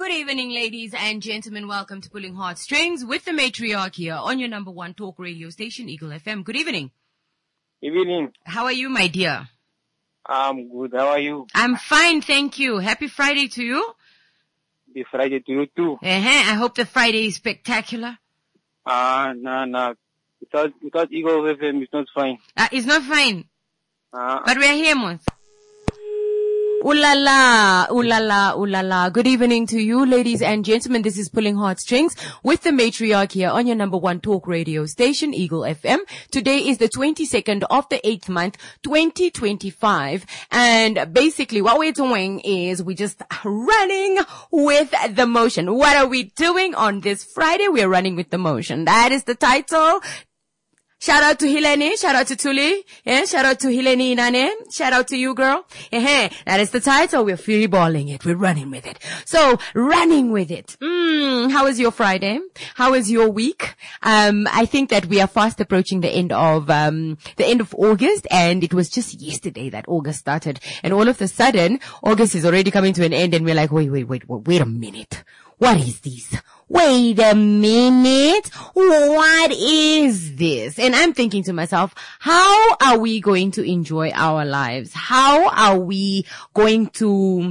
Good evening, ladies and gentlemen. Welcome to Pulling Heartstrings with the Matriarch here on your number one talk radio station, Eagle FM. Good evening. Evening. How are you, my dear? I'm good. How are you? I'm fine, thank you. Happy Friday to you. Happy Friday to you too. I hope the Friday is spectacular. No. Without Eagle FM, it's not fine. It's not fine. But we are here, Mons. Ooh la la. Good evening to you, ladies and gentlemen. This is Pulling Heartstrings with the Matriarch here on your number one talk radio station, Eagle FM. Today is the 22nd of the 8th month, 2025. And basically what we're doing is we're just running with the motion. What are we doing on this Friday? We're running with the motion. That is the title. Shout out to Hileni, shout out to Tuli, shout out to Hileni Inane, shout out to you, girl. That is the title. We're freeballing it. We're running with it. So, running with it. How was your Friday? How was your week? I think that we are fast approaching the end of August, and it was just yesterday that August started. And all of a sudden, August is already coming to an end, and we're like, wait a minute. What is this? Wait a minute. What is this? And I'm thinking to myself, how are we going to enjoy our lives? How are we going to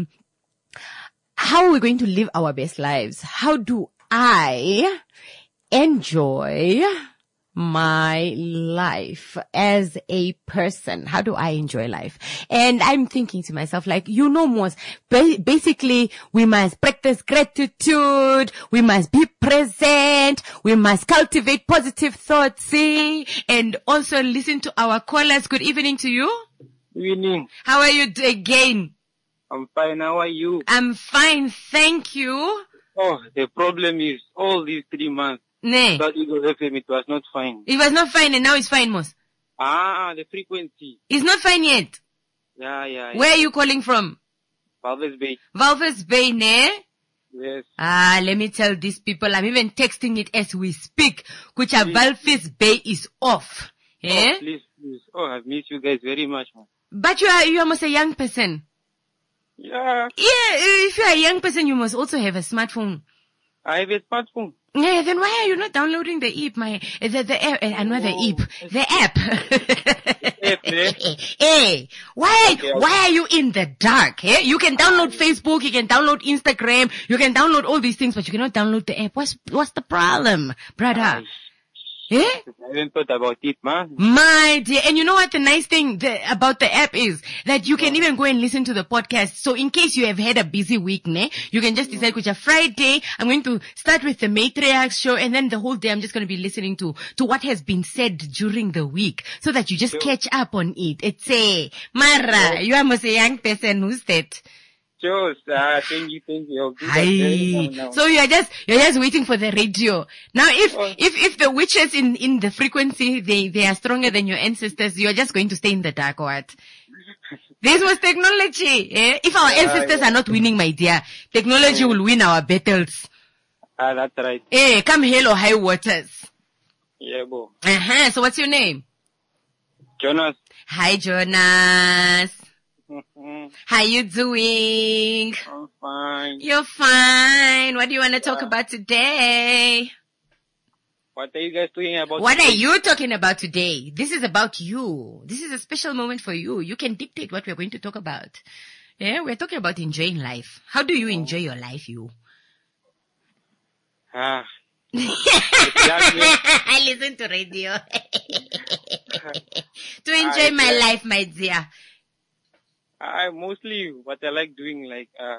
live our best lives? How do I enjoy my life as a person? How do I enjoy life? And I'm thinking to myself, Mos, basically we must practice gratitude, we must be present, we must cultivate positive thoughts, and also listen to our callers. Good evening to you. Good evening. How are you again? I'm fine. How are you? I'm fine, thank you. Oh, the problem is all these 3 months. But Eagle FM, it was not fine. It was not fine, and now it's fine, Mos. The frequency. It's not fine yet. Yeah. Where are you calling from? Walvis Bay. Walvis Bay, ne? Yes. Let me tell these people, I'm even texting it as we speak. Kucha Walvis Bay is off. Oh, please. Oh, I've missed you guys very much, man. But you are almost a young person. Yeah. If you are a young person, you must also have a smartphone. I have a smartphone. Yeah, then why are you not downloading the app? The app. Hey, why are you in the dark? Eh? You can download Facebook, you can download Instagram, you can download all these things, but you cannot download the app. What's the problem, brother? I haven't thought about it, man. My dear. And you know what the nice thing about the app is? That you can even go and listen to the podcast. So in case you have had a busy week, you can just decide, which Friday, I'm going to start with the Matriarch show, and then the whole day I'm just going to be listening to what has been said during the week, so that you just catch up on it. It's Mara, you are almost a young person. Who's that? Sure, thank you. So you're just waiting for the radio. Now if the witches in the frequency, they are stronger than your ancestors, you're just going to stay in the dark or what? This was technology, eh? If our ancestors are not winning, my dear, technology will win our battles. That's right. Come hell or high waters. Yeah, bo. So what's your name? Jonas. Hi, Jonas. How you doing? I'm fine. You're fine. What do you want to talk about today? What are you guys talking about? What are you talking about today? This is about you. This is a special moment for you. You can dictate what we're going to talk about. Yeah, we're talking about enjoying life. How do you enjoy your life, you? I listen to radio. To enjoy my life, my dear. Mostly what I like doing,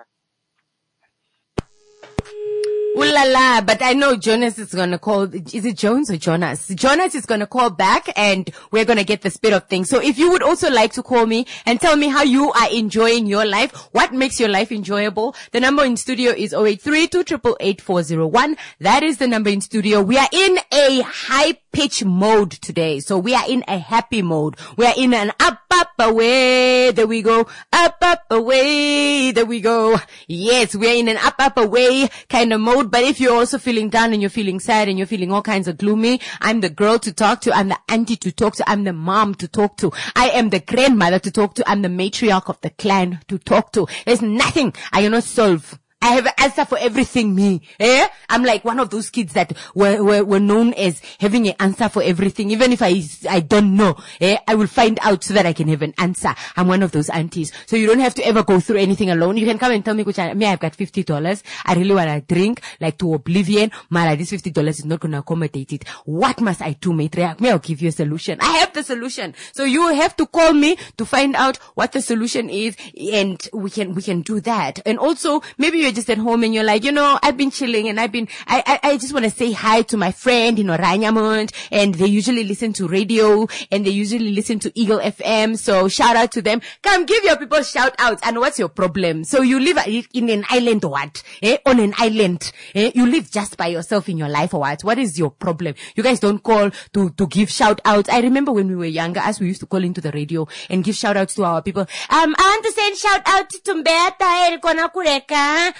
Ooh la la, but I know Jonas is gonna call, is it Jones or Jonas? Jonas is gonna call back and we're gonna get the spirit of things. So if you would also like to call me and tell me how you are enjoying your life, what makes your life enjoyable, the number in studio is 0832888401. That is the number in studio. We are in a high pitch mode today. So we are in a happy mode. We are in an up away, there we go. Up away, there we go. Yes, we are in an up away kind of mode. But if you're also feeling down and you're feeling sad and you're feeling all kinds of gloomy, I'm the girl to talk to. I'm the auntie to talk to. I'm the mom to talk to. I am the grandmother to talk to. I'm the matriarch of the clan to talk to. There's nothing I cannot solve I have an answer for everything, me. I'm like one of those kids that were known as having an answer for everything. Even if I don't know, I will find out so that I can have an answer. I'm one of those aunties. So you don't have to ever go through anything alone. You can come and tell me, I've got $50. I really want to drink, like to oblivion. Mara, this $50 is not going to accommodate it. What must I do, mate? I'll give you a solution. I have the solution. So you have to call me to find out what the solution is, and we can do that. And also, maybe you're just at home and you're like, I've been chilling and I just want to say hi to my friend, Ranyamund, and they usually listen to radio and they usually listen to Eagle FM. So shout out to them. Come give your people shout outs. And what's your problem? So you live in an island or what? On an island. You live just by yourself in your life or what? What is your problem? You guys don't call to give shout outs. I remember when we were younger, as we used to call into the radio and give shout outs to our people. I want to send shout out to Tumbeta Kona Kureka.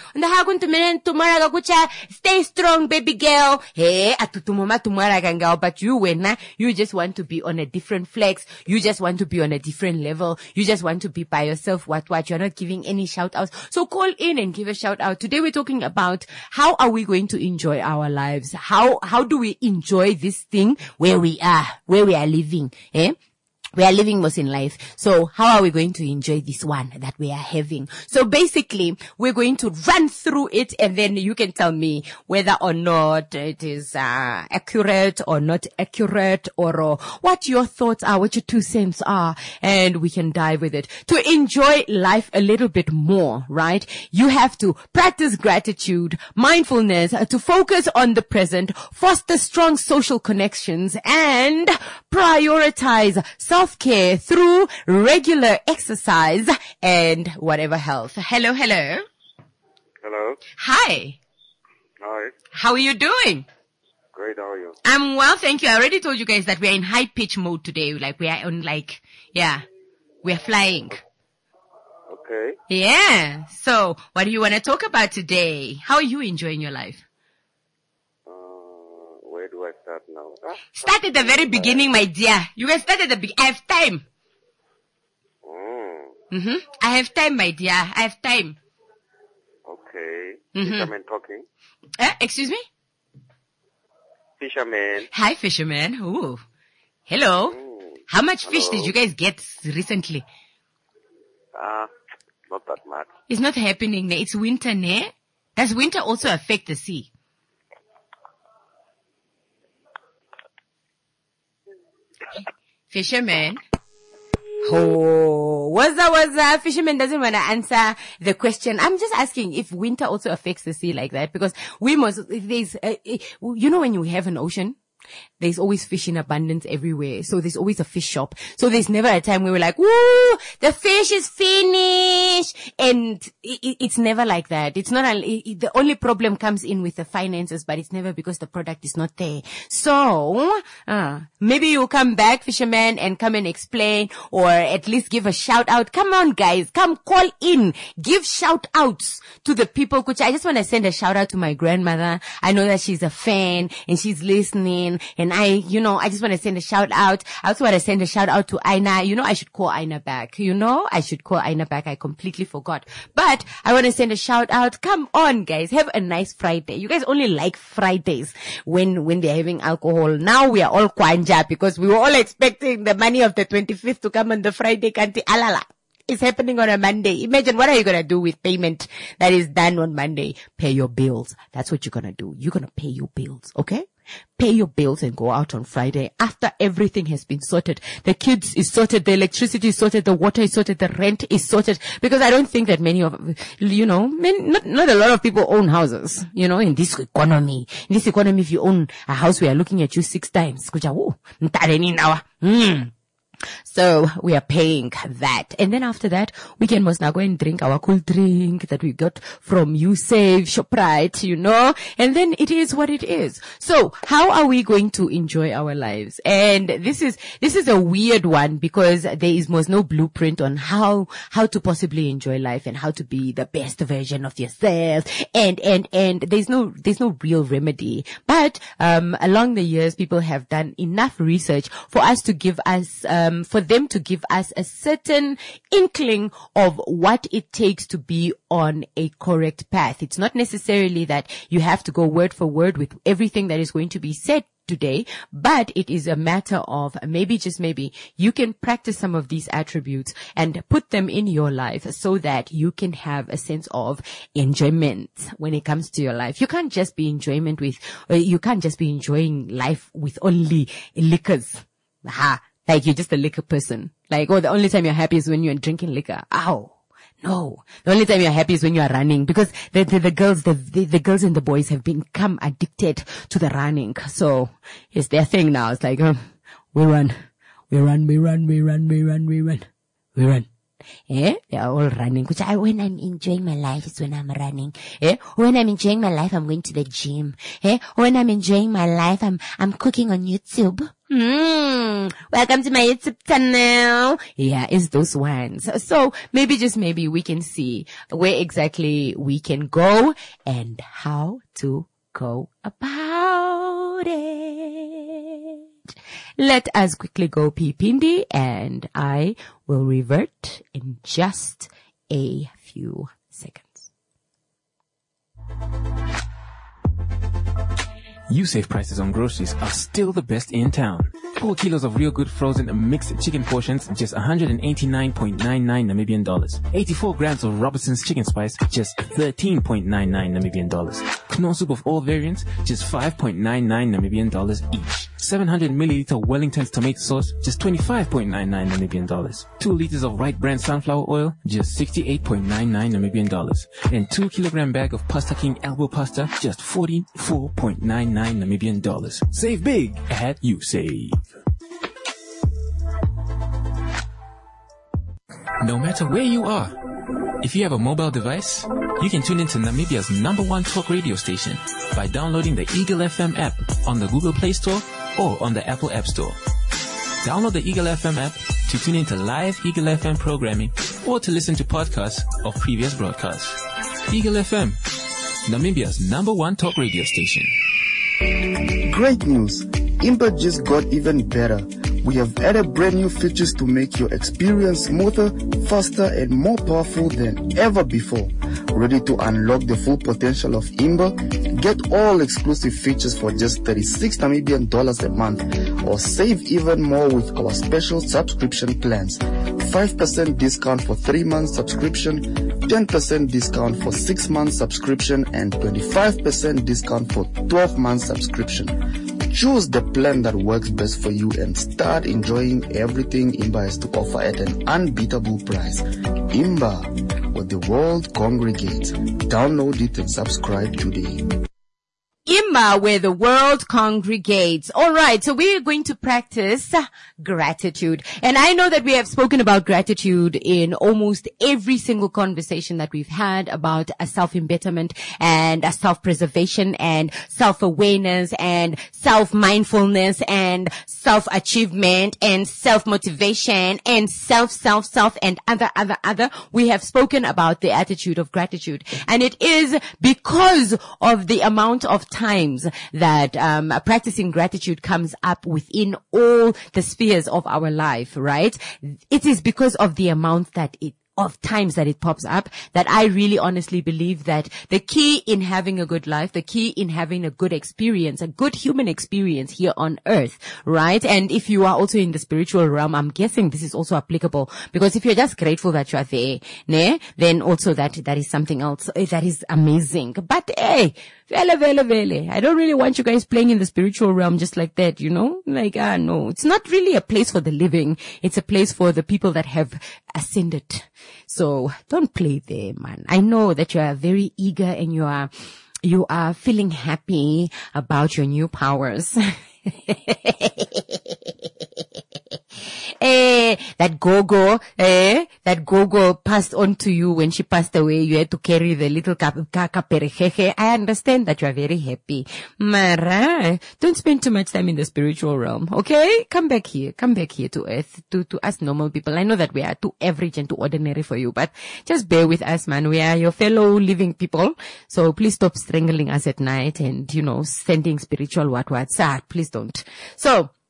Stay strong, baby girl. Hey, but you just want to be on a different flex. You just want to be on a different level. You just want to be by yourself. What? You're not giving any shout outs. So call in and give a shout out. Today we're talking about how are we going to enjoy our lives? How do we enjoy this thing where we are living? We are living most in life. So how are we going to enjoy this one that we are having? So basically, we're going to run through it and then you can tell me whether or not it is accurate or not accurate, or what your thoughts are, what your 2 cents are, and we can dive with it. To enjoy life a little bit more, right? You have to practice gratitude, mindfulness, to focus on the present, foster strong social connections, and prioritize self-care through regular exercise and whatever health. Hello. Hello. Hi. Hi. How are you doing? Great, how are you? I'm well, thank you. I already told you guys that we're in high pitch mode today. Like we are on we're flying. Okay. Yeah. So what do you want to talk about today? How are you enjoying your life? Where do I start now? Start at the very beginning, my dear. You can start at the beginning. I have time. I have time, my dear. I have time. Okay. Fisherman talking. Excuse me? Fisherman. Hi, fisherman. Ooh. Hello. How much fish did you guys get recently? Not that much. It's not happening. It's winter, ne? Does winter also affect the sea? Fisherman. Oh, what's that? Fisherman doesn't want to answer the question. I'm just asking if winter also affects the sea like that, because when you have an ocean, there's always fish in abundance everywhere. So there's always a fish shop. So there's never a time where we're like, woo, the fish is finished. And it's never like that. It's not, the only problem comes in with the finances, but it's never because the product is not there. So, maybe you'll come back, fisherman, and come and explain, or at least give a shout out. Come on, guys. Come call in. Give shout outs to the people. I just want to send a shout out to my grandmother. I know that she's a fan and she's listening. And I just want to send a shout out. I also want to send a shout out to Aina. I should call Aina back. I completely forgot. But I want to send a shout out. Come on, guys. Have a nice Friday. You guys only like Fridays when they're having alcohol. Now we are all kwanja because we were all expecting the money of the 25th to come on the Friday. Kanti alala. It's happening on a Monday. Imagine, what are you going to do with payment that is done on Monday? Pay your bills. That's what you're going to do. You're going to pay your bills. Okay? Pay your bills and go out on Friday after everything has been sorted. The kids is sorted, the electricity is sorted, the water is sorted, the rent is sorted. Because I don't think that many of, not a lot of people own houses, in this economy. In this economy, if you own a house, we are looking at you 6 times. So we are paying that. And then after that, we can most now go and drink our cool drink that we got from YouSave, ShopRite, and then it is what it is. So how are we going to enjoy our lives? And this is a weird one because there is most no blueprint on how to possibly enjoy life and how to be the best version of yourself. And there's no real remedy. But, along the years, people have done enough research for us to give us, for them to give us a certain inkling of what it takes to be on a correct path. It's not necessarily that you have to go word for word with everything that is going to be said today, but it is a matter of maybe, just maybe, you can practice some of these attributes and put them in your life so that you can have a sense of enjoyment when it comes to your life. You can't just be enjoying life with only liquors. Like you're just a liquor person. Like, the only time you're happy is when you're drinking liquor. Ow. No. The only time you're happy is when you are running, because the girls and the boys have become addicted to the running. So it's their thing now. It's like, we run. They're all running. When I'm enjoying my life is when I'm running. When I'm enjoying my life, I'm going to the gym. When I'm enjoying my life, I'm cooking on YouTube. Welcome to my YouTube channel. Yeah, it's those ones. So maybe, just maybe, we can see where exactly we can go and how to go about it. Let us quickly go Pindi, and I will revert in just a few seconds. USafe prices on groceries are still the best in town. 4 kilos of real good frozen mixed chicken portions, just 189.99 Namibian dollars. 84 grams of Robertson's chicken spice, just 13.99 Namibian dollars. Knorr soup of all variants, just 5.99 Namibian dollars each. 700 milliliter Wellington's tomato sauce, just 25.99 Namibian dollars. 2 liters of Wright brand sunflower oil, just 68.99 Namibian dollars. And 2 kilogram bag of Pasta King elbow pasta, just 44.99 Namibian dollars. Save big at USafe. No matter where you are, if you have a mobile device, you can tune into Namibia's #1 talk radio station by downloading the Eagle FM app on the Google Play Store or on the Apple App Store. Download the Eagle FM app to tune into live Eagle FM programming or to listen to podcasts of previous broadcasts. Eagle FM, Namibia's #1 talk radio station. Great news! Imba just got even better. We have added brand new features to make your experience smoother, faster, and more powerful than ever before. Ready to unlock the full potential of Imba? Get all exclusive features for just 36 Namibian dollars a month, or save even more with our special subscription plans. 5% discount for 3 months subscription, 10% discount for 6 months subscription, and 25% discount for 12 months subscription. Choose the plan that works best for you and start enjoying everything Imba has to offer at an unbeatable price. Imba, where the world congregates. Download it and subscribe today. Imba, where the world congregates. All right, so we are going to practice gratitude. And I know that we have spoken about gratitude in almost every single conversation that we've had about a self-embetterment and a self-preservation and self-awareness and self-mindfulness and self-achievement and self-motivation and self and other. We have spoken about the attitude of gratitude. And it is because of the amount of times that practicing gratitude comes up within all the spheres of our life, right? It is because of the amount of times that it pops up that I really honestly believe that the key in having a good life, the key in having a good experience, a good human experience here on earth, right? And if you are also in the spiritual realm, I'm guessing this is also applicable, because if you're just grateful that you are there, then also that is something else that is amazing. But hey, vele. I don't really want you guys playing in the spiritual realm just like that, you know? Like, no, it's not really a place for the living. It's a place for the people that have ascended. So don't play there, man. I know that you are very eager and you are feeling happy about your new powers. That gogo passed on to you when she passed away. You had to carry the little kaperejeje. I understand that you are very happy. Mara, don't spend too much time in the spiritual realm, okay? Come back here to earth, to us normal people. I know that we are too average and too ordinary for you, but just bear with us, man. We are your fellow living people. So please stop strangling us at night and, sending spiritual what. Please don't. So,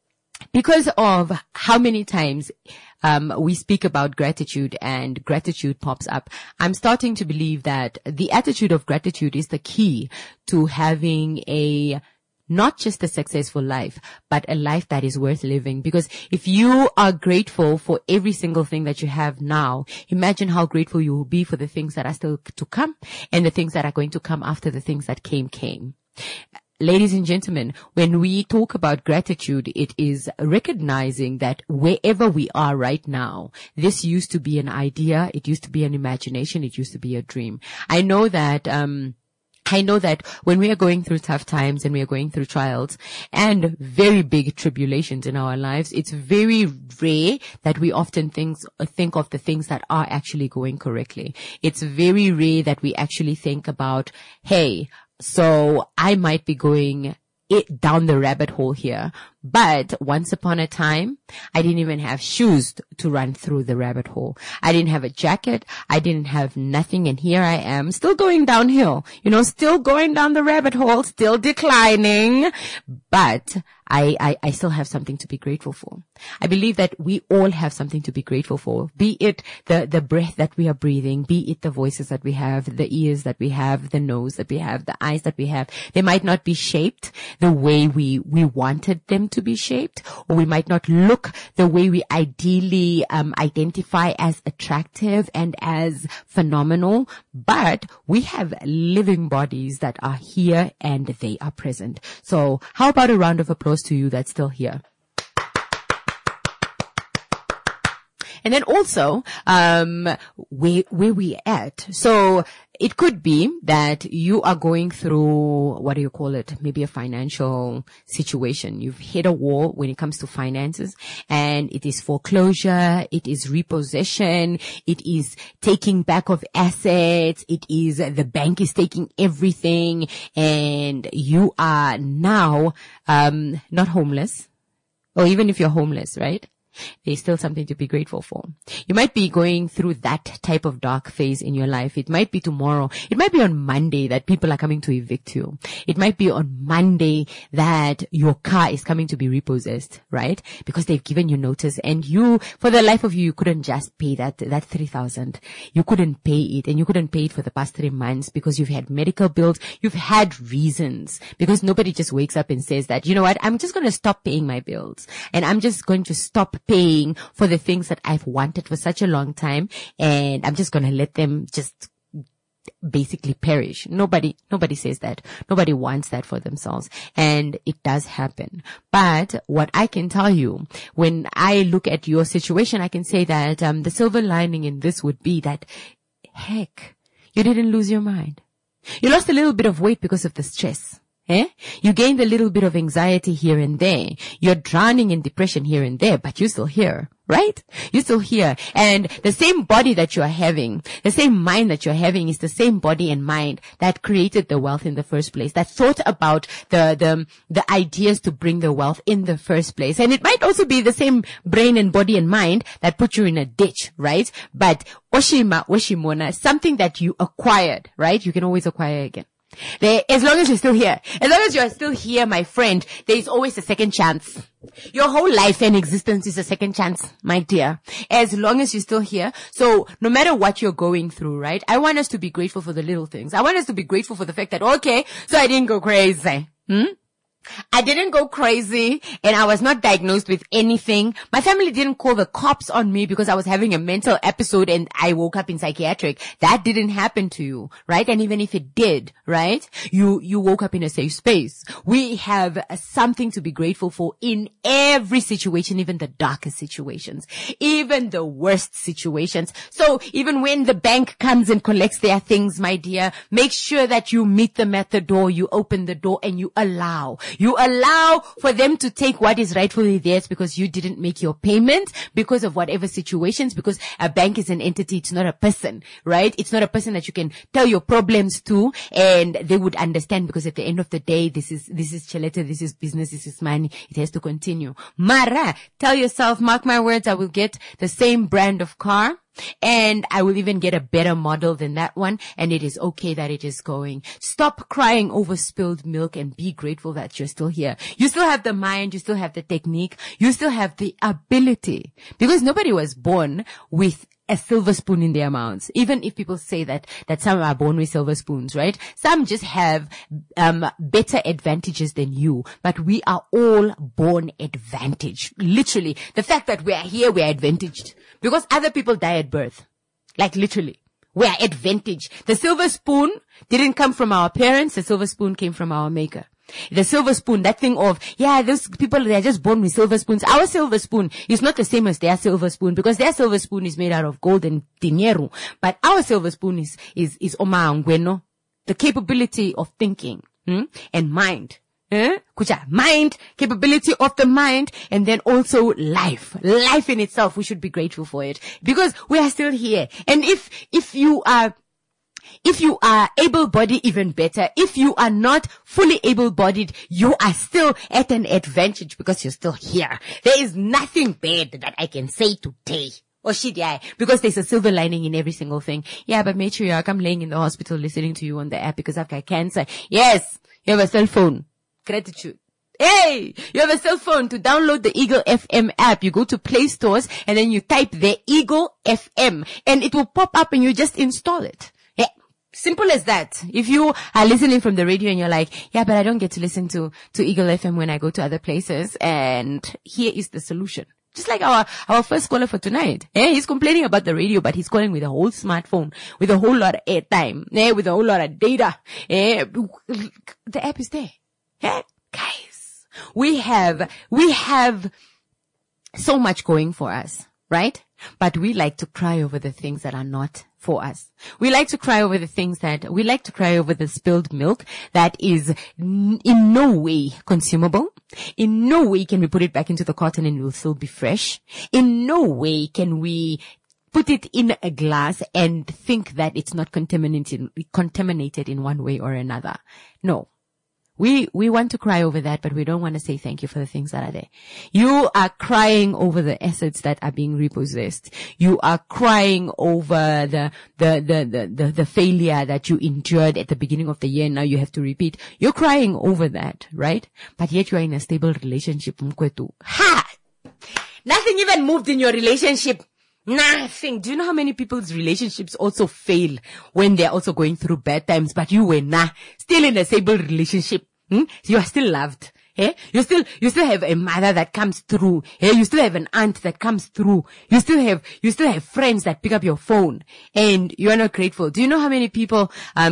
because of how many times we speak about gratitude and gratitude pops up, I'm starting to believe that the attitude of gratitude is the key to having not just a successful life, but a life that is worth living. Because if you are grateful for every single thing that you have now, imagine how grateful you will be for the things that are still to come and the things that are going to come after the things that came. Ladies and gentlemen, when we talk about gratitude, it is recognizing that wherever we are right now, this used to be an idea, it used to be an imagination, it used to be a dream. I know that when we are going through tough times and we are going through trials and very big tribulations in our lives, it's very rare that we often think of the things that are actually going correctly. It's very rare that we actually think about, hey, so I might be going down the rabbit hole here. But once upon a time, I didn't even have shoes to run through the rabbit hole. I didn't have a jacket. I didn't have nothing. And here I am still going downhill, still going down the rabbit hole, still declining. But I still have something to be grateful for. I believe that we all have something to be grateful for, be it the breath that we are breathing, be it the voices that we have, the ears that we have, the nose that we have, the eyes that we have. They might not be shaped the way we wanted them to be shaped, or we might not look the way we ideally identify as attractive and as phenomenal, but we have living bodies that are here and they are present. So how about a round of applause to you that's still here? And then also, where we at. So it could be that you are going through, maybe a financial situation. You've hit a wall when it comes to finances, and it is foreclosure, it is repossession, it is taking back of assets, it is the bank is taking everything, and you are now, not homeless, or even if you're homeless, right? There's still something to be grateful for. You might be going through that type of dark phase in your life. It might be tomorrow. It might be on Monday that people are coming to evict you. It might be on Monday that your car is coming to be repossessed, right? Because they've given you notice, and you, for the life of you, you couldn't just pay that 3,000. You couldn't pay it, and you couldn't pay it for the past 3 months because you've had medical bills. You've had reasons, because nobody just wakes up and says that, you know what, I'm just going to stop paying my bills, and I'm just going to stop paying for the things that I've wanted for such a long time, and I'm just going to let them just basically perish. Nobody says that. Nobody wants that for themselves. And it does happen. But what I can tell you, when I look at your situation, I can say that the silver lining in this would be that, heck, you didn't lose your mind. You lost a little bit of weight because of the stress. You gained a little bit of anxiety here and there. You're drowning in depression here and there, but you're still here, right? You're still here. And the same body that you're having, the same mind that you're having is the same body and mind that created the wealth in the first place, that thought about the ideas to bring the wealth in the first place. And it might also be the same brain and body and mind that put you in a ditch, right? But Oshimona, something that you acquired, right? You can always acquire again. As long as you're still here, my friend, there is always a second chance. Your whole life and existence is a second chance, my dear, as long as you're still here. So no matter what you're going through, right? I want us to be grateful for the little things. I want us to be grateful for the fact that, okay, so I didn't go crazy. I didn't go crazy, and I was not diagnosed with anything. My family didn't call the cops on me because I was having a mental episode and I woke up in psychiatric. That didn't happen to you, right? And even if it did, right? You woke up in a safe space. We have something to be grateful for in every situation, even the darkest situations, even the worst situations. So even when the bank comes and collects their things, my dear, make sure that you meet them at the door, you open the door, and you allow for them to take what is rightfully theirs because you didn't make your payment because of whatever situations, because a bank is an entity. It's not a person, right? It's not a person that you can tell your problems to and they would understand, because at the end of the day, this is Chelete, this is business, this is money. It has to continue. Mara, tell yourself, mark my words, I will get the same brand of car, And I will even get a better model than that one. And it is okay that it is going. Stop crying over spilled milk and be grateful that you're still here. You still have the mind. You still have the technique. You still have the ability, because nobody was born with a silver spoon in their mouths. Even if people say that some are born with silver spoons, right? Some just have, better advantages than you, but we are all born advantaged. Literally. The fact that we are here, we are advantaged because other people die at birth. Like literally. We are advantaged. The silver spoon didn't come from our parents. The silver spoon came from our maker. The silver spoon, that thing of, those people, they're just born with silver spoons. Our silver spoon is not the same as their silver spoon, because their silver spoon is made out of gold and dinero. But our silver spoon is oma angweno, the capability of thinking, and mind. Mind, capability of the mind, and then also life in itself. We should be grateful for it because we are still here. And if you are able-bodied, even better. If you are not fully able-bodied, you are still at an advantage because you're still here. There is nothing bad that I can say today. Oh shit, because there's a silver lining in every single thing. Yeah, but matriarch, I'm laying in the hospital listening to you on the app because I've got cancer. Yes, you have a cell phone. Gratitude. Hey, you have a cell phone. To download the Eagle FM app, you go to Play Stores and then you type the Eagle FM and it will pop up and you just install it. Simple as that. If you are listening from the radio and you're like, but I don't get to listen to Eagle FM when I go to other places, and here is the solution. Just like our first caller for tonight. He's complaining about the radio, but he's calling with a whole smartphone, with a whole lot of airtime, with a whole lot of data. The app is there. Guys, we have so much going for us, right? But we like to cry over the things that are not for us. We like to cry over the spilled milk that is in no way consumable. In no way can we put it back into the carton and it will still be fresh. In no way can we put it in a glass and think that it's not contaminated in one way or another. No. We want to cry over that, but we don't want to say thank you for the things that are there. You are crying over the assets that are being repossessed. You are crying over the failure that you endured at the beginning of the year. Now you have to repeat. You're crying over that, right? But yet you are in a stable relationship, Mkwetu. Nothing even moved in your relationship. Nothing. Do you know how many people's relationships also fail when they're also going through bad times, but you were still in a stable relationship? You are still loved. You still have a mother that comes through. You still have an aunt that comes through. You still have friends that pick up your phone, and you are not grateful. Do you know how many people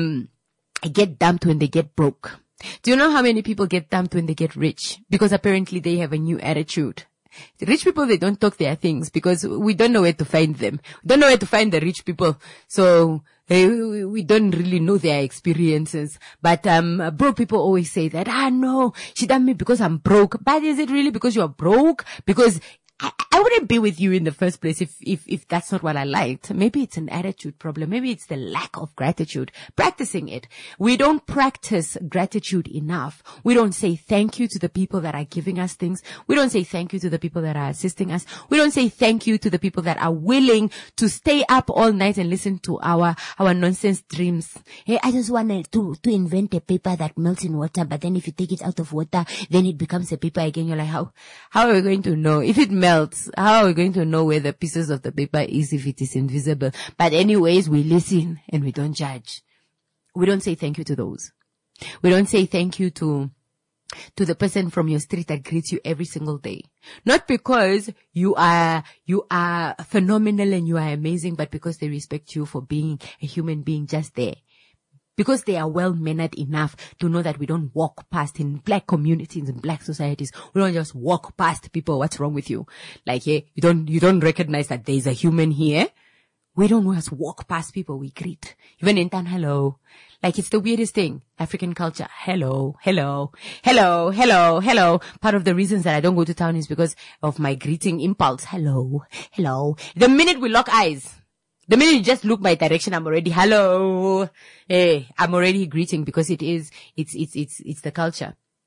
get dumped when they get broke? Do you know how many people get dumped when they get rich? Because apparently they have a new attitude. The rich people, they don't talk their things because we don't know where to find them. We don't know where to find the rich people. So we don't really know their experiences. But broke people always say that, no, she dumped me because I'm broke. But is it really because you're broke? Because I wouldn't be with you in the first place if that's not what I liked. Maybe it's an attitude problem. Maybe it's the lack of gratitude. Practicing it. We don't practice gratitude enough. We don't say thank you to the people that are giving us things. We don't say thank you to the people that are assisting us. We don't say thank you to the people that are willing to stay up all night and listen to our nonsense dreams. Hey, I just wanted to invent a paper that melts in water, but then if you take it out of water, then it becomes a paper again. You're like, how are we going to know? If it melts, how are we going to know where the pieces of the paper is if it is invisible? But anyways, we listen and we don't judge. We don't say thank you to those. We don't say thank you to the person from your street that greets you every single day. Not because you are phenomenal and you are amazing, but because they respect you for being a human being just there. Because they are well-mannered enough to know that we don't walk past in black communities and black societies. We don't just walk past people. What's wrong with you? Like, you don't recognize that there's a human here. We don't just walk past people. We greet. Even in town, hello. Like, it's the weirdest thing. African culture. Hello, hello, hello, hello, hello. Part of the reasons that I don't go to town is because of my greeting impulse. Hello, hello. The minute we lock eyes, the minute you just look my direction, I'm already, hello. Hey, I'm already greeting because it's the culture.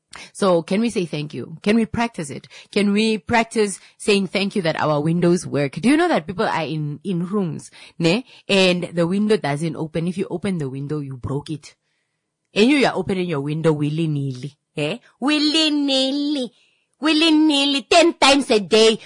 So can we say thank you? Can we practice it? Can we practice saying thank you that our windows work? Do you know that people are in rooms, ne? And the window doesn't open. If you open the window, you broke it. And you are opening your window willy-nilly, eh? Willy-nilly. 10 times a day.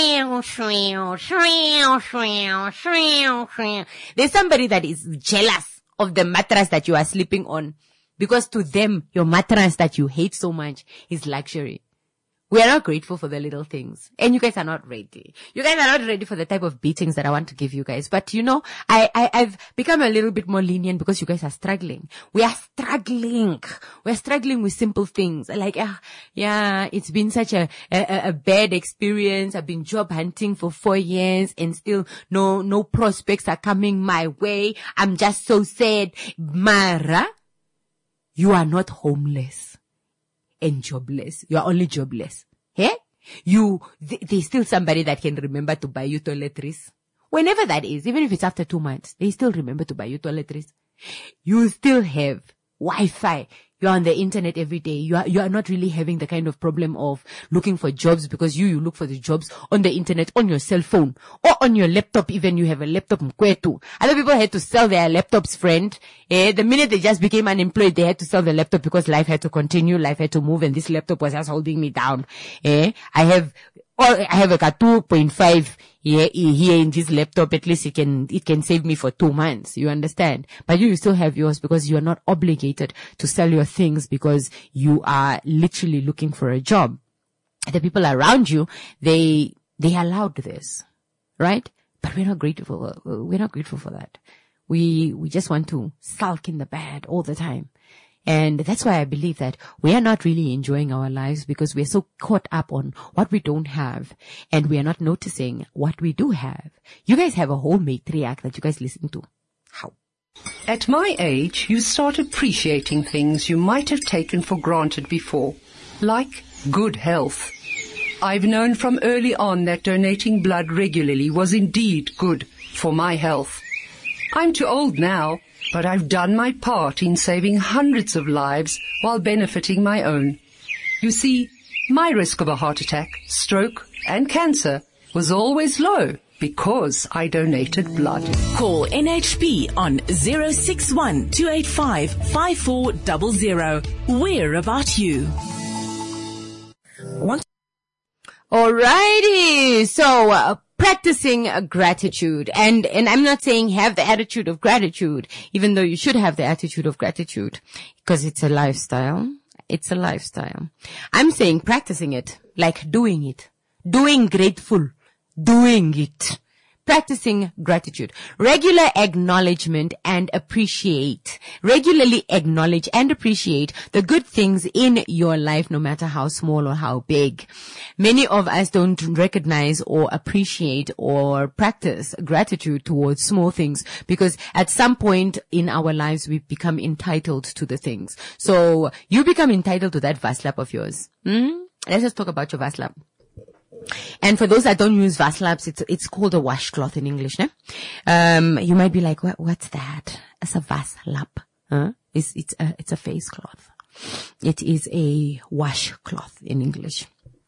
There's somebody that is jealous of the mattress that you are sleeping on. Because to them, your mattress that you hate so much is luxury. We are not grateful for the little things. And you guys are not ready. You guys are not ready for the type of beatings that I want to give you guys. But you know, I've become a little bit more lenient because you guys are struggling. We are struggling. We're struggling with simple things. Like, yeah, it's been such a bad experience. I've been job hunting for 4 years and still no prospects are coming my way. I'm just so sad. Mara, you are not homeless and jobless. You are only jobless. Hey? There's still somebody that can remember to buy you toiletries. Whenever that is, even if it's after 2 months, they still remember to buy you toiletries. You still have Wi-Fi. You're on the internet every day. You are not really having the kind of problem of looking for jobs because you look for the jobs on the internet, on your cell phone, or on your laptop. Even you have a laptop mkwetu. Other people had to sell their laptops, friend. The minute they just became unemployed, they had to sell the laptop because life had to continue, life had to move, and this laptop was just holding me down. I have like a 2.5 here in this laptop. At least it can save me for 2 months. You understand? But you still have yours because you are not obligated to sell your things because you are literally looking for a job. The people around you, they allowed this, right? But we're not grateful. We're not grateful for that. We just want to sulk in the bed all the time. And that's why I believe that we are not really enjoying our lives because we're so caught up on what we don't have and we are not noticing what we do have. You guys have a whole matriarch that you guys listen to. How? At my age, you start appreciating things you might have taken for granted before, like good health. I've known from early on that donating blood regularly was indeed good for my health. I'm too old now, but I've done my part in saving hundreds of lives while benefiting my own. You see, my risk of a heart attack, stroke, and cancer was always low because I donated blood. Call NHP on 061 285 5400. We're about you. Alrighty, so practicing gratitude, and I'm not saying have the attitude of gratitude, even though you should have the attitude of gratitude, because it's a lifestyle. It's a lifestyle. I'm saying practicing it, like doing it, doing grateful, doing it. Practicing gratitude. Regularly acknowledge and appreciate the good things in your life, no matter how small or how big. Many of us don't recognize or appreciate or practice gratitude towards small things because at some point in our lives we become entitled to the things. So you become entitled to that Vaslap of yours. Let's just talk about your Vaslap. And for those that don't use Vaslaps, it's called a washcloth in English, ne? You might be like, what's that? It's a Vaslap. Huh? It's a face cloth. It is a washcloth in English.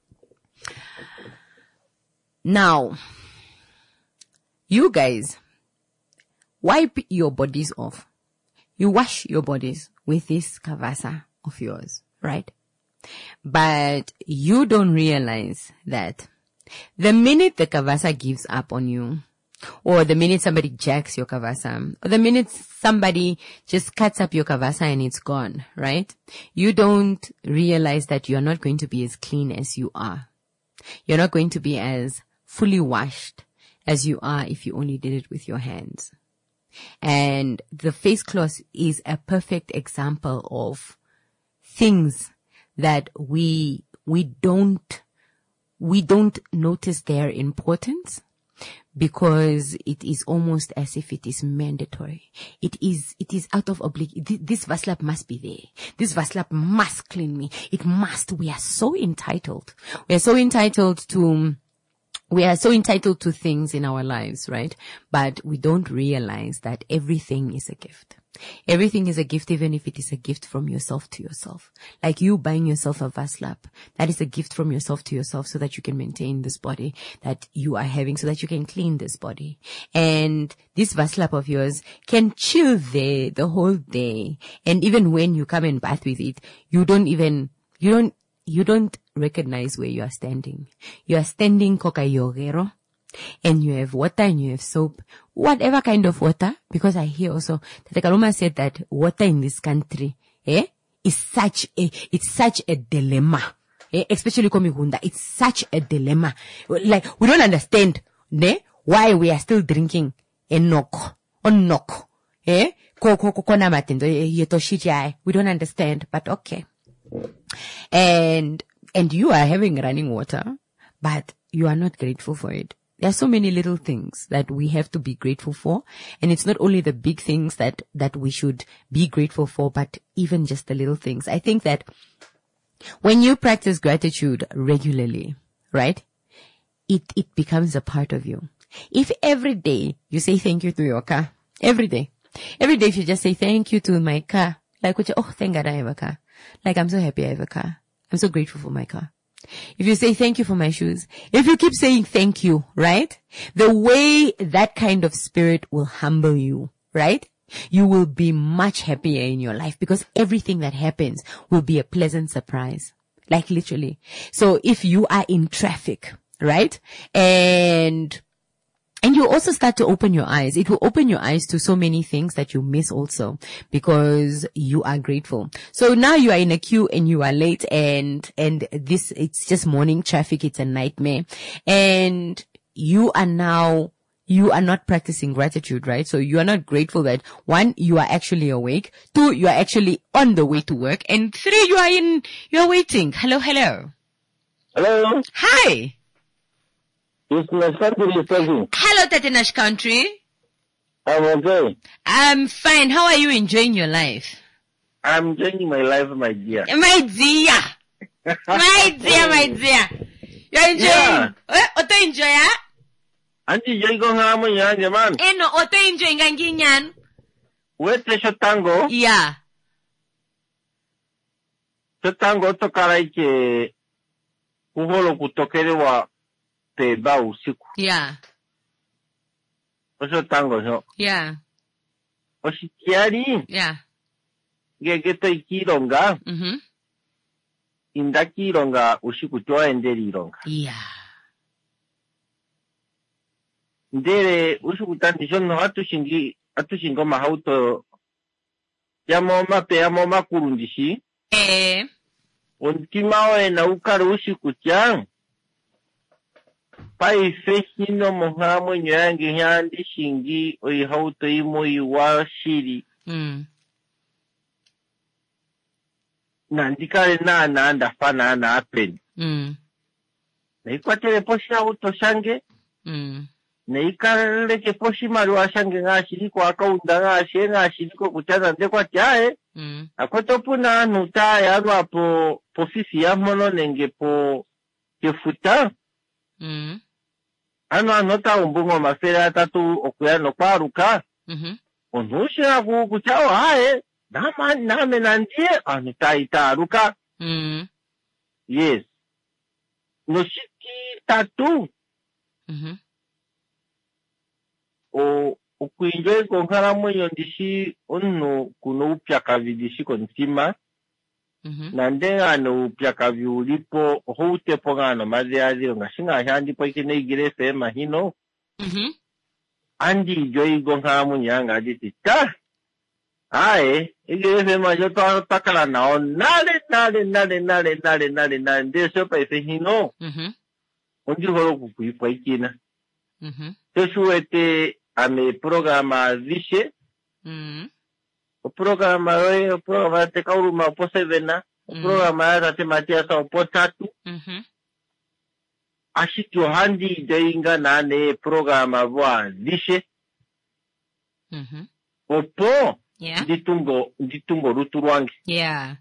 Now, you guys wipe your bodies off. You wash your bodies with this kavasa of yours, right? But you don't realize that the minute the kavasa gives up on you, or the minute somebody jacks your kavasa, or the minute somebody just cuts up your kavasa and it's gone, right? You don't realize that you're not going to be as clean as you are. You're not going to be as fully washed as you are if you only did it with your hands. And the face cloth is a perfect example of things that we don't notice their importance because it is almost as if it is mandatory. It is out of obligation. This Vaslap must be there. This Vaslap must clean me. It must. We are so entitled. We are so entitled to things in our lives, right? But we don't realize that everything is a gift. Everything is a gift, even if it is a gift from yourself to yourself. Like you buying yourself a Vaslap. That is a gift from yourself to yourself so that you can maintain this body that you are having, so that you can clean this body. And this Vaslap of yours can chill there the whole day. And even when you come and bath with it, you don't recognize where you are standing. You are standing coca yogero. And you have water and you have soap, whatever kind of water, because I hear also that Kaluma said that water in this country, is such a dilemma, especially Komigunda. It's such a dilemma. Like, we don't understand, why we are still drinking we don't understand, but okay. And you are having running water, but you are not grateful for it. There are so many little things that we have to be grateful for. And it's not only the big things that we should be grateful for, but even just the little things. I think that when you practice gratitude regularly, right, it becomes a part of you. If every day you say thank you to your car, every day if you just say thank you to my car, like, oh, thank God I have a car. Like, I'm so happy I have a car. I'm so grateful for my car. If you say thank you for my shoes, if you keep saying thank you, right? The way that kind of spirit will humble you, right? You will be much happier in your life because everything that happens will be a pleasant surprise. Like literally. So if you are in traffic, right? And you also start to open your eyes. It will open your eyes to so many things that you miss also because you are grateful. So now you are in a queue and you are late and it's just morning traffic. It's a nightmare. And you are not practicing gratitude, right? So you are not grateful that 1, you are actually awake. 2, you are actually on the way to work. And 3, you are waiting. Hello. Hello. Hi. It's Nash Country speaking. Hello, Tatinash Country. I'm okay. I'm fine. How are you enjoying your life? I'm enjoying my life, my dear. My dear. You're enjoying? Auto enjoy, huh? Auntie, you're going home, yeah, man. No, auto enjoying, ganyan. Where's the Shotango? Yeah. Shotango to karaike. Kuholo kutokere wa. Yeah. Oso tango so. Yeah. Oshikiari. Yeah. Gegeto ikironga. Indakironga ushikutoa enderironga. Yeah. Ndere ushikutantisho no atushingo mahauto. Yamo makurundishi. Ontimao na ukaru ushikutyang. Pai fehino mohamo nyangi hyandi shingi oihauto imo iwa shiri. Nandikare na anda fana na apen. Na ikwatele poshi auto shange. Na ikare ke poshi marua shange nga shiriko akaunda nga shiriko kuchana ndekwa tiae. Akoto puna nuta ya arwa po fisi ya mono nenge po kefuta. Anota umbungo mafera tatu okuya no kwaruka. Onushira kuchao hae. Name nandie anuta itaruka. Yes. Noshiki tatu. Okuinjoy konkara mwenyo ndishi onu kuno upya kavidishi kontima. Nandenga no upya kavi ulipo houte pongano maziaziro ngashinga handi po ikine igire fema hino. Andi joy konkara mwenyanga aditi ta. Ae, igire fema joto takala nao nale ndeso pa ife hino. Ondi horo kukuipo ikina. Teshuete ame programa vishe. O programa te kauruma o posevena. O programa ya te matia sa o potatu. Ashikyo handi joinga nane programa voa vishe. Opo. Yeah. Ditungo ruturuangi. Yeah.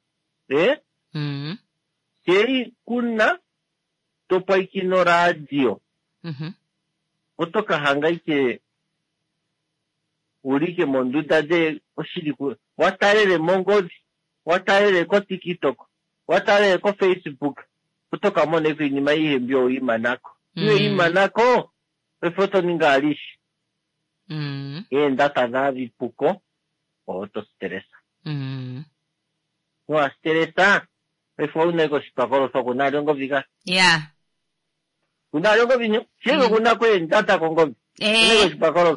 Sei kuna topa ikino radio. Otoka hangaike ulike monduta de oshiriku watalele mongozi watalele ko TikTok watalele ko Facebook kutoka mone kwinima ihembyo imanako iyo imanako efoto ningalishi ndata navi puko oto stresa no stresa efo unego shipakoro soko nalongo viga kunalongo vinyo sigo kuna kwe ndata kongo unego shipakoro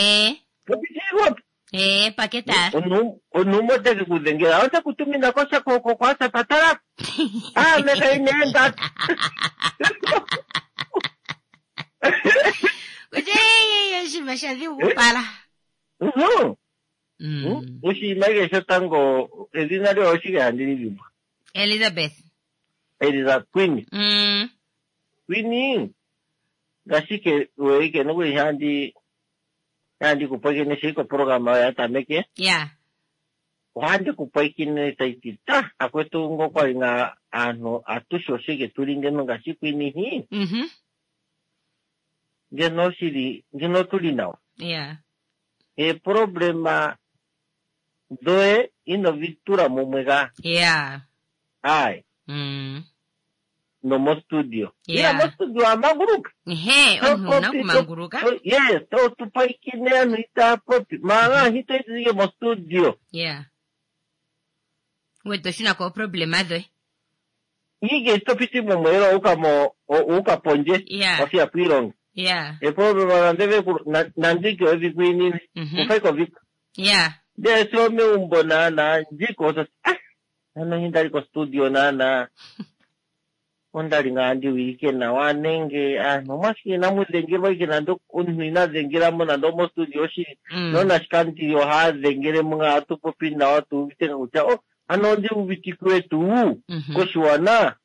paquetar. Onumo te kudengera. Ota kutumina kosa koko kwasa patara. Me kainenda. Oye, shimashadi upala. Ushi mage shotango edinario oshige handini vibu. Elizabeth Queen. Queen. Gashike weke no handi Handi kupaki nishiko programa ya tameke. Handi kupaki nitaitita. Akwetu ngo kwa inga atusho shige tulinge nunga siku inihi. Geno tulinao. Problema doe ino vitura mumega. Ai. No mo studio. Mo studio amaguruka. Una kumanguruka? Yes, tu paikine nuita propi. Manga hito izige mo studio. Weto shina ko problema doe. Ige stopiti mwero uka ponje. Wafia pilong. Problema nandeve nandiko evi kwinini. Ufaiko viko. De so me umbona na njiko. Ano hindari ko studio na. Ondari ngandi wike na wanenge nomasi na mudengera wike ndo unina dengera mona ndo mo studio shi nona skanti yo ha dengere mga atupo pinna watu bitenga ucha ano ndi ubitikwe tu koshwana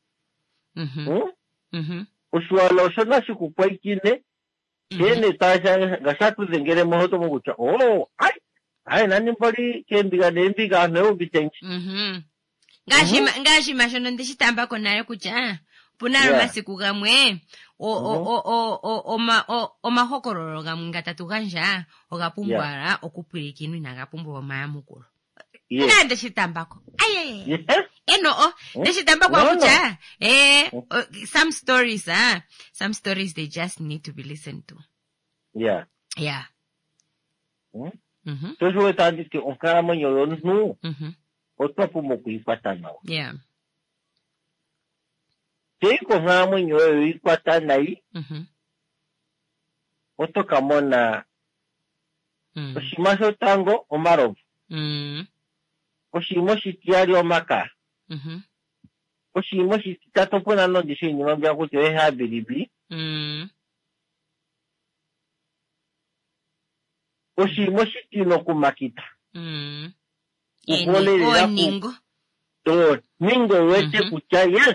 oshwala shona shikupwa ikine kene tasha gasatu dengere mo to mucha ai nani bali kembiga nembiga no bitenga ngashi mashono ndishitamba konayo kucha punaro masiku gamwe omahokororo gamwe ngatatu ganja ogapumbwala okupwilikinwa inagapumbwa omayamukulu ndeshitambako ndeshitambako akucha some stories they just need to be listened to. So yo estaba que onkara mo yo no otro como kuipata nao. Teko ngamo nyo ikwata nai. Oto kamona oshimasho tango omarov. Oshimoshi tiari omaka. Oshimoshi tato pona no dishi nyuma bya kuti ha bilibi. Oshimoshi tino kumakita. Ningo. Ningo wete kucha yes.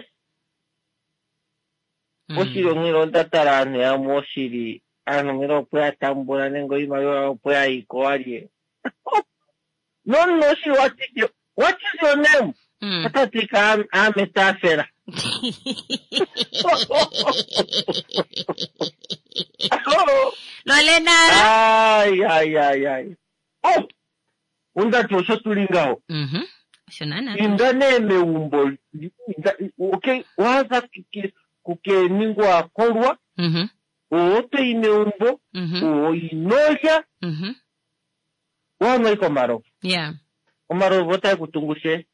Oshiro ngiro ndatarane ya moshiri ngiro pwa tambula nengo ima yo pwa ikoarie. No shi what is your name? Atatika ametafera. Ay. Unda tosho tulingao. Shonana. Indane meumbo. Okay, waza kuke ningwa korwa. Ote imeumbo. O inoja. Wama iko maro. Omaro vota kutungushe.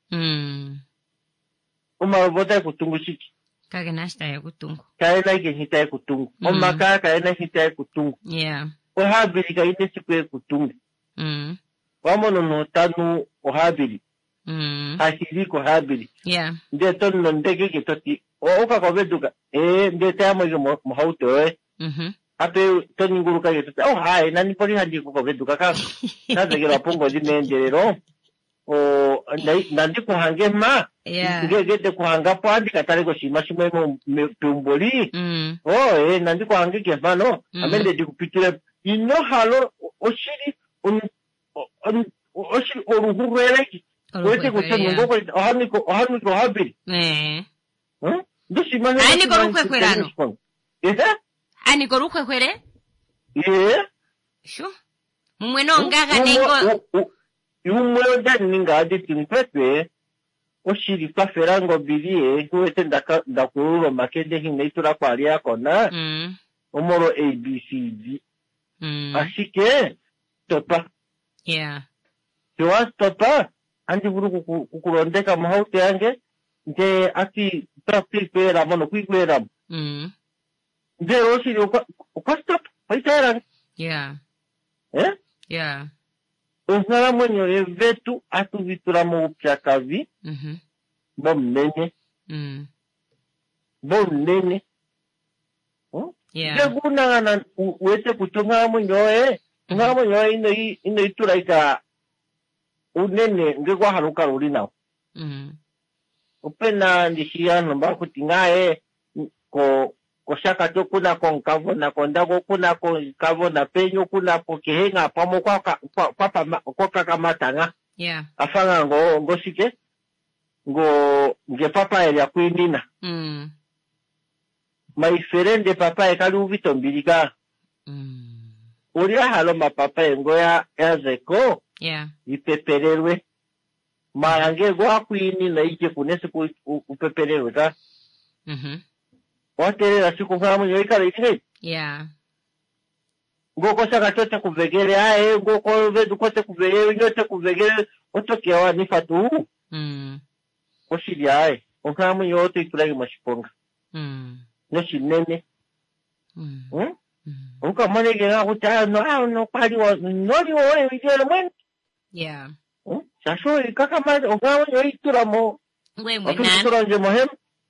Omaro vota kutungushiki. Kagenashita ya kutungu. Kaena ike hita ya kutungu. Omaka kaena hita ya kutungu. Ohabiri kaine siku ya kutungu. Wamono no tanu ohabiri. Hashiri ko habiri. Nde tono ndege kitoti. Oka kobeduka. Nde tamo yo mohauto ape toni nguruka kitoti. Hai nani pori handi ko kobeduka ka. Nade gero pongo dimenderero. Nandi kuhange ma. Ngegete kuhanga pandi katare ko shimashimo tumboli. Nandi kuhange kefano. Amende dikupitire. Ino halo oshiri oshiri oruhureleki. Wete kutengo ko ohaniko habiri. Ani korukwe kwerano. Ani korukwe kwere? Yeah. Sure. Mweno ngaga nengo. Umwe ndani ngadi timpetwe. Oshiri paferango bilie kuwete ndakururo makende hinaitura kwa aliako na. Omoro ABCD. Ashike topa. Yeah. Tiwa topa. Andi vuru kukurondeka mahauti yange. Nde ati praktike ramono kuikwera. Nde oshiri ukastop. Paitara. Yeah. Eh? Yeah. Osnara mwenyo evetu atu vitura mo upyakavi. Bom nene. Bom nene. Yeah. Jaguna na uwete kutunga mwenyo tunga mwenyo ino itura ika unene ngegwa haruka ruri nao. Upena ndishiyano mba kutinga ko shaka to kuna ko nkavo na ko ndago kuna ko nkavo na penyo kuna ko kehenga pamo kwa kakamatanga. Yeah. Afanga ngo shike nge papa ya kuindina. Maiferende papa ya kali uvito mbiliga. Ulia halo mapapa ngo ya zeko. Yeah. Ipepererwe. Marange go akuindina ije kunese upepererwe ka. Waterera siku famu yoikala ikire. Yeah. Ngoko saka chote kuvegele ngoko vedu kote kuvegele nyote kuvegele otoke wa nifatu. Oshiri okamu yote ikulagi mashiponga. Noshi nene. Uka manege nga kuta no pali wa nori wa wijele mwen. Yeah. Sasho ikakama okamu yoitura mo. Ngwe mwenan. Otura nje mohem.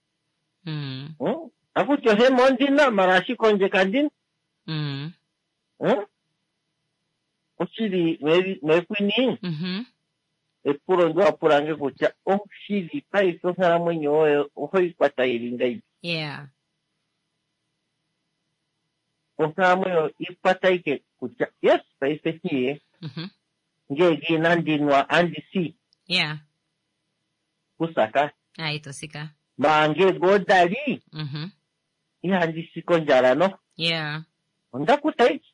Aku chohe mondina marashi konje kandin. Oshiri mekwini. Epuro ndo apurange kucha. Oshiri paiso sana mwenyo ohoi kwata iringa ibi. Yeah. Osana mwenyo ipata ike kucha. Yes, paise hiye. Ngegi nandinwa andi si. Yeah. Kusaka. Ito sika. Mange godari. Ihandi sikonjara no. Yeah. Onda kutai.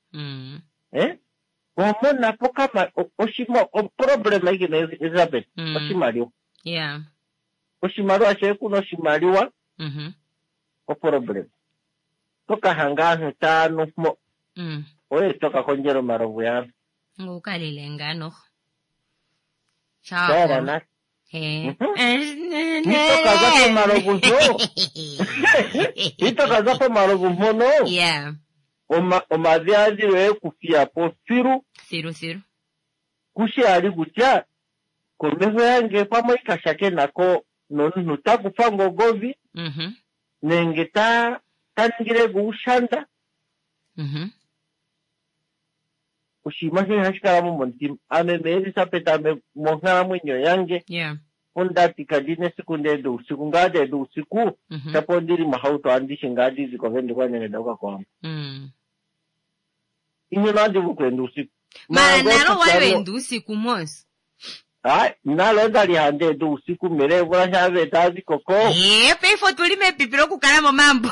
Omona poka oshimo problem like Elizabeth. Oshimario. Yeah. Oshimario asheku no shimariwa. O problem. Toka hangano tano mo. Oye toka konjero marobuya. Ngukalile ngano. Ciao. Na. Ito kazapo marobuzo. Ito kazapo marobuzo no. Yeah. Omaziazi we kufia po siru. Siru. Kushi ali kutia. Komeho yange pamo ikashake nako nuta kufango govi. Nengeta tangire gushanda. Ushimashi hashikara mumontim. Ame mezi sapeta me mongana mwenyo yange. Yeah. Ondati kadine sikunde do usiku ngade do usiku. Tapondiri mahauto andishi ngadi ziko vendi kwa nyenge dauka kwa hamu. Inyo nandi wukwende usiku. Nalo wawende usiku monsi. Nalo ndali hande do usiku mere wala shave tazi koko. Peifo tulime pipiro kukaramo mambo.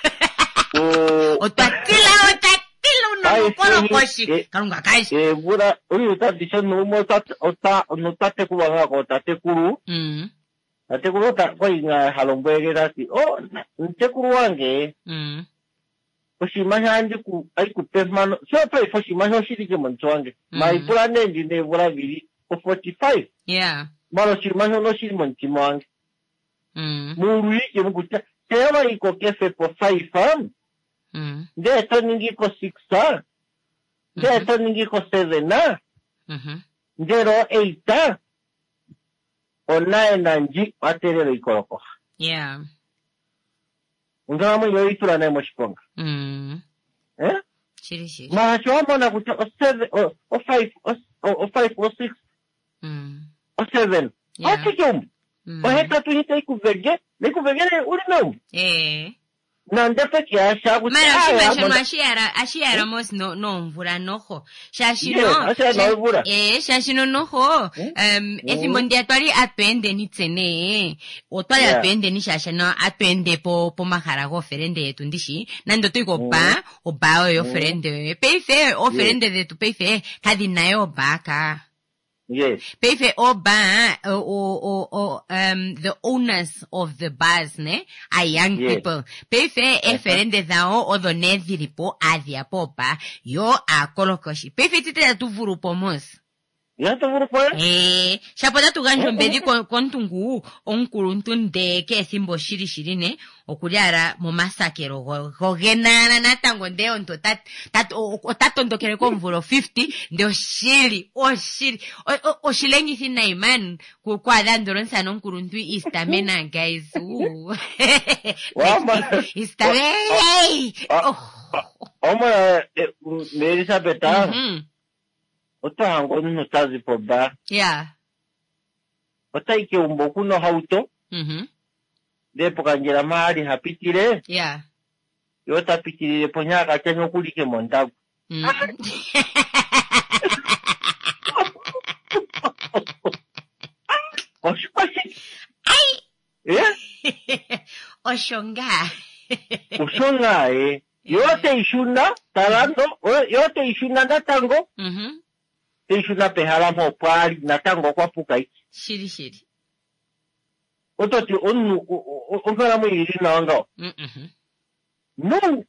Otatila uno koshi. Karunga kaishi. Wura, uri utadisha numo notate kuwanga ko tate kuru. Tate kuru kwa inga halongwege rasi. Nte kuru wange. Oshimasha andi aikupemano. Sopa ifoshimasha oshirike monchwange. Maipura nendi ne wura viri. O 45. Yeah. Maro shimasha no shiri monchimo wange. Muru hiki mkucha. Tewa iko kefe po 5 Nde toningi ko 6 Nde toningi ko 7 Ndero 8 O 9 nji aterero ikoroko. Yeah. Ungamu yoitura na moshiponga. Chirishi. Mahasho mona kucha o 7 o 5 o 5 o 6 o 7. Ati jom. O heta tu hita ikuvege. Nekuvege uri no. Nande peke asha kuti ashiyara mos no mvura noho. Shashino. Shashino noho. Ethimbo ndi atwali atwende ni tsene. Otwali atwende ni shashino atwende po mahara go ferende yetu ndishi. Nando tuiko oba oyo ferende. Peife oferende de tu peife kadi nayo baka. Yes. Peife oba the owners of the bars ne are young people. Peife eferende zao odone ziripo adhia popa yo akolokoshi. Peife tite tu vuru pomos. Ya tu vuru po? Shapota tu ganjo mbedi kontungu onkuruntunde ke simbo shiri ne okuliara mo masakero gogenana natango nde onto tatondo kere konvulo 50 nde oshilengi sina iman kwa dandoro nsano nkuruntu istamena guys. Istamena. Oma Elizabeth. Otahango nutazi poba. Yeah. Otaike umboku no hauto. Depo kanjira mahali hapitire. Yeah. Yota pitire ponyaka chanyo kulike montagu. Oshpashi. Ai. Yeah? Oshonga. Yote ishuna talando, yote ishuna natango. Ishuna pehala mo pali natango kwa puka iki. Shiri. Ototi onfala mo irina wanga. No.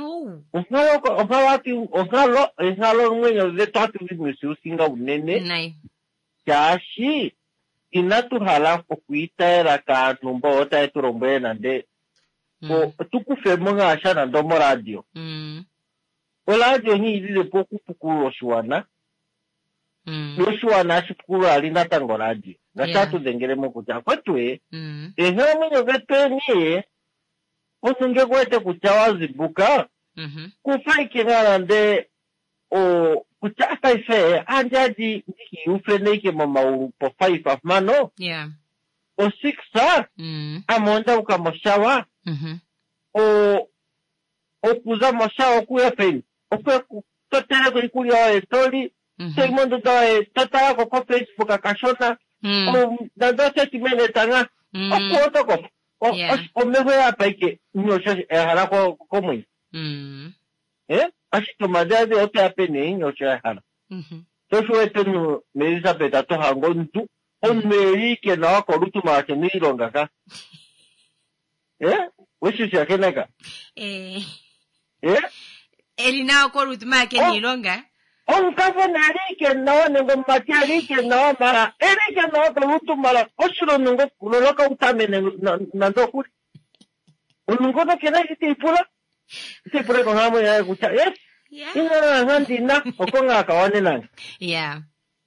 Onfalo mwenye de tatu vidmisi usinga unene. Nai. Chashi inatu hala kuita era ka numba ota eturombe nande. Tukufe mga asha na ndomo radio. Radio hii ile poku pukuru oshuana. Oshuana shipukuru alina tango radio. Gashatu dengere mo kucha kwatwe. Ehe mwenye vepe niye. Osunge kwete kuchawa zibuka. Kufaiki nande kucha faife. Anjaji ndiki ufreneke mama urupo 5 afmano. Yeah. O 6 sa. Amonda ukamoshawa. O kuza masha okuya peni. Okuya totele kwa ikuli ya estori. Segundo da tata kwa Facebook akashona. Dando setimene tanga. Oku otoko. O mewe hapa ike. Nyosha harako komui. Ashito madade ote apene nyosha hara. Tosho etenu Elizabeth ato hango ntu. Onmeri ke na wako rutu maake nironga ka. Wishu siya neka? Elina wako rutu maake nironga? Onkafa na rike na wa nengo matia rike na wa mara. Rike na wako rutu mara. Oshiro nungo kuloloka utame na ndokuri. Unungo no kena iti ipura? Iti ipura kwa hamu ya kucha. Yes? Ina na nandi na. Okonga akawane nanga. Yeah.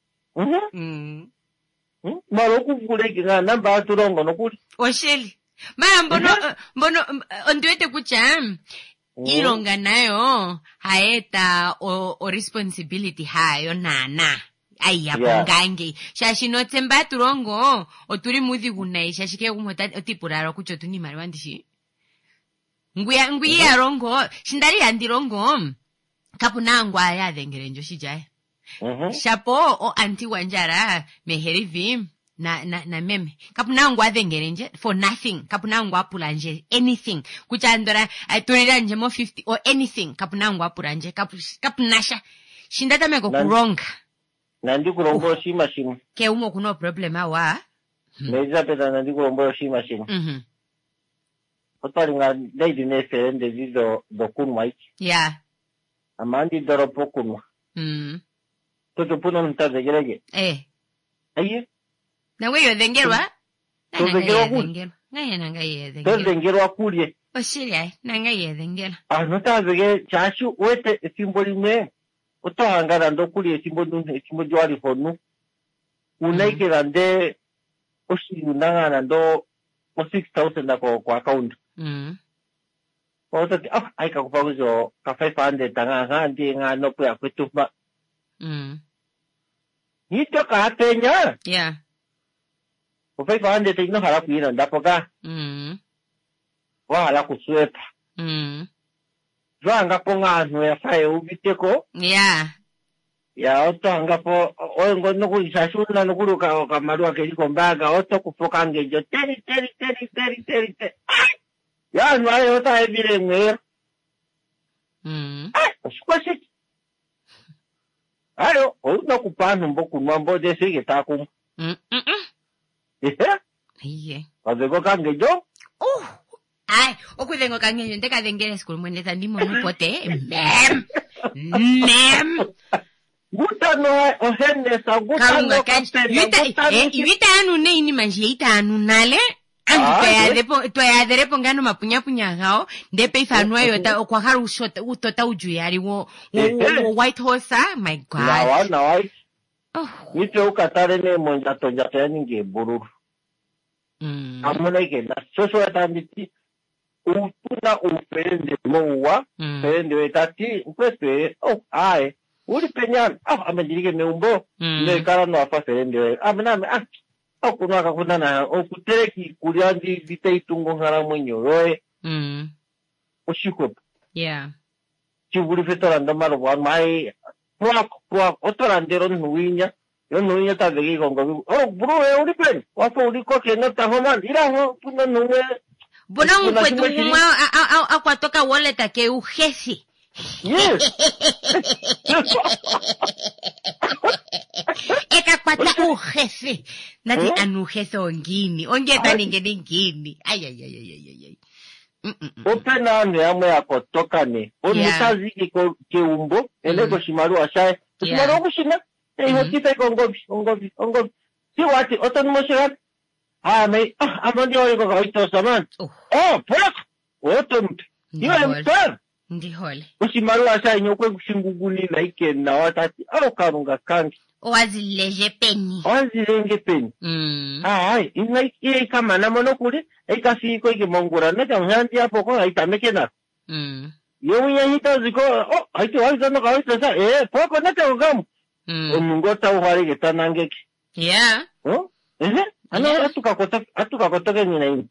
Maroku kuleki nga namba aturongo nokuri. Osheli. Mara mbono onduete kucha ilonga nayo haeta o responsibility hayo nana. Aya pongange. Shashino temba turongo oturi muthi gunai shashike kumota otipuraro kucho tuni marwandishi. Nguya rongo shindari andirongo kapuna ngwa ya dengere njo shijaya. Shapo o anti wanjara meherivi na meme. Kapuna ngwa dengere nje for nothing. Kapuna ngwa pulanje anything. Kuchandora turira nje mo 50 or anything. Kapuna ngwa pulanje kapunasha. Shindata meko kuronga. Nandi kurongo shima shimu. Ke umo kuno problema wa. Meza peta nandi kurongo shima shimu. Otari nga lady nese ende zido dokunwa iki. Yeah. Amandi doropo kunwa. Toto puno ntaze gerege. Aye. Nangwe yo dengerwa? Dengerwa kuri. Ngaya nangaye dengerwa. Dengerwa kuri. Oshiria, nangaye dengerwa. Ntaze ge chashu wete simboli me. Otohangara ndokuri simbo jwali honu. Unaike rande oshi unangana ndo 6,000 nako kwa account. Otati aika kupaguzo ka 500 tanga ngandi ngano pya kwetupa. Nito ka atenya. Yeah. Ko 500 ino hala kuira ndapoka. Wa hala kuswepa. Zwanga ponga ya fae ubiteko. Yeah. Ya otanga po ongo nokuli sashuna nokulu ka marua ke likombaga oto kufoka ngejo teri. Ya no ayo ta ebile ngwe. Squash. Ayo, ona kupana mboku mambo desige takum. Iye. Azego kangejo? Ay, okudhengo kangejo ndeka dhengere skulu mweneza ndimo nupote. Gutano ohende sa gutano Yuita anu ne ini manji yuita anu nale. To ya derepo ngano mapunya gao ndepe ifanua yota kwa haru utota ujuyari wo White Horse. My God. Na white. Nite ukatare ne monja tonja tani nge bururu. Amona ke na soso atanditi utuna ufende mowa fende wetati upese ai uri penyan amejirike meumbo ne kara no afa fende amna kuna kakuna na okutereki kulianji bitaitungo ngara mwenyo oshiko yeah chiburi fetoranda maro wa mai kwa otorandero nuinya yo nuinya tabegi gongo bro uri pen wapo uri ko keno tahoman iraho puna nuwe bona mkwetu akwatoka wallet ke ujesi. Yes. Eka kwata ujesi. Nati anujesi ongini. Ongeta ningini. Ay. Opena ane ame akotoka ne. Onutazi ke umbo. Eleko shimaru ashae. Shimaru okushina. Hotite ongobi. Si wati, otan moshirat. Me, amandi oyo kakaito saman. Polak. Oton. Iwa mtar. Ndihole. Ushimaru ashae nyokwe kushinguguli na ike na watati. Karunga kangi. Wazilenge peni. Ai, ina kama na monokuri, ikafiko ikimongura na jamhandi hapo kwa itamekena. Yo hita ziko, haiti wazano kawaita sa, poko na taungamu. Omungota uhari getanangeki. Yeah. Ano atukakotoke nina ini.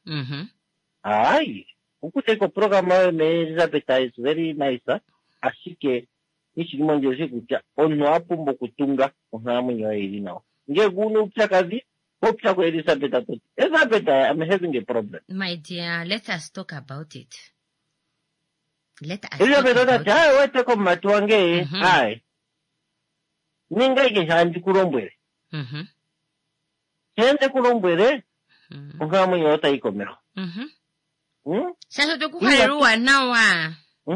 Ai, ukuteko programa me Elizabeth is very nice. Asike Nishimonje kucha ono apo mbokutunga onamu yoyiri now. Nge gunu upchakazi upchako Elizabeth atoti. Elizabeth, I'm having a problem. My dear, let us talk about it. Elizabeth, wete ko matuange hai. Ninga ke handi kurombwere. Hende kurombwere onamu yota ikomero. Sasa tukuhairuwa nawa.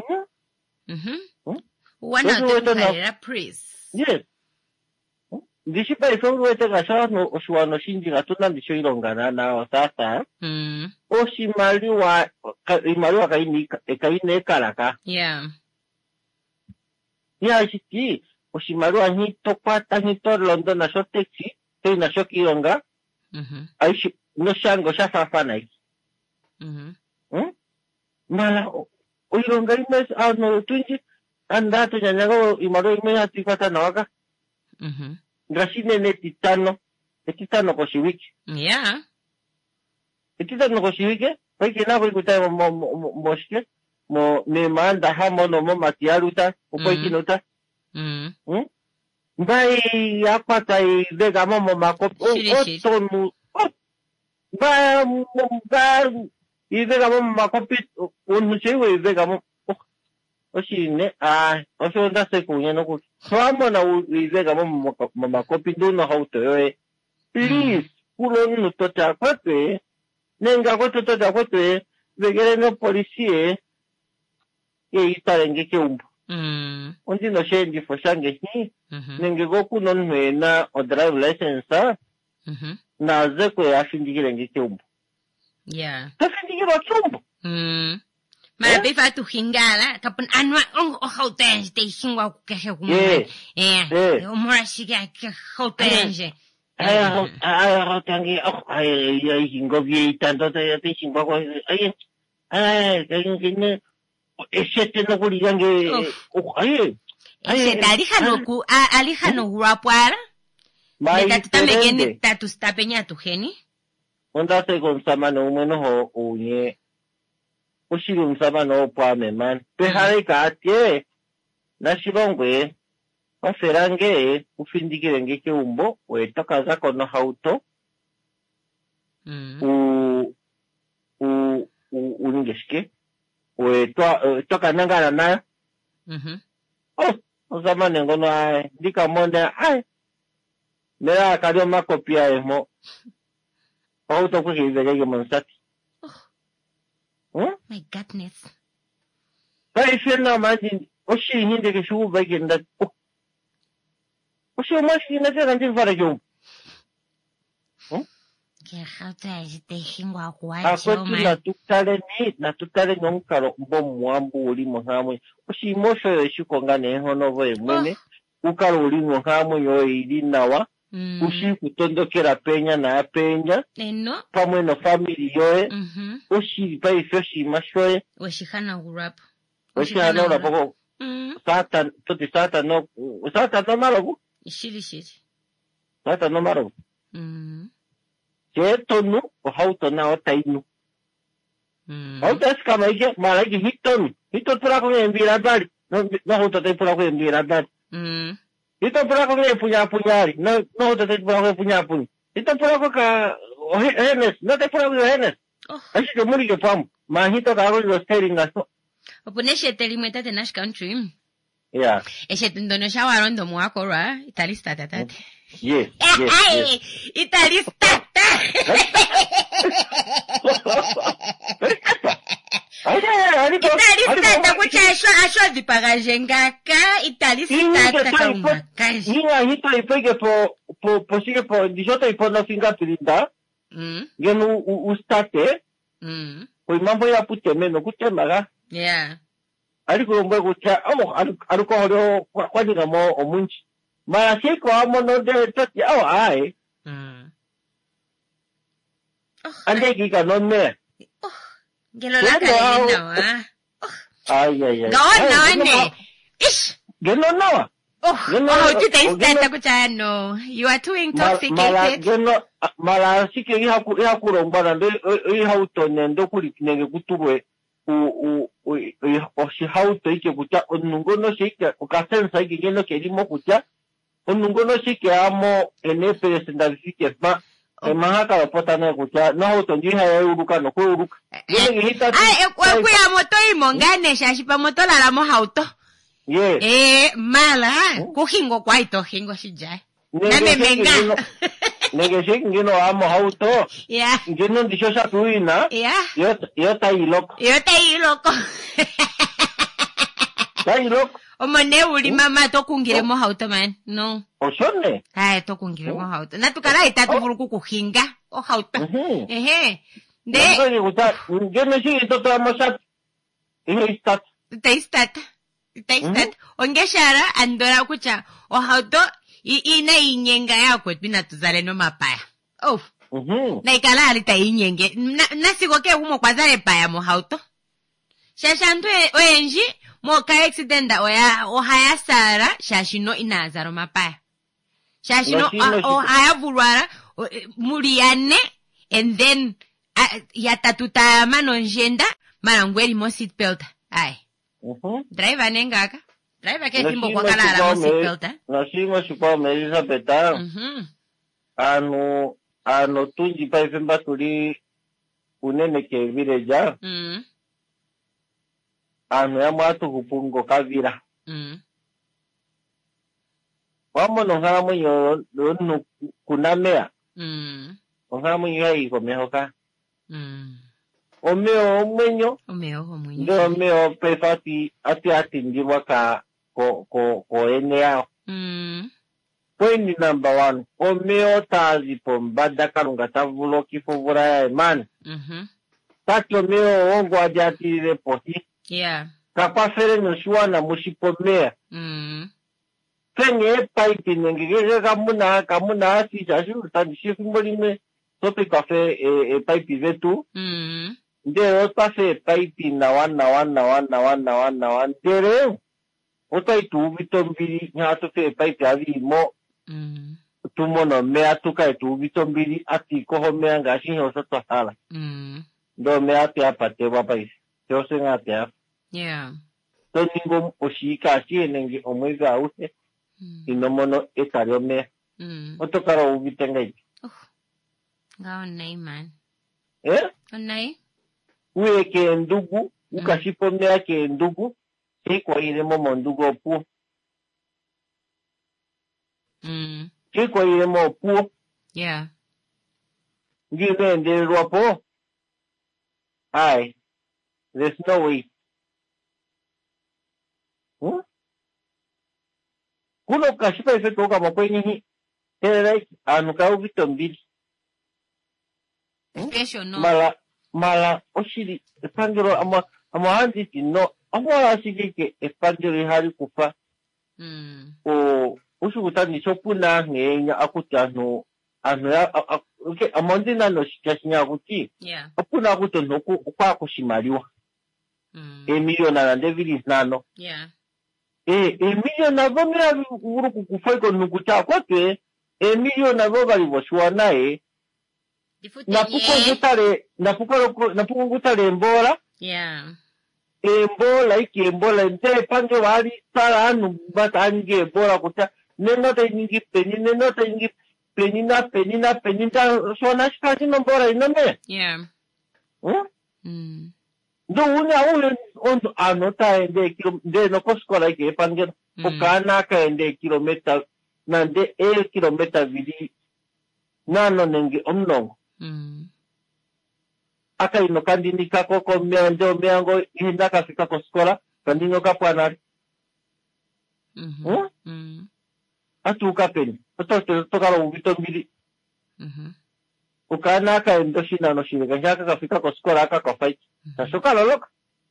Wana tukuharira praise. Yes. Dishipa ifongu wete gashawa no oshuano shinji gatuna ndisho ilongana na sasa. Oshimaliwa kaine karaka. Yeah. Ya shiki oshimaliwa hito kwata hito London na sho taxi te na sho kilonga. Aishi no shango shafafana iki. Mala oilonga imes no tunji anda tu nyanyago imaro ime hatifata na waka. Grasine netitano koshiwiki. Yeah. Etitano koshiwiki. Pake na kuikuta moshke mo me manda hamo no mo matiaruta upoiki nota. Mbai apata vega mo makopi otonu. Mbai vega mo makopi unuchewe vega mo. Oshine osonda sekunya no ku swamo na ivega mo makopi ndono hauto please kulo no tota kwate nenga ko tota kwate vegere no policie itarenge keumbo ondi no shendi fo shange hi nenge go kuno nwena o drive license na zeko ya shindigirenge keumbo yeah tafindigiro keumbo Mara befa tu hingala kapun anwa houtens te hingwa kukehe kuma. Umora shiga houtens. Houtangi ay hingo vie tanto te hingwa ko ay kine esete no kuligange esete alihano guapara. Meta tamegeni tatu stapenya tu geni. Onda se con samano umeno ho unye Ushiri msaba no pwame man. Pehare katie. Nashibongwe. Waferange. Ufindikire ngeke umbo. Wetoka zako no hauto. Uningeshike. Wetoka nangana na. Uzamane ngono ae. Dika monde ae. Mera kadio makopia emo. Hauto kuhizegege monsati. My goodness. But if you're not imagine, she need to show back in that. She must be not until for a job. How to taking what I thought not to tell it, not to tell it, no car bomb one bully Mohammed. She most she can go over a minute. Ukaroli Mohammed, or Idinawa. Ushi kutondo kera penya na penya. No. Pamwe no family yoe. Ushi pai feshi mashoe. Ushi hana urap. Ushi hana urap. Satan, toti satan no. Satan no marogu. Shiri. Satan no marogu. Cheto no, o hauto na o tainu. Hauto eskama ike, malaki hitonu. Hito pura kong envira bari. No hauto te pura kong envira bari. Ito pura ko ngayon punya-punyari. No, te pura ko punya-puny. Ito pura ko ka henes. No te pura ko henes. Asi ko muli ko pam. Mahito ka ako yung steering na so. Opuneshe telimeta te nash country. Yeah. Eshe tundono shawaron do mwako ra. Italista tatate. Yes. Italista. Italista kucha asho dipagajengaka italista takamakaji. Ninga hito ipege po sige po disota ipo no fingerprint. Genu ustate. Ko mambo ya puteme no kutemaga. Yeah. Aliko mbo kucha aliko holo kwani ngamo omunchi. Mara siko amo no de tati ai. Ande kika no me. Gelo la kalina wa. Ay. No. Ish. Gelo no. Tutaista kuchano. You are too intoxicated. Mala sike iha kurombana ndo iha utonendo kulikinenge kutubwe si hauto ike kucha onungono sike ukasensa ike geno kelimo kucha onungono sike amo enepe sendalisike ma mahaka wapota na kucha no hauto njiha ya uruka no kuruka kuya moto imongane shashipa moto la mo hauto. Yes. Mala, kuhingo kwaito hingo shijai. Name menga. Nege shik ngino amo hauto. Yeah. Ngino disho sa tuina. Yeah. Yo ta iloko. Ta iloko. Omane uli mama tokungire mo hauto man. No. Osone. Hai tokungire mo hauto. Natukara itatu buruku kuhinga o hauto. De. Ngino shik ito to amo sa. Taistat. Ongeshara andora kucha o hauto ina inyenga yako binatuzale no mapaya. Na ikala alita inyenge nasiko ke umo kwazale paya mo hauto. Shashantwe oenji mo ka accident o haya sara shashino inazaro mapaya. Shashino o haya bulwara muriane and then yatatuta manonjenda marangweli mo seat belt. Ai. Driver nengaka. Driver ke timbo kwa kala la mo seat belt. Nasimo sipa melisa peta. Ano tunji pa ifemba tuli unene ke vireja. Ano ya mwatu kupungo kavira. Wamo nongamo yo no kunamea. Nongamo yo iko mehoka. Omeo mwenyo. Omeo pefati ati ndiwa ka ko enea. Point number 1. Omeo tazi pombada karunga tavulo kifuvura ya man. Tati omeo ongo ajati repoti. Yeah. Kapafere nyoshua na mushipomea. Kenye paipi nengegeze kamuna asi jashu tadishifu mbolime sope kafe paipi vetu. Ndero pase paipi na wan. Ndere ota itu vitombili nyato fe paipi avi mo. Tumono mea tuka itu vitombili ati koho mea ngashi hosa tohala. Ndo mea te apate wapaisi. Jose ngate. Yeah. To ningo oshika si nenge omwega use. Inomono etariome. Otokara ubitengai. Ngao nei man. Nei. Uwe ke ndugu, ukashipo mea ke ndugu, kwa ile momo ndugu opu. Kwa ile mo opu. Yeah. Ngine ndele ruapo. Aye. There's no way. Kuno kashipa ifeto oka mapwenye hi. Tere anukao vito mbili. Special no. Mala oshiri espangero ama handiti no. Ama ashigike espangero hari kufa. O ushugutani shopuna ngenya akuta no. Okay, amondina no shikashinya akuti. Yeah. Apuna akuto no kwa kushimaliwa. Emilio na David nano. Yeah. Emilio na vomera uru kukufai ko nukuta kwatwe. Emilio na vobali boshwana Napuko ngutale mbola. Yeah. Mbola iki mbola nte pange wali sala anu bata ange mbola kuta. Nenota ingi penina sona shikaji no mbola inome. Yeah. Do unya ule ondo anota ende de no koskola iki pange okana ka ende kilomita nande kilomita vidi nano nenge omnongo. Aka ino kandini kako meango hinaka fika koskola kandino kapwana. Atu kapeni. Atu tokala ubito mbili. Ukana aka endoshina no shire ganyaka kafika koskola aka kafai. Tashoka loloka.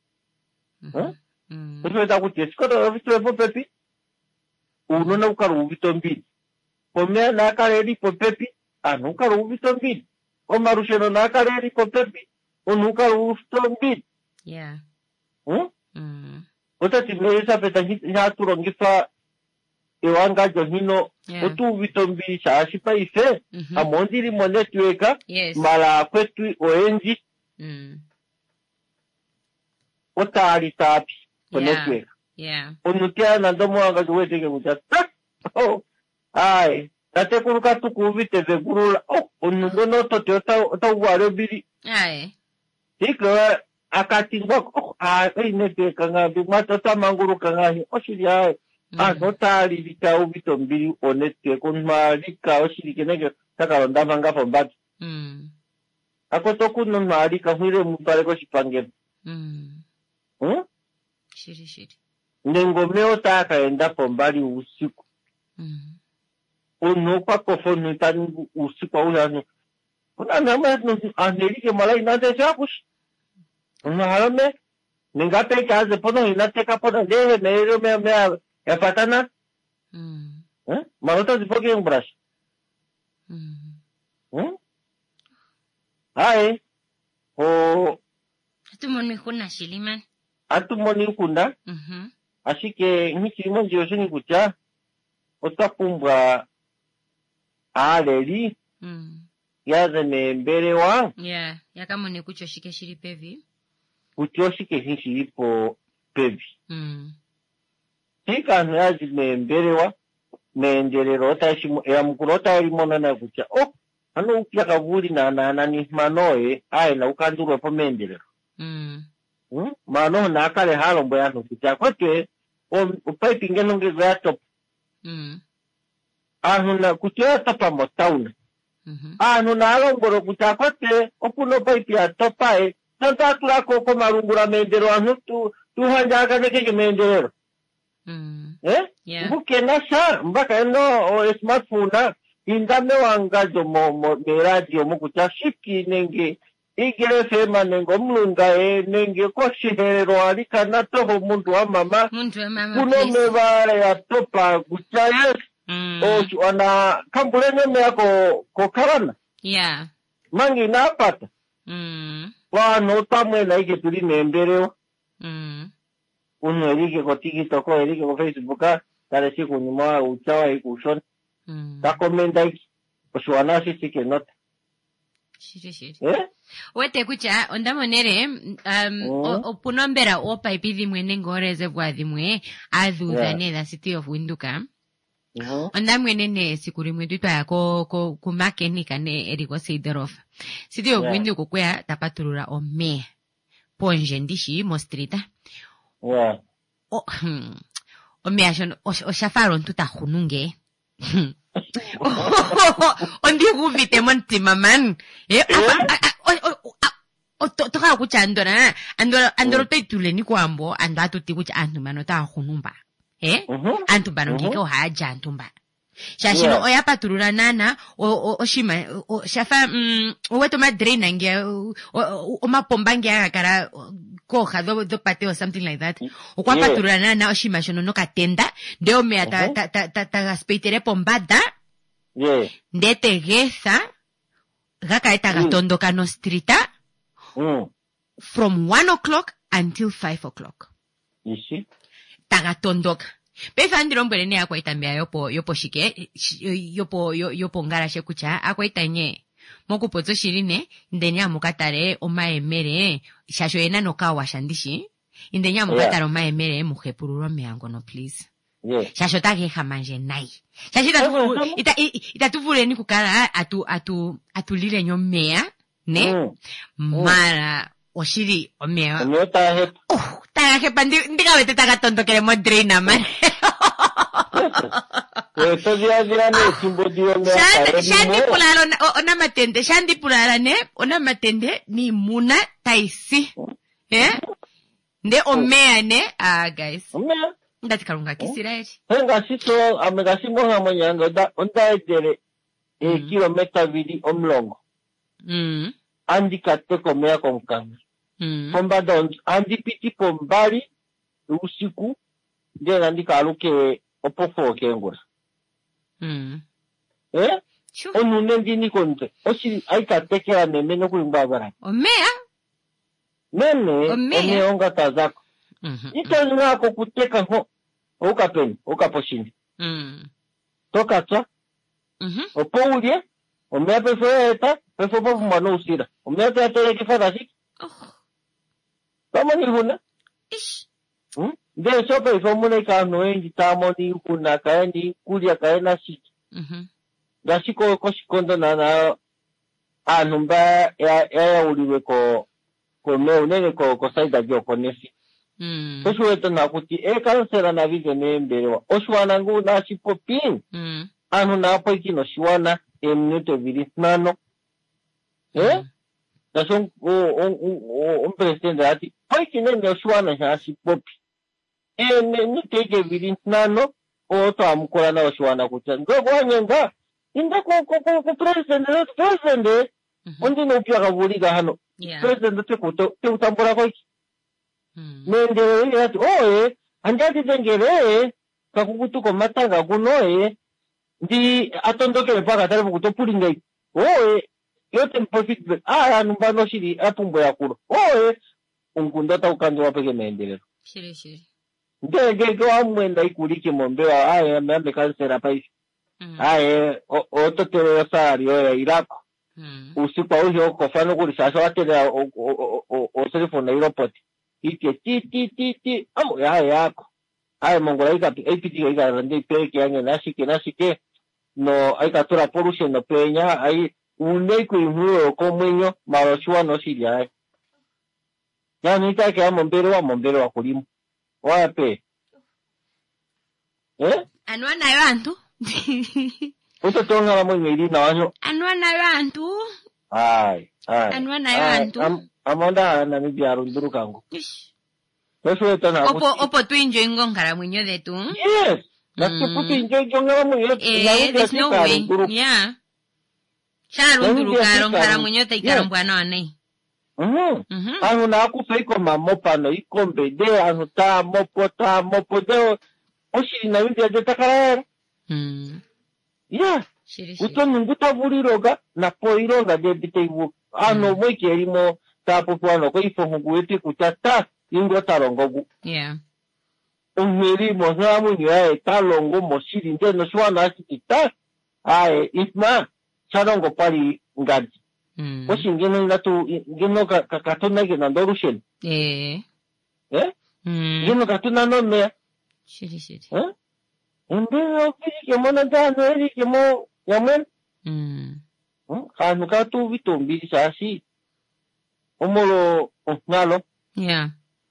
Uso ita kuti skola ubito po pepi. Uno na ukala ubito mbili. Pomea na aka ready po pepi. Anu ukala ubito mbili. Omarusheno na aka ready po pepi. Unuka ubito mbili. Yeah. Otati meisa peta hituro ngifa ewanga johino otu ubito mbili shaashipa ife amondiri monetweka mala kwetu oenji otari tapi monetweka onutia na ndomo wanga juweteke mutata ai tate kuruka tukuvite vegurula onungono tote otaware bili ai iko akatingwa inete kanga bimata tamanguru kanga oshiri ai notari vita ubito mbili onete kunmalika oshiri kenege takaronda manga fombati akotoku no malika hwire mupale ko shipangero shiri Nengomeo taka enda pombali usiku kwa kofonu tani usiku au kuna nama anelike mala inate chakush unahalame ningape kaze pono inate kapona lehe meero me ya patana malota zipoke ngbrash hai atumoni kuna shiliman atumoni kunda ashike nkirimo ngiyoshini kucha otakumbwa aleli yaze mbere wa yakamone kucho shike shiri pevi kucho shike shiri po pevi tika yaze mbere wa mendelero tashimu ya mkurota ilimona na kucha ano upya kavuli na ni manoe na ukandurwa po mendelero mano na kale halo mbo yano kucha kwatwe upaipi ngeno ngezo ya top na kuchoya topa motauna na alongoro kucha kwatwe okuno paipi ya topae tanta tulako ko marungura mendero tuhanja akaneke mendero buke nasha mbaka eno smartphone indame wangajo mo radio mo kucha shiki nenge igere fema nengo mlunga nenge koshihero alikana toho muntu wa mama kuno mebara ya topa kucha wana kambulene meyako kokarana mangi napata wano tamwe na ike tuli nemberewa uno erike ko TikTok erike ko Facebook tare siku nyuma uchawa ikushon ta komenda iki oswana sisi ke nota Shiri. Wete kucha, ondamonere, opunombera opa ipidhimwe nengoreze vwadhimwe, adhuza ne the city of Windhoek. Ondamwenene sikurimwe tutwa ko makenika ne eriko Seiderof. City of Windhoek kwea tapaturura omea. Ponje ndishi mostrita. Omea shon oshafaro ntuta hununge. Ondi guvite montima man. Toka kucha andoro toitule ni kwambo ando atuti kucha antu mano ta hunumba. Antu bano ngeke haja antumba. Shashino oya paturura nana oshima shafa oweto madrena ngia omapomba ngia kara koha do pate or something like that. Okwa paturura nana oshima shono no katenda ndeo me ta speitere pombada. Ndete geza gaka eta gatondoka no streeta from 1 o'clock until 5 o'clock. You see? Tagatondoka. Pefa ndiro mbwene akwa itambia yopo shike, yopo ngara shekucha, akwa itanye. Moku poto shirine, ndenya mukatare omaemere, shasho ena no kawa shandishi, ndenya mukatare omaemere, muhepururo meangono please. Shasho tage hamanje nai. Shasho itatufure ni kukara atulile nyomea, ne? Mara, oshiri omea. Taga hepa ndiga wete taga tonto kere mo drena man. Shandi pularo ona matende ni muna taisi. Nde omea ne guys. Ndati karunga kisiraeli. Henga sito amegasimo hamonyanga onda edere kilometa vili omlongo. Andi kate komea konkanga. Pombada andi piti pombali usiku nde andi kaluke opofo kengura. Onune ndini konte. Oshi aikatekera neme no kuimbagara. Omea? Nene onga tazako. Ito ngako kuteka ho okapeni okaposhini. Toka twa. Opoulie omea pefeta pefo pofu mano usira. Omea teatele kifadasi. Kama ni huna? Nde sopa ifomune kano enji tamo ni huna kaya ni kulia kaya na shiki. Gashiko koshikondo na anumba ya uliwe ko meo nene ko saida joko nesi. Oshu eto na kuti kansera na vize nemberewa. Oshu wanangu na shipo pin. Anu na hapo ikino shiwana minuto vili nano. Dason presidente ati poi kinenge oshwana hasi popi ni tege vili nano oto amukora na oshwana kucha ngo gwanyenga inda ko presidente ondi no pya kabuliga hano presidente te utambura ko iki mende ati anjati dengere kakukutu ko matanga kuno ndi atondokele paka tare kutopulinga iki yote mpofiti numbano shiri apumbo ya kuro unkundota ukanzo wapeke meendelero shiri ngege wamwenda ikuliki mombewa meambe kansera paisi ototelera sari ya irako usiku aujo kofano kulisasa watele telefone iropoti ike ti yako mongola ipiti rande ipeke yange nashike no aikatura pollution no penya uneko ihuo komwenyo marochua no siria ya nita ke mombero wa kulimu wape anwa nayo antu utotonga la mwenye ili na wanyo anwa nayo antu anwa nayo antu amonda na mibiaru nduru kangu opo tu enjoy ngongara mwenyo de tu yes nakuputi enjoy ngongara mwenyo there's no way yeah Sharu kara mwenyo te ikarombwana wane. Anu na akufeiko mamopa no ikombe de anu ta mopo de oshiri na windi aje takara. Yeah. Uto nunguta buliroga na poiroga de biteibu. Anu mweki elimo tapo kwano kwa ifo hugueti kutata ingo tarongogu. Yeah. Umeri mozamu nyo talongo moshiri nde no shwana asitita. Isma charongo pali ngaji. Oshingeno na tu ngeno katuna ke na dorushen. Ngeno katuna no me. Shiri. Ende ofisi ke mona dano eri ke mo yamen. Kanu ka tu vitombi sasi. Omolo ngalo. Yeah.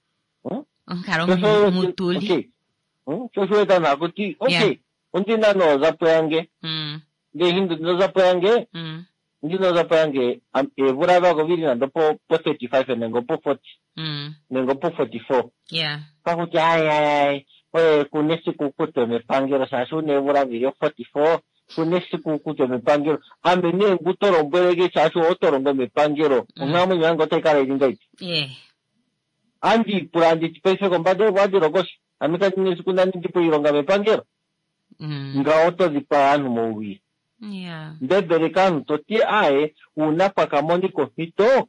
Karo mutuli. Chocho eta na kuti. Okay. Undi na no zapoyange. De hindu no zapoyange. Ndino zapoyange evura go vili na dopo 35 nengo po 40. Nengo po 44. Yeah. Kakuti ay. Oye, kunesi kukuto me pangero sasu ne evura video 44. Kunesi kukuto me pangero. Ame ne ngutoro mbelege sasu otoro me pangero. Ungamu yango te kare dingai. Yeah. Andi purandi tipese kombade wadi rogoshi. Amika nisi kunani tipo ironga me pangero. Nga oto di paanu mowi. Yeah. Bebere kanu toti ae unapa kamoni kohito.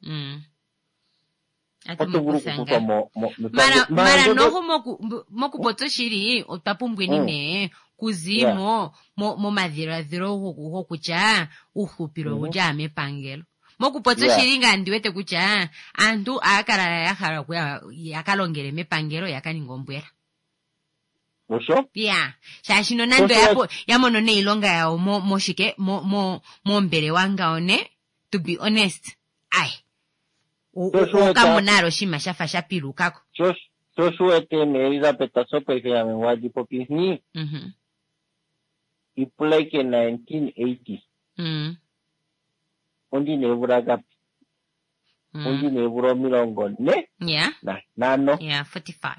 Oto guruku kupa mara noho moku boto shiri otapumbweni ne kuzimo mo madhiradhiro hokucha uhupiro uja me pangelo. Moku boto shiri ngandiwete kucha antu akara yakara kuya yakalongere me pangelo yakaningombwera. Osho? Yeah. Shashino nando yapo yamono ne ilonga yao mo shike mo mbere wanga one, to be honest. Ai. Kamonaro shima shafa shapiru kako. Shoshu ete me Elizabeth sopa que ya me wadi popini. Ipuleke 1980. Undi ne buraga. Undi ne buro milongo ne? Yeah. Nano. Yeah, 45.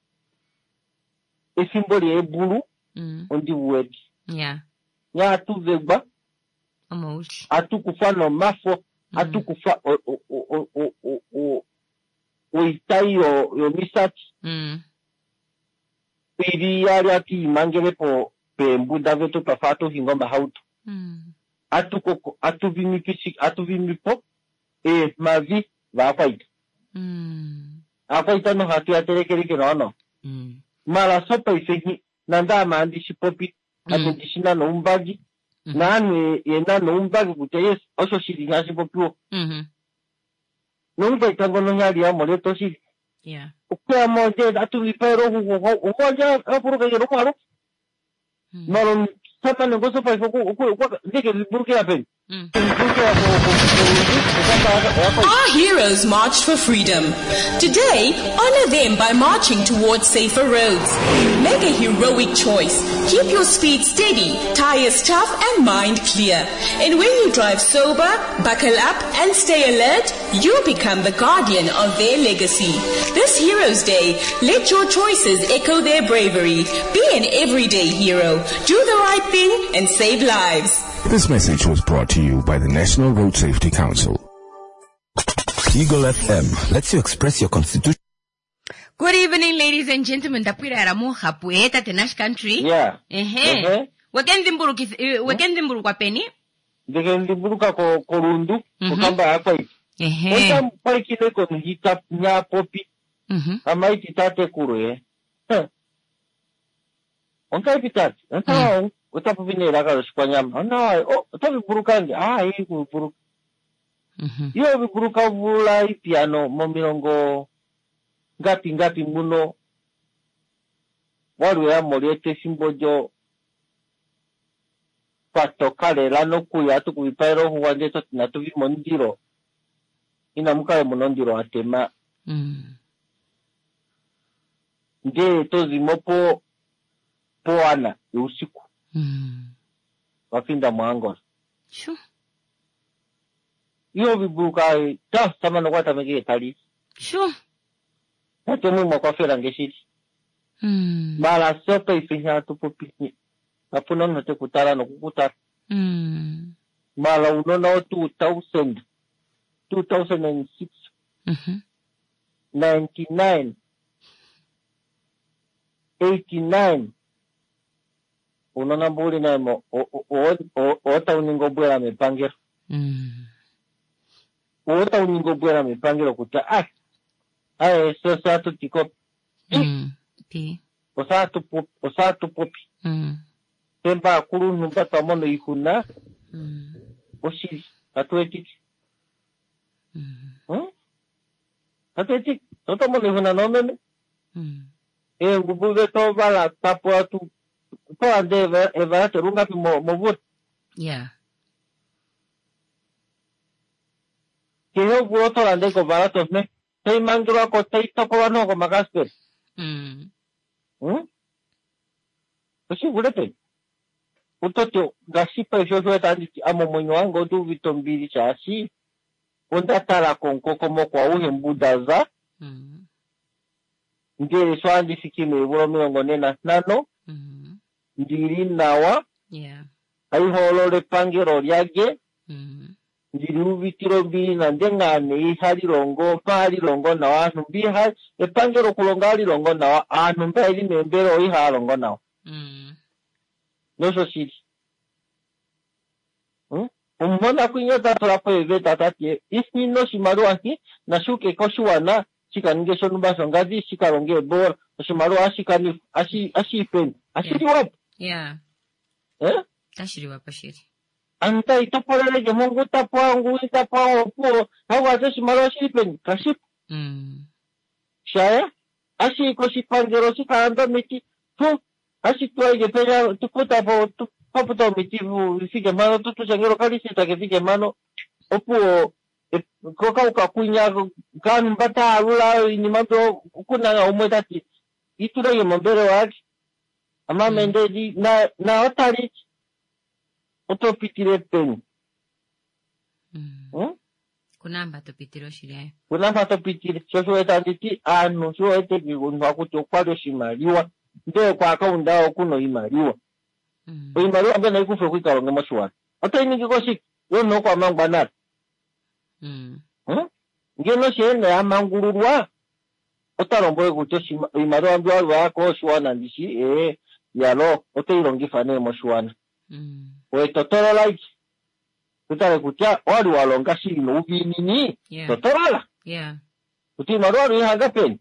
Esimboli ebulu. Undi wedi. Yeah. Ya atu vegba. Amouti. Atu kufano mafo. Atu kufa o itai yo misati. Pidi yari ati mangele po pe mbuda veto pafato hingomba hautu. Atu vimipo mavi va afaita. Afaita no hatu ya terekerike no. Mala sopa isegi nanda amandi shipopi. Atendishina no umbagi. Nani yena no umbagi kuteyes osho shiri ngashi popio. Nunca itango no nyari ya moleto shiri. Yeah. Ukea moje atu vipero ukoja apuro kaya rumaro. Nalo sapa negoso pa uko dike viburuke ya pen. Our heroes marched for freedom. Today, honor them by marching towards safer roads. Make a heroic choice. Keep your speed steady, tires tough, and mind clear. And when you drive sober, buckle up, and stay alert, you become the guardian of their legacy. This Heroes Day, let your choices echo their bravery. Be an everyday hero. Do the right thing and save lives. This message was brought to you by the National Road Safety Council. Eagle FM lets you express your constitution. Good evening, ladies and gentlemen. Tapira ramuha pueta tenash country. Yeah. Wekendimburu kwa peni? Wekendimburu kwa korundu. Kukamba hapa iti. Weka mpaikile kono hita nya popi. Ama iti tate kuru Onka iti tate. Onka utapu vine raka shikwa nyama. Utapu burukandi. Hii kuburuka. Iyo viburuka vula ipiano momirongo ngapi muno. Walu ya moriete simbojo patokale lano kuya atu kuvipairo huwande to tinatuvi mondiro. Ina mukale monondiro atema. Nde tozi mopo poana usiku. Wafinda mwangora. Sure. Iyo viburuka ta sama no kwata mege tali. Sure. Ate mu makofera ngeshiti. Mala sopa ifinya tu popini. Apuno no te kutara no kukutara. Mala unona o 2006. 99. 89. Unona mbuli na mo ota uningo bwela mepangero. Ota uningo bwela mepangero kuta so sato tiko. Pi. Osato popi. Temba kuru numbata mono ihuna. Oshiri atuetiki. Ateti, toto mo lehuna no meme. Ngubuve to bala tapo atu. To ande evara te runga pi mo vut. Yeah. Keo buoto ande ko bala to me. Tei mandura ko tei topo ano ko makaspe. Kasi gulete. Utoto gasipa jojo tandi amo monyoango du vitombiri chasi. Onda tala konko como kwa uhe mbudaza. Ndiri swandi fikime uromi ngonena nano. Ndiri nawa. Yeah. Ai holore pangero ryage. Ndiri uvitiro mbiri na ndengane ihali longo, pali longo nawa, anumbi ihali, pangero kulonga ali longo nawa, anumbi ili membero ihali longo nawa. Noso shiri. Umona kuinyo tatarapo eve tatatie, isni no shimaru aki, na shuke koshuana, shika nge shonumba ngazi, shika longe bor, shimaru ashika ni, ashipen, ashiriwap. Yeah. Ashiriwap, ashiri. Anta itapolele ke mungu tapangu, itapao po, hawa za shimaru ashipen, kaship. Shaya, ashi koshipangero shika anda miti, tu, ashi tuwa ke pera, tukuta po, Paputo mitivu fige mano tutu changero kali sita ke fige mano opo koka ukakunya kan bata alula ni mando kuna umwetati itura ye mbere waki ama mende di na otari otopitire pen kunamba topitiro shire kunamba topitire soso etanditi anu so ete bigunwa kutokwado shimaliwa ndio kwa kaunda okuno imaliwa Oimari ambe na ikufe kwika nga mashwa. Ata ini kikoshi yo no kwa mangbanar. Ngeno shene ya mangururwa. Otarombo ekutoshi oimari ambe wa ko shwana ndishi yalo otairongi fane moshwana. We totoro like. Tutare kutia wali walonga shiri no ubinini. Totorola. Yeah. Uti marwari hanga pen.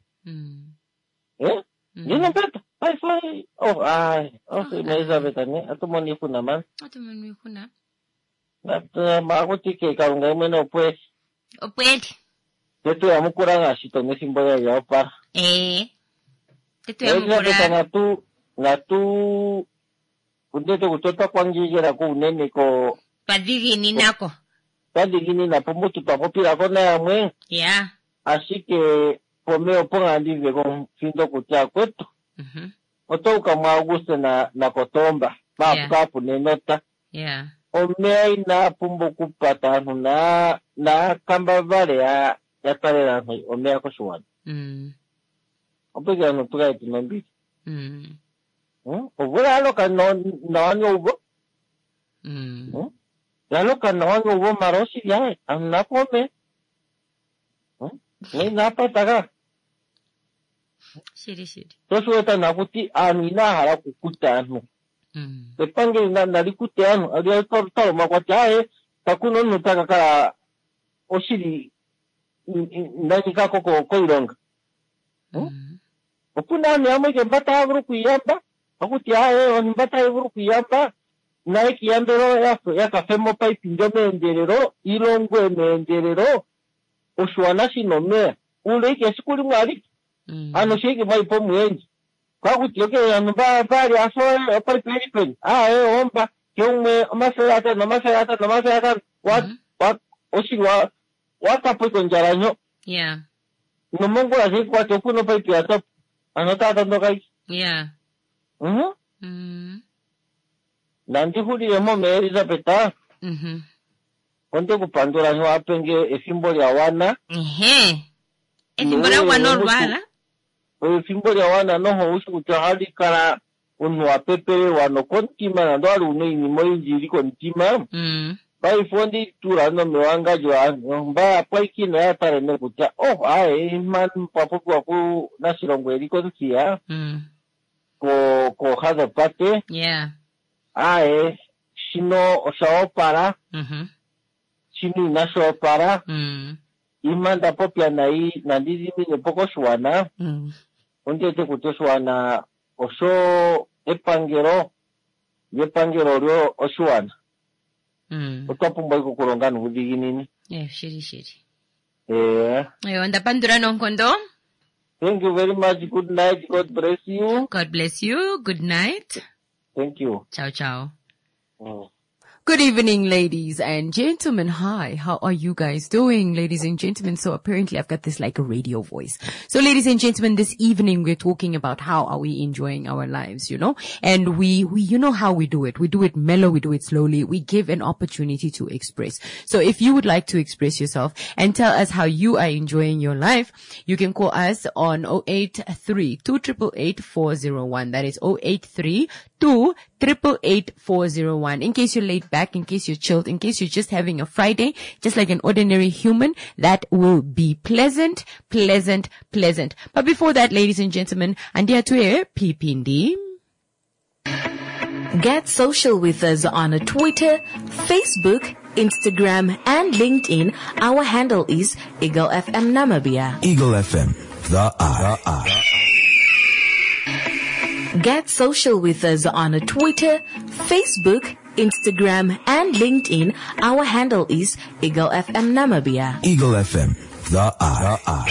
Ngeno beta. Fai. Meza betane. Atu moni kuna man. Makuti ke karunga imene opweti. Opweti. Tetu ya mukura ngashito nesimbo ya opa. Tetu ya mukura. Ngatu. Kundete kutota kwa njijera ku unene ko. Padigini nako. Padigini na pumutu tapopira kona ya mwe. Yeah. Ashike pomeo ponga ndive kon findo kutia kwetu. Otoka mwa Augusto na Kotomba. Kapu nenota. Yeah. Omei na pumbu kupata na kamba vale ya tale na omea koshuwana. Opega no tuga iti nombi. Ovula aloka na wanyo ubo. Aloka na wanyo ubo maroshi yae. Anapome. Napa taga. Shiri. Tosueta nakuti anina hara kukuta anu. Tepange nalikuti anu. Adia toro makwati hae. Takuno nutaka kara oshiri ndani kako koironga. Opuna anu yamo ike mbata avuru kuyamba. Akuti hae onimbata avuru kuyamba. Naiki yambero ya kafemo paipi njo meenderero. Ilongwe meenderero. Oshuanashi no mea. Ule ike sikuli mwaliki. Ano shiki maipo mwenji. Kwa kuti yoke anu bari aso pari pen. Omba. Kiume masayata. Wat oshi watapo konjaranyo. Yeah. No mongo la shiki kwa tokuno paipi atop. Ano tata ndo kai. Yeah. Nanti huli yemo me Elizabeth. Konte kupandura nyo apenge efimboli ya wana. Efimboli ya wana olwala. Efimboli ya wana noho ushi kutahali kala unwa pepere wano kontima na ndo alu uneini moinji iliko ntima. Bai fondi turano mewanga jwa. Mba apaiki na ya tare ne kutia. Man papoku waku nasirongo iliko nkia. Ko haza pate. Yeah. Shino osao para. Chini nasho para. Imanda popia na hii na ndizi mine poko shwana. Onde te kutoshwana osho epangero ryo oshwana. Otapumba iko kurongana udigini. Shiri. Yeah. Thank you very much. Good night. God bless you. God bless you. Good night. Thank you. Ciao, ciao. Oh. Good evening, ladies and gentlemen. Hi, how are you guys doing, ladies and gentlemen? So apparently I've got this like a radio voice. So ladies and gentlemen, this evening we're talking about how are we enjoying our lives, you know? And we you know how we do it. We do it mellow, we do it slowly. We give an opportunity to express. So if you would like to express yourself and tell us how you are enjoying your life, you can call us on 083-288-401. That is 083-288-401. In case you're laid back, in case you're chilled, in case you're just having a Friday, just like an ordinary human, that will be pleasant. But before that, ladies and gentlemen, Andia Tue, Pipindi. Get social with us on Twitter, Facebook, Instagram, and LinkedIn. Our handle is Eagle FM Namibia. Eagle FM, the I. Get social with us on Twitter, Facebook, Instagram, and LinkedIn. Our handle is Eagle FM Namibia. Eagle FM, the I.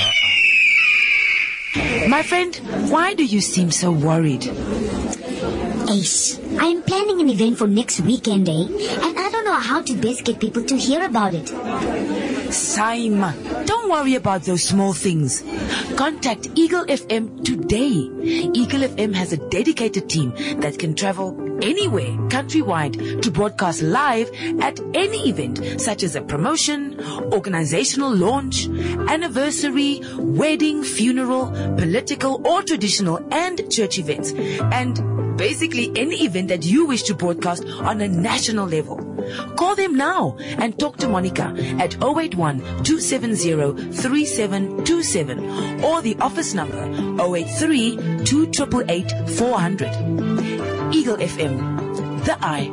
My friend, why do you seem so worried? Ace, I am planning an event for next weekend, and I don't know how to best get people to hear about it. Saima, don't worry about those small things. Contact Eagle FM today. Eagle FM has a dedicated team that can travel anywhere countrywide to broadcast live at any event, such as a promotion, organizational launch, anniversary, wedding, funeral, political or traditional and church events, and basically any event that you wish to broadcast on a national level. Call them now and talk to Monica at 081-270-3727 or the office number 083-288-400. Eagle FM, the I.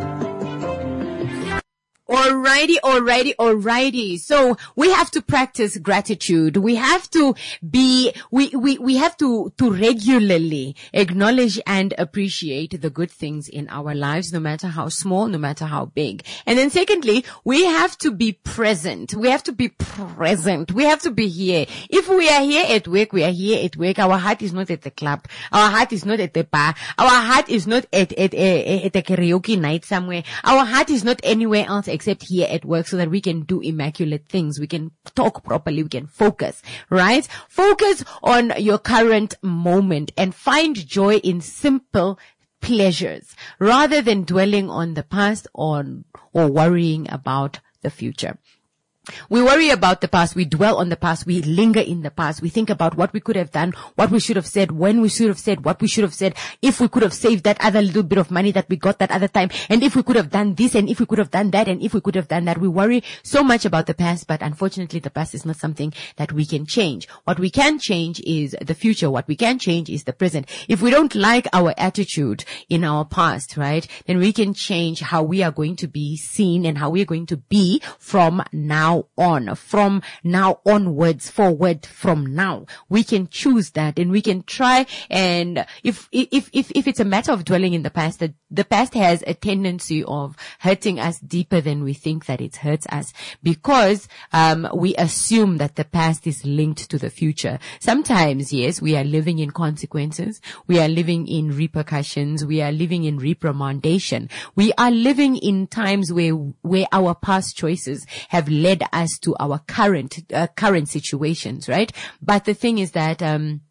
Alrighty. So we have to practice gratitude. We have to be, we have to regularly acknowledge and appreciate the good things in our lives, no matter how small, no matter how big. And then secondly, we have to be present. We have to be present. We have to be here. If we are here at work, we are here at work. Our heart is not at the club. Our heart is not at the bar. Our heart is not at a karaoke night somewhere. Our heart is not anywhere else except here at work, so that we can do immaculate things. We can talk properly. We can focus, right? Focus on your current moment and find joy in simple pleasures rather than dwelling on the past or worrying about the future. We worry about the past. We dwell on the past. We linger in the past. We think about what we could have done, what we should have said, when we should have said, what we should have said, if we could have saved that other little bit of money that we got that other time, and if we could have done this, and if we could have done that, and if we could have done that. We worry so much about the past, but unfortunately the past is not something that we can change. What we can change is the future. What we can change is the present. If we don't like our attitude in our past, right, then we can change how we are going to be seen and how we are going to be from now on, from now onwards, forward from now. We can choose that, and we can try. And if it's a matter of dwelling in the past, the past has a tendency of hurting us deeper than we think that it hurts us, because we assume that the past is linked to the future. Sometimes, yes, we are living in consequences. We are living in repercussions. We are living in reprimandation. We are living in times where our past choices have led us to our current situations, right? But the thing is that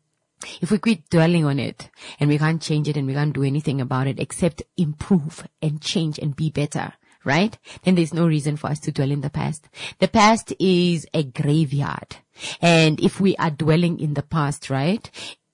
if we quit dwelling on it and we can't change it and we can't do anything about it except improve and change and be better, right? Then there's no reason for us to dwell in the past. The past is a graveyard. And if we are dwelling in the past, right,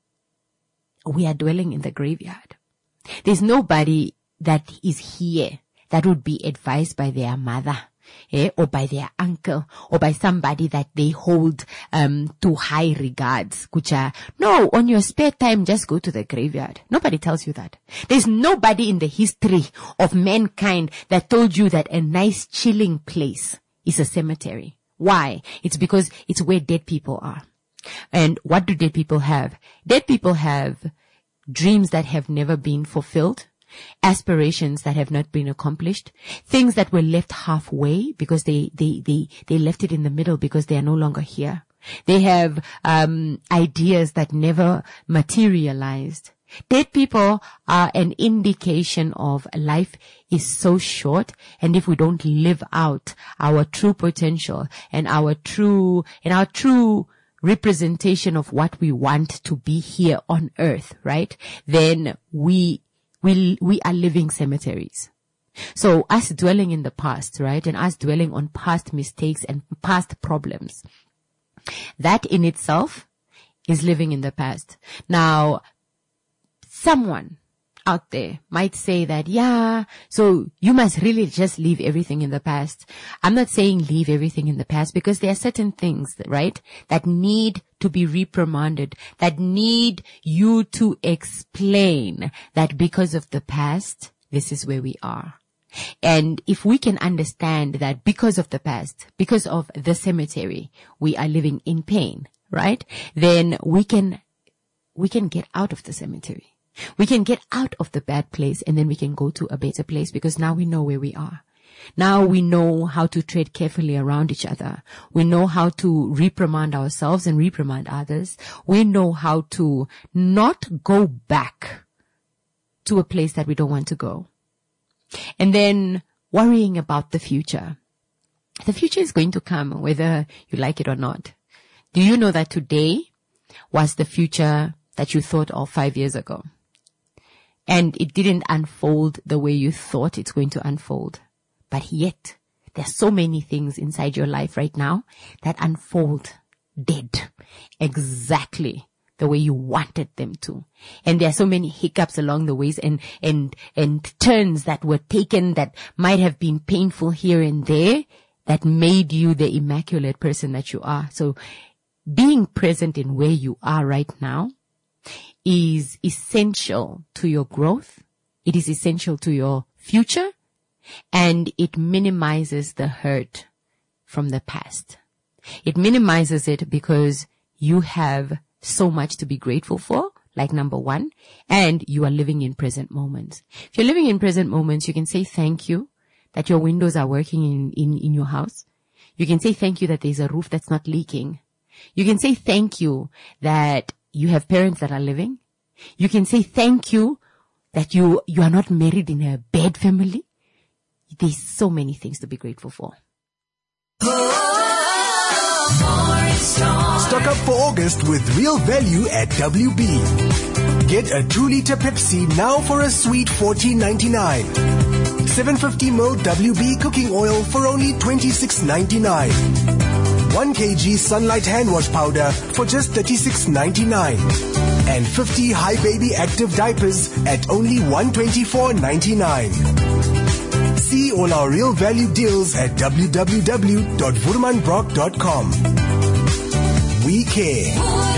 we are dwelling in the graveyard. There's nobody that is here that would be advised by their mother, or by their uncle, or by somebody that they hold to high regards. No, on your spare time, just go to the graveyard. Nobody tells you that. There's nobody in the history of mankind that told you that a nice chilling place is a cemetery. Why? It's because it's where dead people are. And what do dead people have? Dead people have dreams that have never been fulfilled. aspirations that have not been accomplished, things that were left halfway because they left it in the middle because they are no longer here. They have ideas that never materialized. Dead people are an indication of life is so short, and if we don't live out our true potential and our true representation of what we want to be here on earth, right? Then we are living cemeteries. So us dwelling in the past, right? And us dwelling on past mistakes and past problems, that in itself is living in the past. Now, someone out there might say that, yeah, so you must really just leave everything in the past. I'm not saying leave everything in the past, because there are certain things, right, that need to be reprimanded, that need you to explain that because of the past, this is where we are. And if we can understand that because of the past, because of the cemetery, we are living in pain, right? Then we can get out of the cemetery. We can get out of the bad place, and then we can go to a better place, because now we know where we are. Now we know how to tread carefully around each other. We know how to reprimand ourselves and reprimand others. We know how to not go back to a place that we don't want to go. And then worrying about the future. The future is going to come whether you like it or not. Do you know that today was the future that you thought of 5 years ago? And it didn't unfold the way you thought it's going to unfold. But yet, there's so many things inside your life right now that unfold dead exactly the way you wanted them to. And there are so many hiccups along the ways and turns that were taken that might have been painful here and there that made you the immaculate person that you are. So being present in where you are right now is essential to your growth. It is essential to your future, and it minimizes the hurt from the past. It minimizes it because you have so much to be grateful for, like number one, and you are living in present moments. If you're living in present moments, you can say thank you that your windows are working in your house. You can say thank you that there's a roof that's not leaking. You can say thank you that you have parents that are living. You can say thank you that you are not married in a bad family. There's so many things to be grateful for. Stock up for August with real value at WB. Get a 2-liter Pepsi now for a sweet $14.99. 750ml WB cooking oil for only $26.99. 1 kg Sunlight hand wash powder for just $36.99. And 50 High Baby Active diapers at only $124.99. See all our real value deals at www.woermanbrock.com. We care.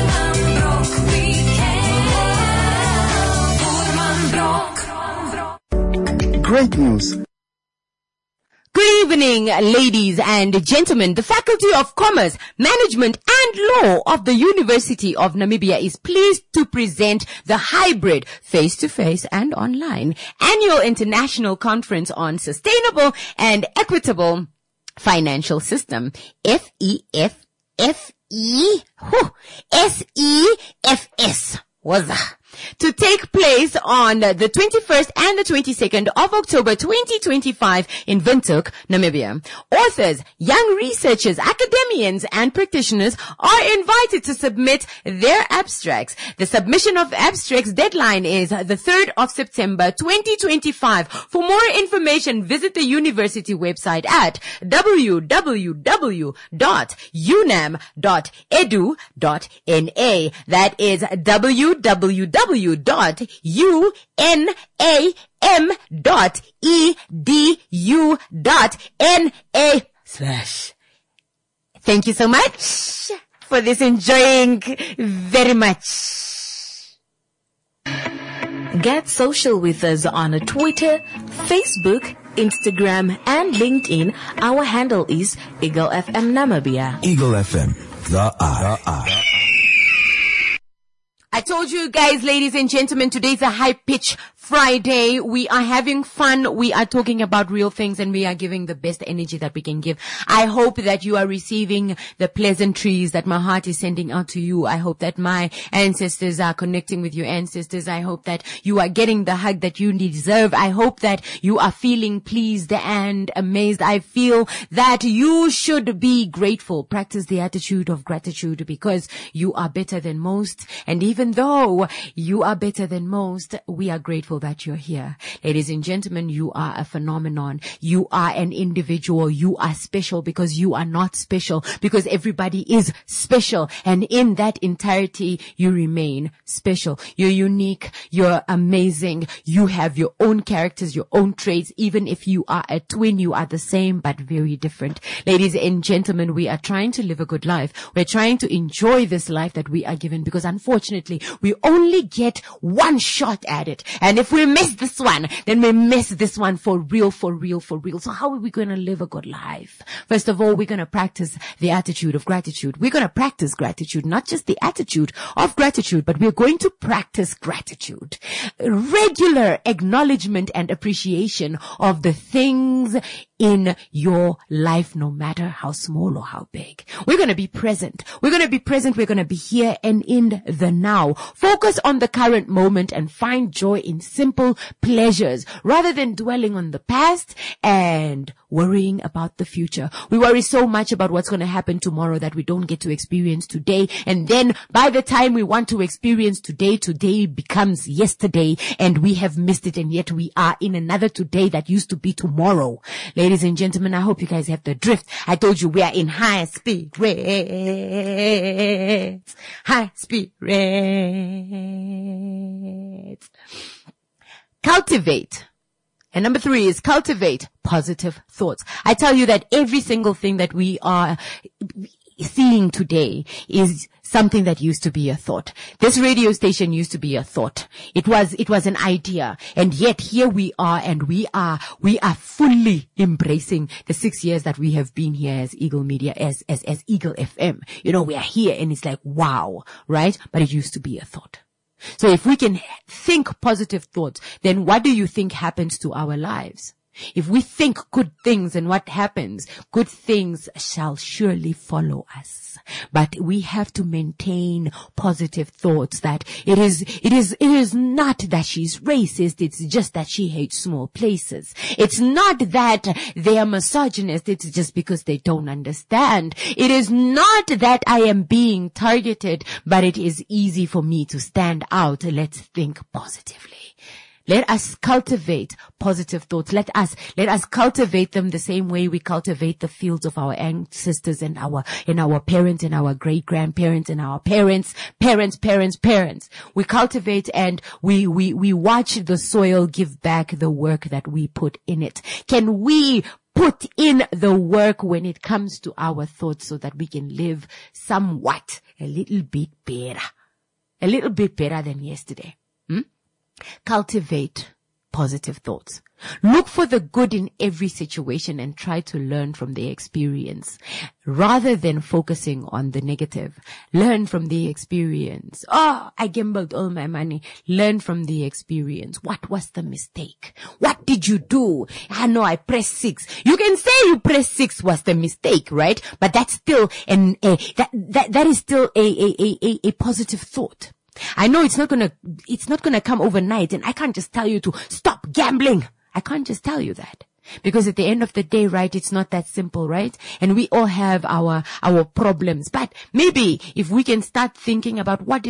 Great news. Good evening, ladies and gentlemen. The Faculty of Commerce, Management and Law of the University of Namibia is pleased to present the hybrid face-to-face and online annual international conference on sustainable and equitable financial system, FEFFS. To take place on the 21st and the 22nd of October 2025 in Windhoek, Namibia. Authors, young researchers, academians, and practitioners are invited to submit their abstracts. The submission of abstracts deadline is the 3rd of September 2025. For more information, visit the university website at www.unam.edu.na. That is www.unam.edu.na/. Thank you so much for this, enjoying very much. Get social with us on Twitter, Facebook, Instagram, and LinkedIn. Our handle is Eagle FM Namibia. Eagle FM, the eye. I told you guys, ladies and gentlemen, today's a high pitch Friday. We are having fun. We are talking about real things and we are giving the best energy that we can give. I hope that you are receiving the pleasantries that my heart is sending out to you. I hope that my ancestors are connecting with your ancestors. I hope that you are getting the hug that you deserve. I hope that you are feeling pleased and amazed. I feel that you should be grateful. Practice the attitude of gratitude because you are better than most. And even though you are better than most, we are grateful that you're here. Ladies and gentlemen, you are a phenomenon. You are an individual. You are special because you are not special, because everybody is special. And in that entirety, you remain special. You're unique. You're amazing. You have your own characters, your own traits. Even if you are a twin, you are the same but very different. Ladies and gentlemen, we are trying to live a good life. We're trying to enjoy this life that we are given because unfortunately, we only get one shot at it. And if we miss this one, then we miss this one for real, for real, for real. So how are we going to live a good life? First of all, we're going to practice the attitude of gratitude. We're going to practice gratitude, not just the attitude of gratitude, but we're going to practice gratitude. Regular acknowledgement and appreciation of the things in your life, no matter how small or how big. We're going to be present. We're going to be present. We're going to be here and in the now. Focus on the current moment and find joy in simple pleasures rather than dwelling on the past and worrying about the future. We worry so much about what's going to happen tomorrow that we don't get to experience today. And then by the time we want to experience today, today becomes yesterday and we have missed it. And yet we are in another today that used to be tomorrow. Ladies and gentlemen, I hope you guys have the drift. I told you we are in high spirits. High spirits. Cultivate. And number 3 is cultivate positive thoughts. I tell you that every single thing that we are seeing today is something that used to be a thought. This radio station used to be a thought. It was an idea. And yet here we are and we are fully embracing the 6 years that we have been here as Eagle Media, as Eagle FM. You know, we are here and it's like, wow, right? But it used to be a thought. So if we can think positive thoughts, then what do you think happens to our lives? If we think good things, and what happens? Good things shall surely follow us. But we have to maintain positive thoughts that it is not that she's racist. It's just that she hates small places. It's not that they are misogynist. It's just because they don't understand. It is not that I am being targeted, but it is easy for me to stand out. Let's think positively. Let us cultivate positive thoughts. Let us cultivate them the same way we cultivate the fields of our ancestors and our parents and our great grandparents and our parents. We cultivate and we watch the soil give back the work that we put in it. Can we put in the work when it comes to our thoughts so that we can live somewhat a little bit better than yesterday? Cultivate positive thoughts. Look for the good in every situation and try to learn from the experience rather than focusing on the negative. Learn from the experience. Oh, I gambled all my money. Learn from the experience. What was the mistake? What did you do? No, I pressed 6. You can say you pressed 6 was the mistake, right? But that's still that is still a positive thought. I know it's not gonna come overnight, and I can't just tell you to stop gambling. I can't just tell you that. Because at the end of the day, right, it's not that simple, right? And we all have our problems. But maybe if we can start thinking about what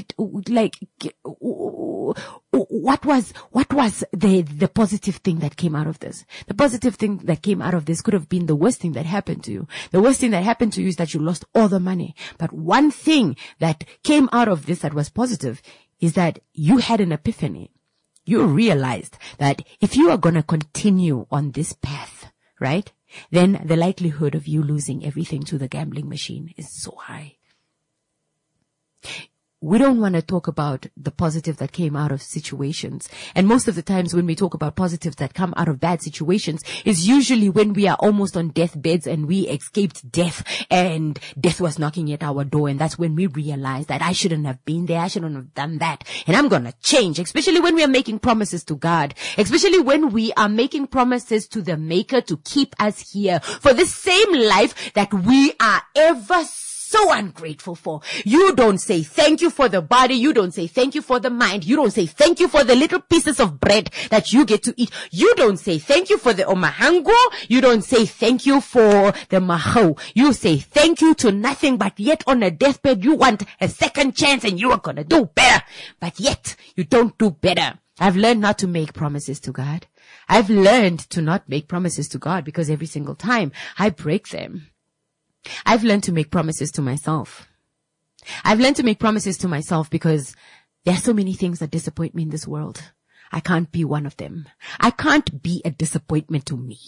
was the positive thing that came out of this? The positive thing that came out of this could have been the worst thing that happened to you. The worst thing that happened to you is that you lost all the money. But one thing that came out of this that was positive is that you had an epiphany. You realized that if you are going to continue on this path, right, then the likelihood of you losing everything to the gambling machine is so high. we don't want to talk about the positive that came out of situations. And most of the times when we talk about positives that come out of bad situations is usually when we are almost on deathbeds and we escaped death and death was knocking at our door. And that's when we realize that I shouldn't have been there. I shouldn't have done that. And I'm going to change, especially when we are making promises to God, especially when we are making promises to the Maker to keep us here for the same life that we are ever so ungrateful for. You don't say thank you for the body. You don't say thank you for the mind. You don't say thank you for the little pieces of bread that you get to eat. You don't say thank you for the omahango. You don't say thank you for the maho. You say thank you to nothing, but yet on a deathbed you want a second chance and you are going to do better. But yet you don't do better. I've learned not to make promises to God. I've learned to not make promises to God because every single time I break them. I've learned to make promises to myself. I've learned to make promises to myself because there are so many things that disappoint me in this world. I can't be one of them. I can't be a disappointment to me.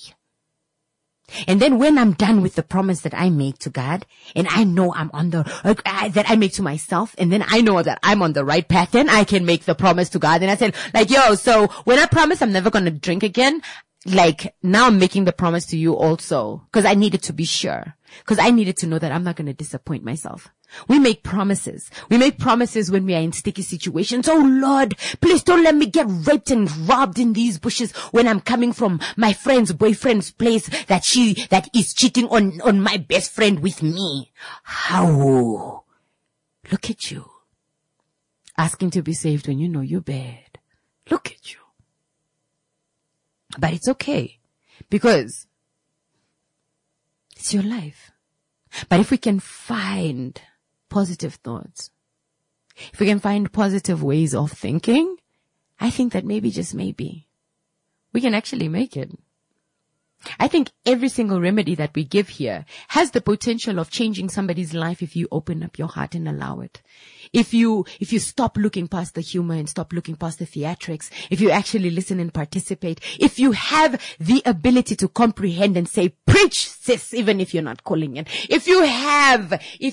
And then when I'm done with the promise that I make to God, and I know I'm on that I make to myself, and then I know that I'm on the right path, then I can make the promise to God. And I said, like, yo, so when I promise I'm never going to drink again, like now I'm making the promise to you also, because I needed to be sure, because I needed to know that I'm not going to disappoint myself. We make promises. We make promises when we are in sticky situations. Oh Lord, please don't let me get raped and robbed in these bushes when I'm coming from my friend's boyfriend's place that is cheating on my best friend with me. How? Look at you. Asking to be saved when you know you're bad. Look at you. But it's okay because it's your life. But if we can find positive thoughts, if we can find positive ways of thinking, I think that maybe, just maybe, we can actually make it. I think every single remedy that we give here has the potential of changing somebody's life if you open up your heart and allow it. If you stop looking past the humor and stop looking past the theatrics, if you actually listen and participate, if you have the ability to comprehend and say, preach, sis, even if you're not calling it, if you have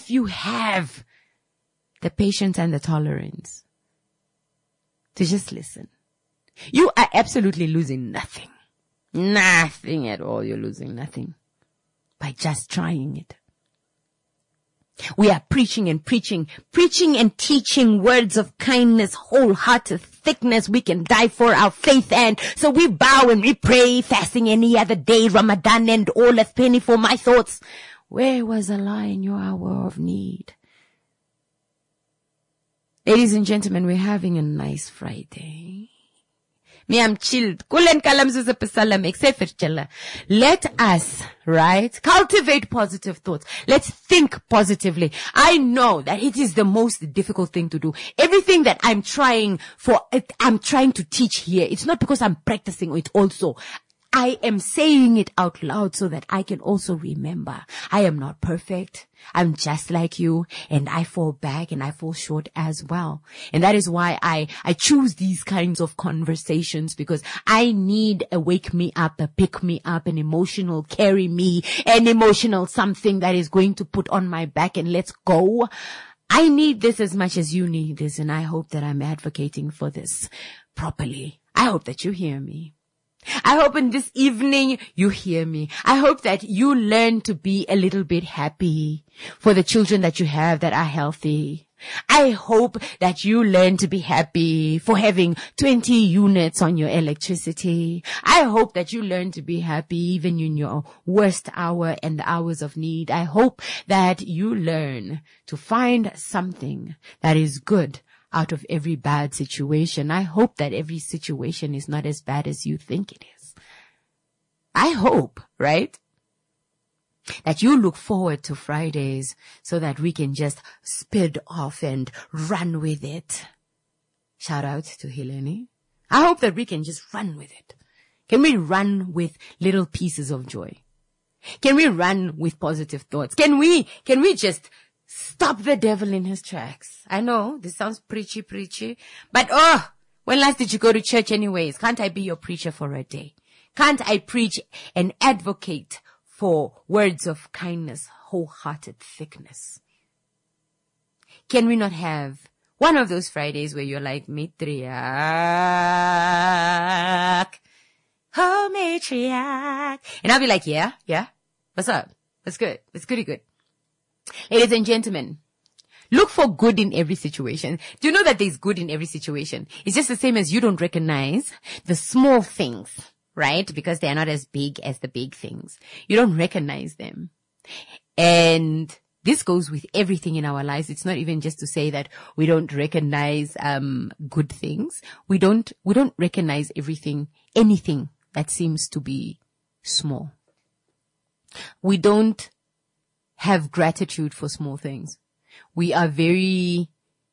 the patience and the tolerance to just listen, you are absolutely losing nothing. Nothing at all. You're losing nothing by just trying it. We are preaching and teaching words of kindness, wholehearted thickness. We can die for our faith, and so we bow and we pray, fasting any other day, Ramadan and all, a penny for my thoughts. Where was Allah in your hour of need? Ladies and gentlemen, we're having a nice Friday. Me, I'm chilled. Let us, right, cultivate positive thoughts. Let's think positively. I know that it is the most difficult thing to do. Everything that I'm trying to teach here, it's not because I'm practicing it also. I am saying it out loud so that I can also remember. I am not perfect. I'm just like you, and I fall back and I fall short as well. And that is why I choose these kinds of conversations, because I need a wake me up, a pick me up, an emotional carry me, an emotional something that is going to put on my back and let's go. I need this as much as you need this, and I hope that I'm advocating for this properly. I hope that you hear me. I hope in this evening you hear me. I hope that you learn to be a little bit happy for the children that you have that are healthy. I hope that you learn to be happy for having 20 units on your electricity. I hope that you learn to be happy even in your worst hour and the hours of need. I hope that you learn to find something that is good out of every bad situation. I hope that every situation is not as bad as you think it is. I hope, right, that you look forward to Fridays so that we can just speed off and run with it. Shout out to Helene. I hope that we can just run with it. Can we run with little pieces of joy? Can we run with positive thoughts? Can we just stop the devil in his tracks? I know this sounds preachy, but when last did you go to church anyways? Can't I be your preacher for a day? Can't I preach and advocate for words of kindness, wholehearted thickness? Can we not have One of those Fridays where you're like, matriarch, oh matriarch. And I'll be like, yeah, what's up? What's good? It's goody good. Ladies and gentlemen, look for good in every situation. Do you know that there's good in every situation? It's just the same as you don't recognize the small things, right? Because they are not as big as the big things. You don't recognize them. And this goes with everything in our lives. It's not even just to say that we don't recognize good things. We don't recognize anything that seems to be small. We don't have gratitude for small things. We are very,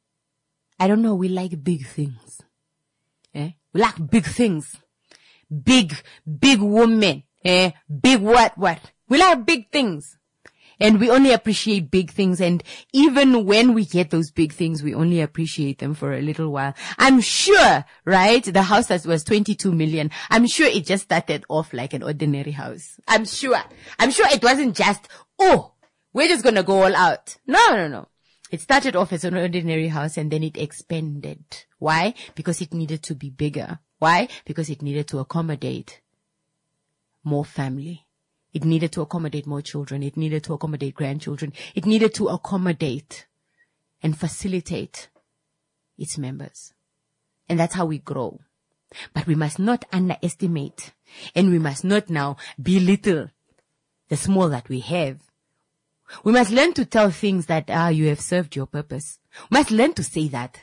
we like big things. We like big things. Big women. Big what? We like big things. And we only appreciate big things. And even when we get those big things, we only appreciate them for a little while. I'm sure, right? The house that was 22 million. I'm sure it just started off like an ordinary house. I'm sure it wasn't just, we're just going to go all out. No. It started off as an ordinary house and then it expanded. Why? Because it needed to be bigger. Why? Because it needed to accommodate more family. It needed to accommodate more children. It needed to accommodate grandchildren. It needed to accommodate and facilitate its members. And that's how we grow. But we must not underestimate and we must not now belittle the small that we have. We must learn to tell things that, you have served your purpose. We must learn to say that.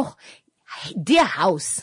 Dear house,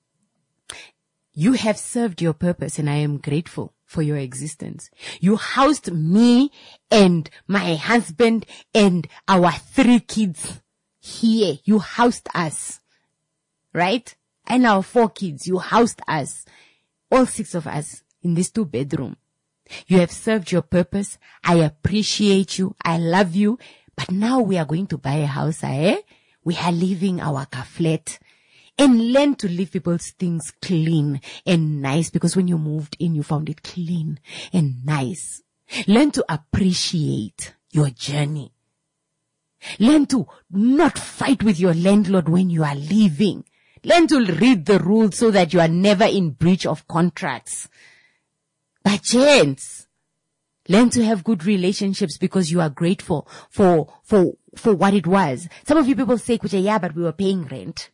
you have served your purpose and I am grateful for your existence. You housed me and my husband and our 3 kids here. You housed us, right? And our 4 kids, you housed us. All 6 of us in this 2-bedroom. You have served your purpose. I appreciate you. I love you. But now we are going to buy a house, We are leaving our car flat. And learn to leave people's things clean and nice, because when you moved in, you found it clean and nice. Learn to appreciate your journey. Learn to not fight with your landlord when you are leaving. Learn to read the rules so that you are never in breach of contracts. By chance, learn to have good relationships because you are grateful for what it was. Some of you people say, yeah, but we were paying rent.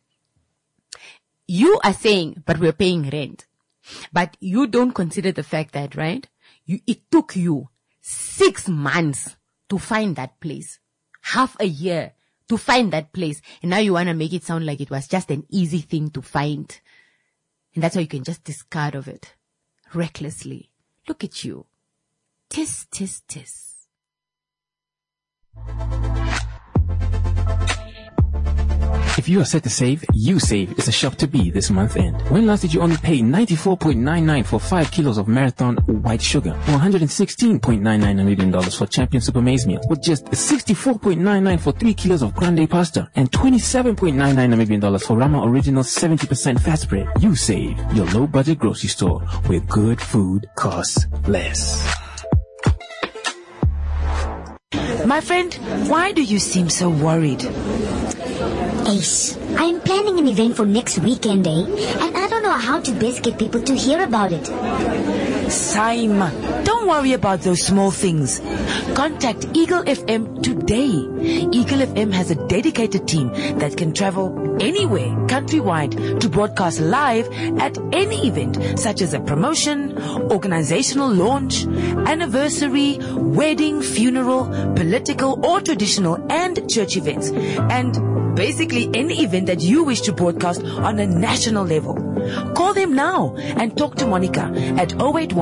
You are saying, but we're paying rent. But you don't consider the fact that, right? It took you 6 months to find that place. Half a year to find that place. And now you want to make it sound like it was just an easy thing to find. And that's why you can just discard of it. Recklessly. Look at you. Tis. If you are set to save, YouSave is a shop to be this month end. When last did you only pay $94.99 for 5 kilos of Marathon white sugar, or $116.99 Namibian dollars for Champion Super Maize Meal, with just $64.99 for 3 kilos of Grande Pasta, and $27.99 Namibian dollars for Rama Original 70% fat spread? YouSave, your low budget grocery store where good food costs less. My friend, why do you seem so worried? Ace, I'm planning an event for next weekend, and I don't know how to best get people to hear about it. Saima, don't worry about those small things. Contact Eagle FM today. Eagle FM has a dedicated team that can travel anywhere countrywide to broadcast live at any event, such as a promotion, organizational launch, anniversary, wedding, funeral, political or traditional and church events, and basically any event that you wish to broadcast on a national level. Call them now and talk to Monica at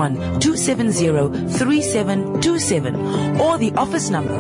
081-270-3727 or the office number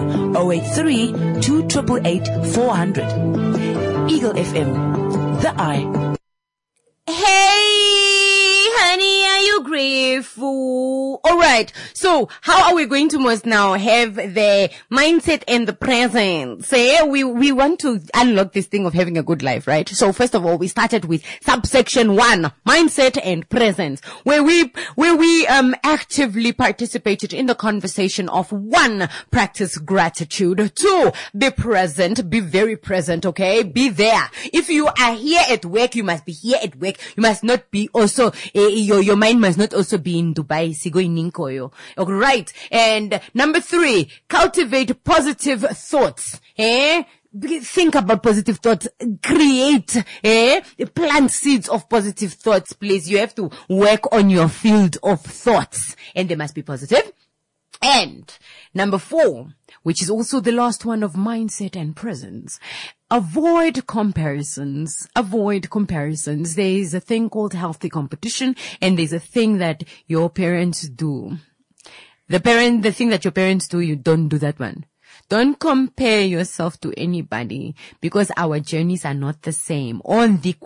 083-288-400. Eagle FM, the eye. Hey, honey, are you grateful? Alright, so how are we going to most now have the mindset and the present? Say, we want to unlock this thing of having a good life, right? So first of all, we started with subsection 1, mindset and presence, where we actively participated in the conversation of 1, practice gratitude. 2, be present, be very present, okay? Be there. If you are here at work, you must be here at work. You must not be also, your mind must not also be in Dubai. Sigo in Ninkoyo. Alright. And number 3, cultivate positive thoughts. Think about positive thoughts. Create, plant seeds of positive thoughts, please. You have to work on your field of thoughts. And they must be positive. And number 4, which is also the last one of mindset and presence. Avoid comparisons. Avoid comparisons. There is a thing called healthy competition, and there's a thing that your parents do. The thing that your parents do, you don't do that one. Don't compare yourself to anybody, because our journeys are not the same. I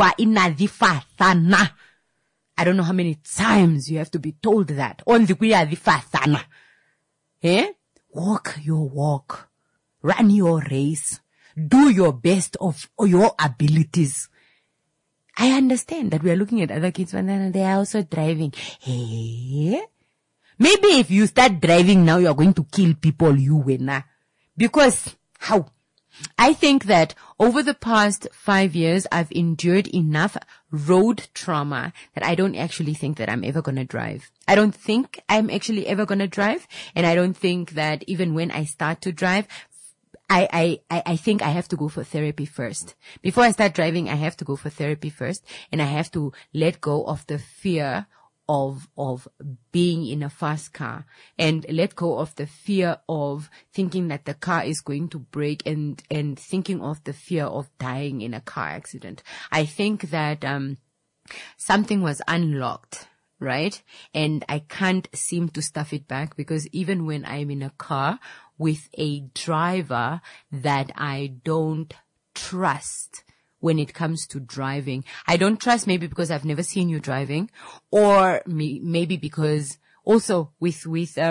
don't know how many times you have to be told that. Walk your walk. Run your race. Do your best of your abilities. I understand that we are looking at other kids and they are also driving. Maybe if you start driving now, you are going to kill people, you winner. Because how? I think that over the past 5 years, I've endured enough road trauma that I don't actually think that I'm ever going to drive. I don't think I'm actually ever going to drive. And I don't think that even when I start to drive, I think I have to go for therapy first. Before I start driving, I have to go for therapy first. And I have to let go of the fear of being in a fast car, and let go of the fear of thinking that the car is going to break, and thinking of the fear of dying in a car accident. I think that something was unlocked, right? And I can't seem to stuff it back, because even when I'm in a car with a driver that I don't trust, when it comes to driving, I don't trust, maybe because I've never seen you driving, or maybe because also with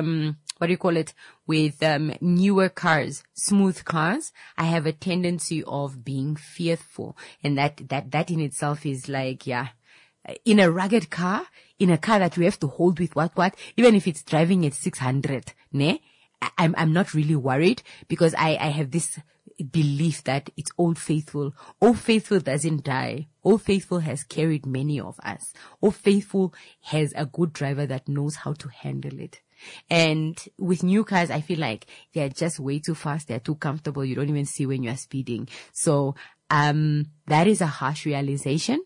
newer cars, smooth cars, I have a tendency of being fearful. And that in itself is like, in a rugged car, in a car that we have to hold with what, even if it's driving at 600, I'm not really worried, because I have this belief that it's Old Faithful. Old Faithful doesn't die. Old Faithful has carried many of us. Old Faithful has a good driver that knows how to handle it. And with new cars, I feel like they're just way too fast. They're too comfortable. You don't even see when you're speeding. So, that is a harsh realization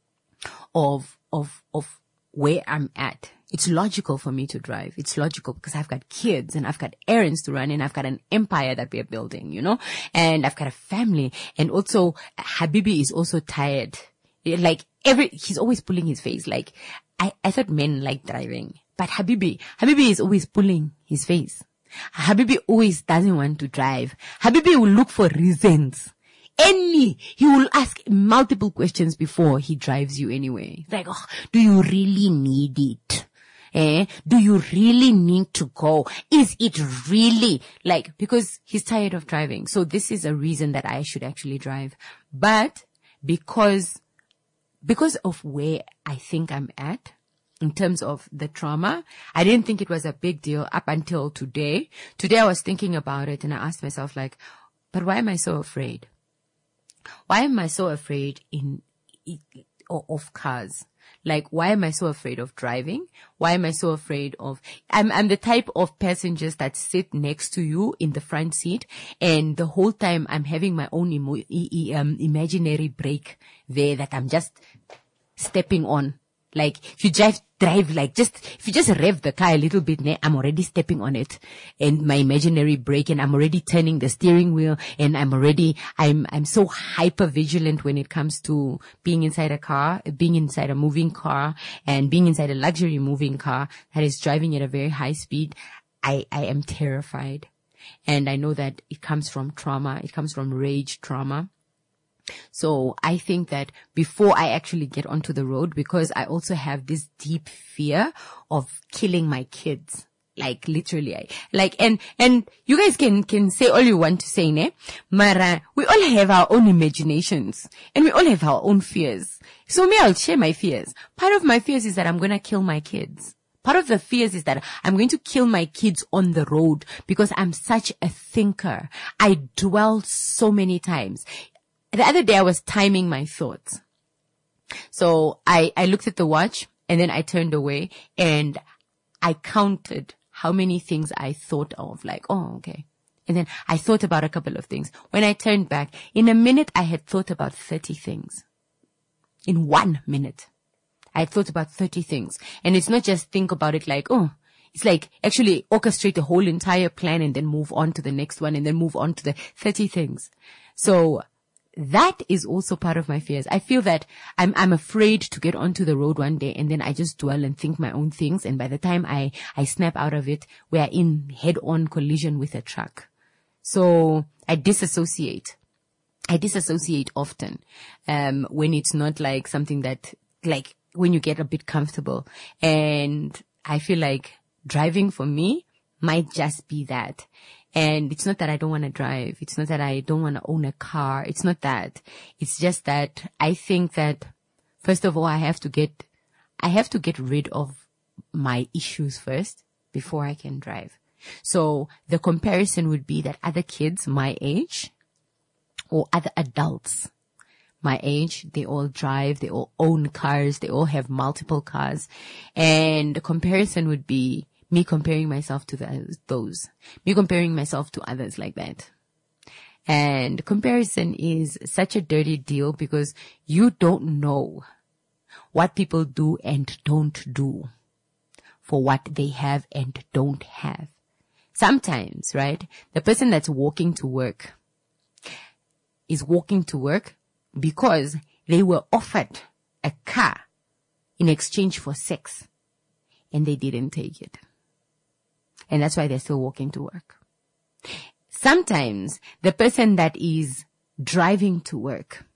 of where I'm at. It's logical for me to drive. It's logical because I've got kids and I've got errands to run and I've got an empire that we're building, and I've got a family. And also Habibi is also tired. He's always pulling his face. Like, I thought men like driving, but Habibi is always pulling his face. Habibi always doesn't want to drive. Habibi will look for reasons. He will ask multiple questions before he drives you anyway. It's like, do you really need it? Do you really need to go? Is it really because he's tired of driving. So this is a reason that I should actually drive. But because of where I think I'm at in terms of the trauma, I didn't think it was a big deal up until today. Today I was thinking about it and I asked myself but why am I so afraid? Why am I so afraid of cars? Why am I so afraid of driving? Why am I so afraid of, I'm the type of passengers that sit next to you in the front seat, and the whole time I'm having my own imaginary brake there that I'm just stepping on. If you drive, if you just rev the car a little bit, I'm already stepping on it, and my imaginary brake, and I'm already turning the steering wheel, and I'm so hyper vigilant when it comes to being inside a car, being inside a moving car, and being inside a luxury moving car that is driving at a very high speed. I am terrified. And I know that it comes from trauma. It comes from rage trauma. So I think that before I actually get onto the road, because I also have this deep fear of killing my kids. Like literally, and you guys can say all you want to say, ne? Mara, we all have our own imaginations and we all have our own fears. So I'll share my fears. Part of my fears is that I'm going to kill my kids. Part of the fears is that I'm going to kill my kids on the road because I'm such a thinker. I dwell so many times. The other day I was timing my thoughts. So I looked at the watch and then I turned away and I counted how many things I thought of, like, oh, okay. And then I thought about a couple of things. When I turned back, in a minute, I had thought about 30 things. In 1 minute, I had thought about 30 things. And it's not just think about it like, oh, it's like actually orchestrate the whole entire plan and then move on to the next one and then move on to the 30 things. So that is also part of my fears. I feel that I'm afraid to get onto the road one day and then I just dwell and think my own things. And by the time I snap out of it, we are in head-on collision with a truck. So I disassociate. I disassociate often, when it's not like something that, like when you get a bit comfortable. And I feel like driving for me might just be that. And it's not that I don't want to drive. It's not that I don't want to own a car. It's not that. It's just that I think that, first of all, I have to get rid of my issues first before I can drive. So the comparison would be that other kids my age or other adults my age, they all drive, they all own cars, they all have multiple cars. And the comparison would be me comparing myself to me comparing myself to others like that. And comparison is such a dirty deal because you don't know what people do and don't do for what they have and don't have. Sometimes, right, the person that's walking to work is walking to work because they were offered a car in exchange for sex and they didn't take it. And that's why they're still walking to work. Sometimes the person that is driving to work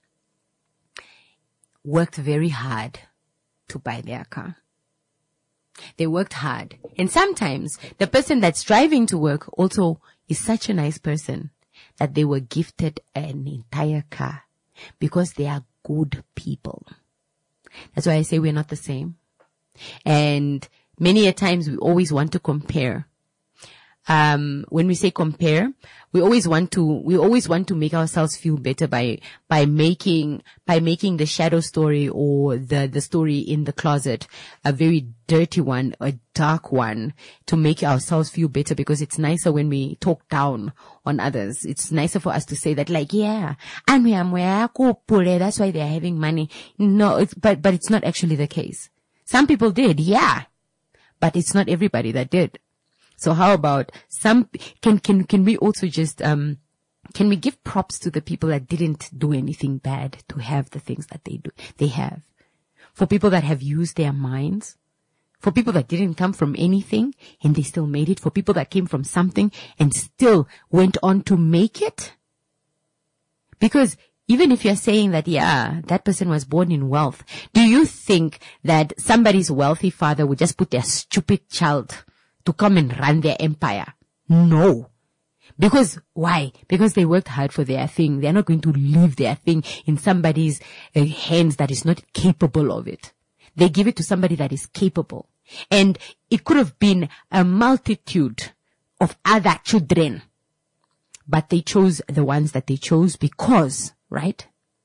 worked very hard to buy their car. They worked hard. And sometimes the person that's driving to work also is such a nice person that they were gifted an entire car because they are good people. That's why I say we're not the same. And many a times we always want to compare. When we say compare, we always want to make ourselves feel better by making the shadow story or the story in the closet a very dirty one, a dark one, to make ourselves feel better, because it's nicer when we talk down on others. It's nicer for us to say that, like, yeah, that's why they're having money. No, but it's not actually the case. Some people did, yeah, but it's not everybody that did. So how about can we also just, can we give props to the people that didn't do anything bad to have the things that they have? For people that have used their minds, for people that didn't come from anything and they still made it, for people that came from something and still went on to make it. Because even if you're saying that, yeah, that person was born in wealth, do you think that somebody's wealthy father would just put their stupid child to come and run their empire? No. Because why? Because they worked hard for their thing. They're not going to leave their thing in somebody's hands that is not capable of it. They give it to somebody that is capable. And it could have been a multitude of other children, but they chose the ones that they chose because, right?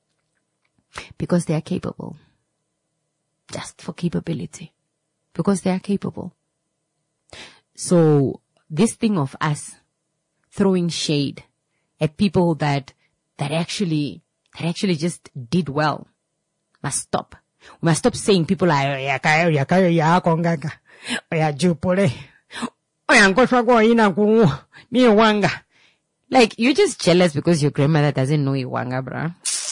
Because they are capable. Just for capability. Because they are capable. So this thing of us throwing shade at people that actually just did well must stop. We must stop saying people are like, you're just jealous because your grandmother doesn't know Iwanga, bruh.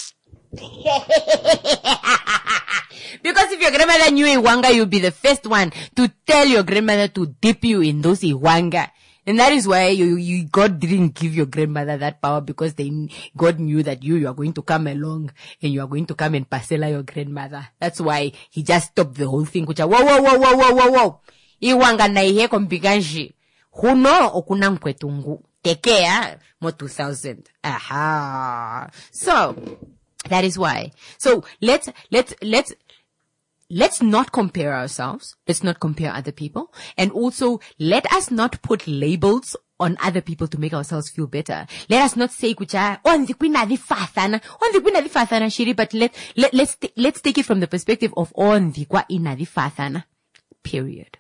Because if your grandmother knew Iwanga, you'd be the first one to tell your grandmother to dip you in those Iwanga. And that is why God didn't give your grandmother that power, because God knew that you are going to come along and you are going to come and parcela your grandmother. That's why he just stopped the whole thing. Whoa. Iwanga na ihe kompiganji. Huno okuna nkwetungu. Tekea mo 2000. Aha. So, that is why. So, let's not compare ourselves. Let's not compare other people. And also, let us not put labels on other people to make ourselves feel better. Let us not say, but let's take it from the perspective of period.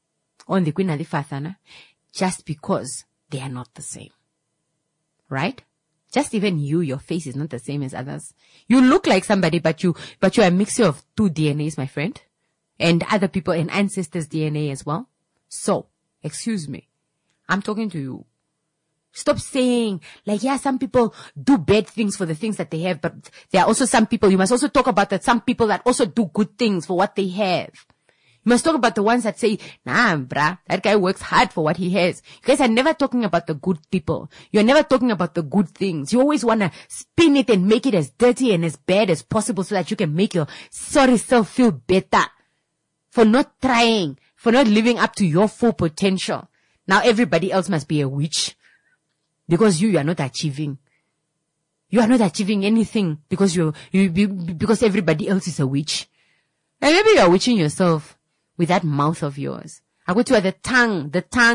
Just because they are not the same. Right? Just even your face is not the same as others. You look like somebody, but you are a mixture of two DNAs, my friend. And other people and ancestors' DNA as well. So, excuse me. I'm talking to you. Stop saying, some people do bad things for the things that they have, but there are also some people, you must also talk about that some people that also do good things for what they have. You must talk about the ones that say, nah, bruh, that guy works hard for what he has. You guys are never talking about the good people. You're never talking about the good things. You always want to spin it and make it as dirty and as bad as possible so that you can make your sorry self feel better for not trying, for not living up to your full potential. Now everybody else must be a witch because you are not achieving. You are not achieving anything because because everybody else is a witch. And maybe you are witching yourself with that mouth of yours. I go to the tongue.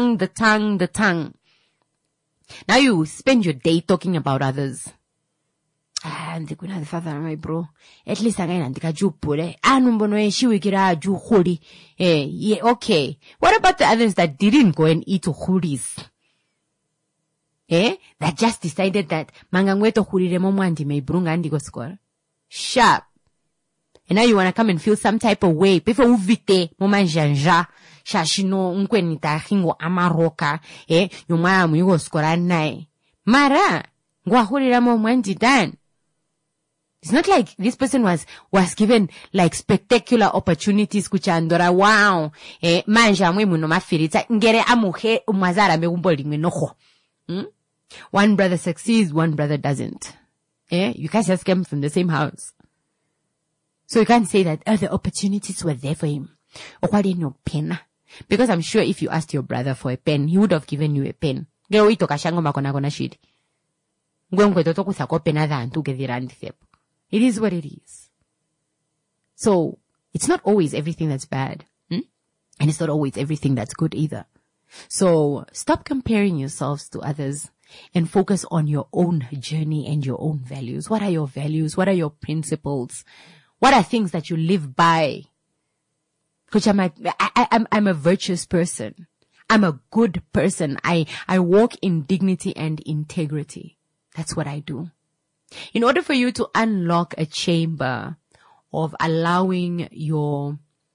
Now you spend your day talking about others. And the father, my bro. At least again, okay. What about the others that didn't go and eat huris? That just decided that mangangweto hurire momwandi may brunga andigo score. Sharp. And now you want to come and feel some type of way. Pefe uvite, moma njanja, shashino, unkwenita, hingo amaroka, yuma amuigo skora nai. Mara, ngwahurira momwandi dan. It's not like this person was given like spectacular opportunities kuchandora, wow, manja mwe muno mafirita, ngere amuhe umazara me umboling noho. One brother succeeds, one brother doesn't. You guys just came from the same house. So you can't say that the opportunities were there for him. Or why didn't you pen? Because I'm sure if you asked your brother for a pen, he would have given you a pen. It is what it is. So it's not always everything that's bad. And it's not always everything that's good either. So stop comparing yourselves to others and focus on your own journey and your own values. What are your values? What are your principles? What are things that you live by? Which I'm a virtuous person. I'm a good person. I walk in dignity and integrity. That's what I do. In order for you to unlock a chamber of allowing your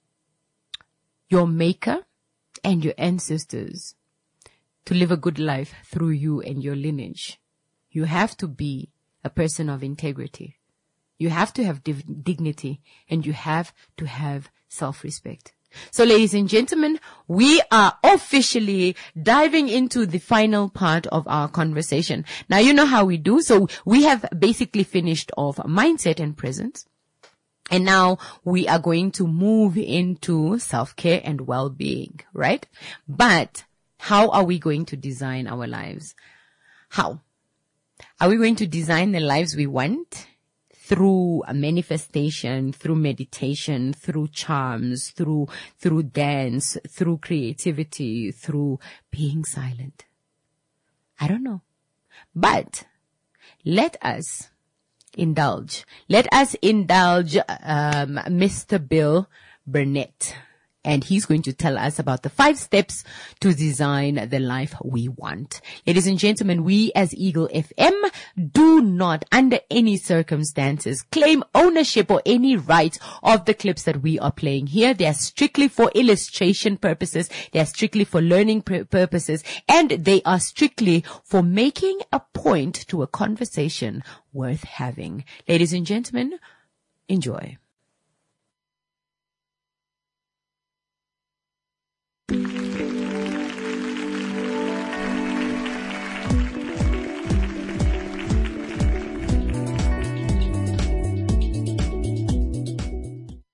maker and your ancestors to live a good life through you and your lineage, you have to be a person of integrity. You have to have dignity and you have to have self-respect. So ladies and gentlemen, we are officially diving into the final part of our conversation. Now you know how we do. So we have basically finished off mindset and presence. And now we are going to move into self-care and well-being, right? But how are we going to design our lives? How? Are we going to design the lives we want? Through a manifestation, through meditation, through charms, through dance, through creativity, through being silent? I don't know. But let us indulge. Let us indulge Mr. Bill Burnett. And he's going to tell us about the 5 steps to design the life we want. Ladies and gentlemen, we as Eagle FM do not, under any circumstances, claim ownership or any right of the clips that we are playing here. They are strictly for illustration purposes. They are strictly for learning purposes. And they are strictly for making a point to a conversation worth having. Ladies and gentlemen, enjoy.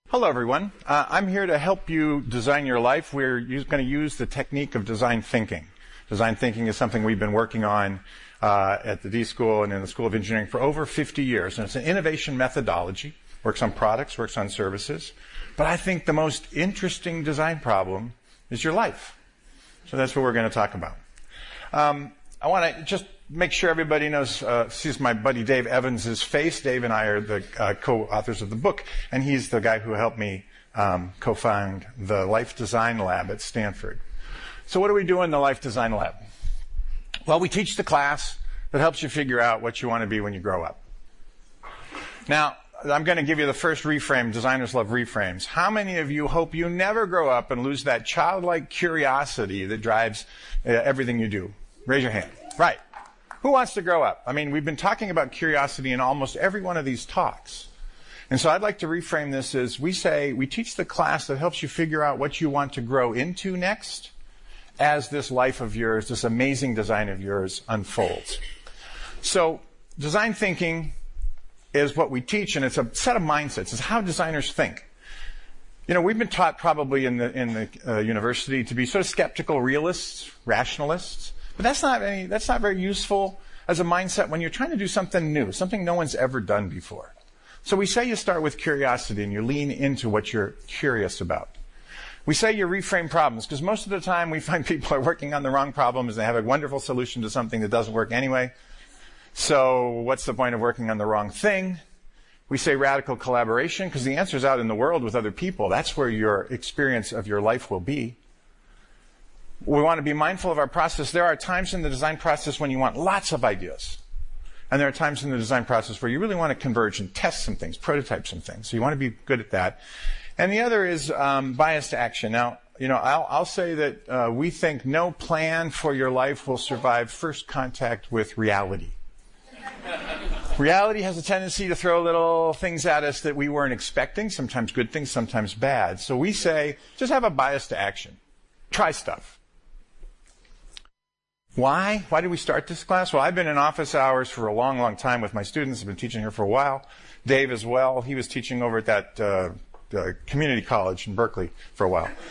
Hello, everyone. I'm here to help you design your life. We're going to use the technique of design thinking. Design thinking is something we've been working on at the D School and in the School of Engineering for over 50 years. And it's an innovation methodology. Works on products, works on services. But I think the most interesting design problem is your life. So that's what we're going to talk about. I want to just make sure everybody knows, sees my buddy Dave Evans' face. Dave and I are the co-authors of the book, and he's the guy who helped me co-found the Life Design Lab at Stanford. So what do we do in the Life Design Lab? Well, we teach the class that helps you figure out what you want to be when you grow up. Now, I'm going to give you the first reframe. Designers love reframes. How many of you hope you never grow up and lose that childlike curiosity that drives everything you do? Raise your hand. Right. Who wants to grow up? I mean, we've been talking about curiosity in almost every one of these talks. And so I'd like to reframe this as we teach the class that helps you figure out what you want to grow into next as this life of yours, this amazing design of yours unfolds. So design thinking is what we teach, and it's a set of mindsets. It's how designers think. You know, we've been taught probably in the university to be sort of skeptical realists, rationalists. But that's not very useful as a mindset when you're trying to do something new, something no one's ever done before. So we say you start with curiosity and you lean into what you're curious about. We say you reframe problems because most of the time we find people are working on the wrong problems. They have a wonderful solution to something that doesn't work anyway. So what's the point of working on the wrong thing? We say radical collaboration because the answer's out in the world with other people. That's where your experience of your life will be. We want to be mindful of our process. There are times in the design process when you want lots of ideas. And there are times in the design process where you really want to converge and test some things, prototype some things. So you want to be good at that. And the other is bias to action. Now, you know, I'll say that we think no plan for your life will survive first contact with reality. Reality has a tendency to throw little things at us that we weren't expecting, sometimes good things, sometimes bad. So we say, just have a bias to action. Try stuff. Why? Why did we start this class? Well, I've been in office hours for a long, long time with my students. I've been teaching here for a while. Dave as well. He was teaching over at that community college in Berkeley for a while.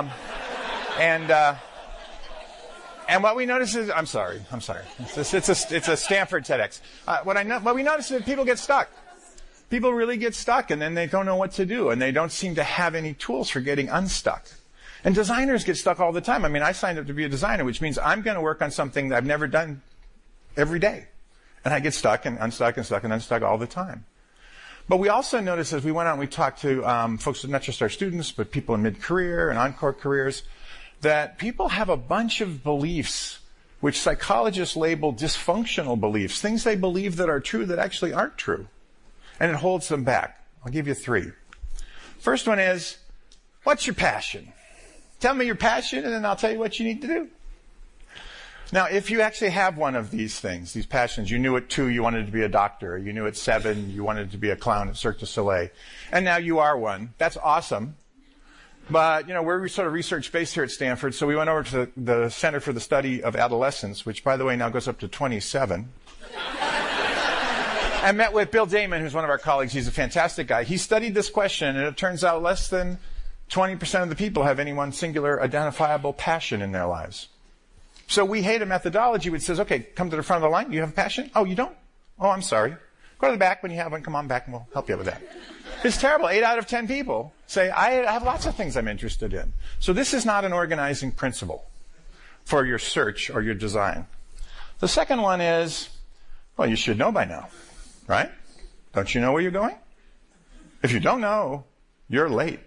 And what we notice is, I'm sorry. It's a Stanford TEDx. What we notice is that people get stuck. People really get stuck, and then they don't know what to do, and they don't seem to have any tools for getting unstuck. And designers get stuck all the time. I mean, I signed up to be a designer, which means I'm going to work on something that I've never done every day. And I get stuck and unstuck and stuck and unstuck all the time. But we also noticed as we went out and we talked to folks, not just our students, but people in mid-career and encore careers, that people have a bunch of beliefs which psychologists label dysfunctional beliefs, things they believe that are true that actually aren't true. And it holds them back. I'll give you 3. First one is, what's your passion? Tell me your passion, and then I'll tell you what you need to do. Now, if you actually have one of these things, these passions, you knew at 2 you wanted to be a doctor, you knew at 7 you wanted to be a clown at Cirque du Soleil, and now you are one. That's awesome. But, you know, we're sort of research-based here at Stanford, so we went over to the Center for the Study of Adolescence, which, by the way, now goes up to 27, and met with Bill Damon, who's one of our colleagues. He's a fantastic guy. He studied this question, and it turns out less than 20% of the people have any one singular identifiable passion in their lives. So we hate a methodology which says, okay, come to the front of the line. You have a passion? Oh, you don't? Oh, I'm sorry. Go to the back when you have one. Come on back and we'll help you with that. It's terrible. 8 out of 10 people say, I have lots of things I'm interested in. So this is not an organizing principle for your search or your design. The second one is, well, you should know by now, right? Don't you know where you're going? If you don't know, you're late.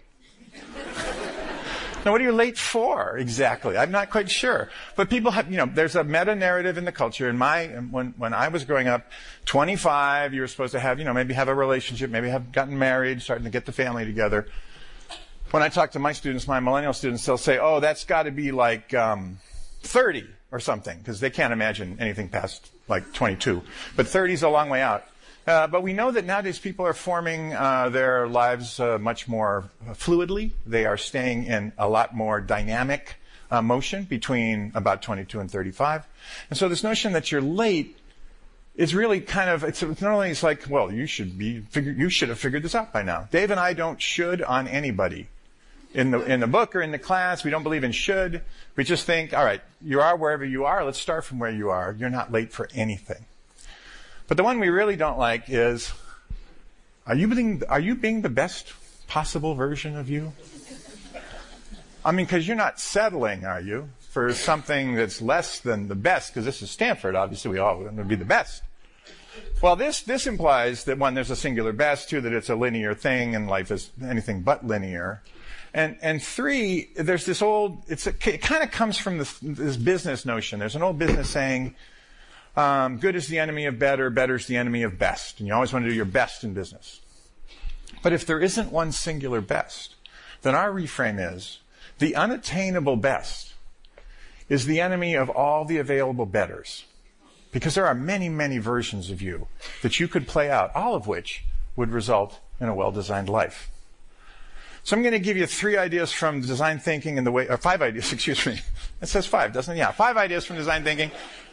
Now, what are you late for exactly? I'm not quite sure. But people have, you know, there's a meta-narrative in the culture. When I was growing up, 25, you were supposed to have, you know, maybe have a relationship, maybe have gotten married, starting to get the family together. When I talk to my students, my millennial students, they'll say, oh, that's got to be like 30 or something, because they can't imagine anything past like 22. But 30 is a long way out. But we know that nowadays people are forming their lives much more fluidly. They are staying in a lot more dynamic motion between about 22 and 35. And so this notion that you're late it's really kind of, it's not only, it's like, well, you should have figured this out by now. Dave and I don't should on anybody. In the book or in the class, we don't believe in should. We just think, all right, you are wherever you are. Let's start from where you are. You're not late for anything. But the one we really don't like is, are you being the best possible version of you? I mean, because you're not settling, are you, for something that's less than the best? Because this is Stanford. Obviously, we all want to be the best. Well, this implies that, one, there's a singular best. Two, that it's a linear thing, and life is anything but linear. And three, there's this old, it kind of comes from this business notion. There's an old business saying, good is the enemy of better, better is the enemy of best. And you always want to do your best in business. But if there isn't one singular best, then our reframe is, the unattainable best is the enemy of all the available betters. Because there are many, many versions of you that you could play out, all of which would result in a well-designed life. So I'm going to give you 3 ideas from design thinking and the way, or 5 ideas, excuse me. It says 5, doesn't it? Yeah, 5 ideas from design thinking.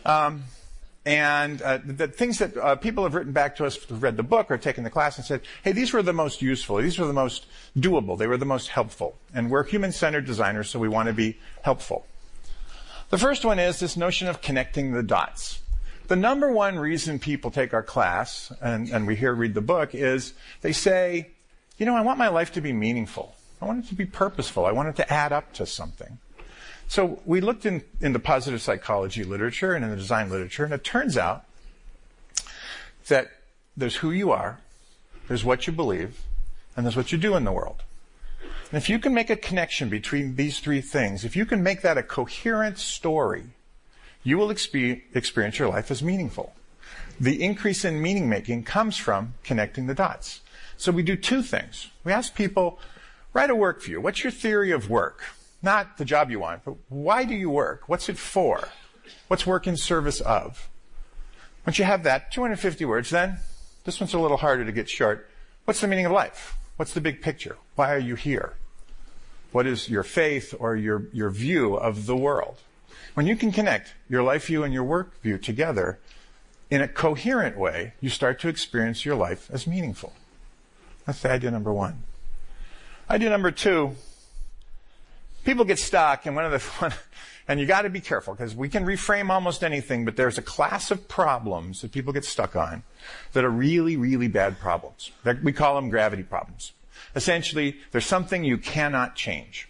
The things that people have written back to us, who've read the book or taken the class and said, hey, these were the most useful. These were the most doable. They were the most helpful. And we're human-centered designers, so we want to be helpful. The first one is this notion of connecting the dots. The number one reason people take our class, and we read the book, is they say, you know, I want my life to be meaningful. I want it to be purposeful. I want it to add up to something. So we looked in the positive psychology literature and in the design literature, and it turns out that there's who you are, there's what you believe, and there's what you do in the world. And if you can make a connection between these 3 things, if you can make that a coherent story, you will experience your life as meaningful. The increase in meaning making comes from connecting the dots. So we do 2 things. We ask people, write a work view. What's your theory of work? Not the job you want, but why do you work? What's it for? What's work in service of? Once you have that, 250 words, then, this one's a little harder to get short. What's the meaning of life? What's the big picture? Why are you here? What is your faith or your view of the world? When you can connect your life view and your work view together in a coherent way, you start to experience your life as meaningful. That's the idea number 1. Idea number 2, people get stuck, and and you got to be careful, because we can reframe almost anything, but there's a class of problems that people get stuck on that are really, really bad problems. We call them gravity problems. Essentially, there's something you cannot change.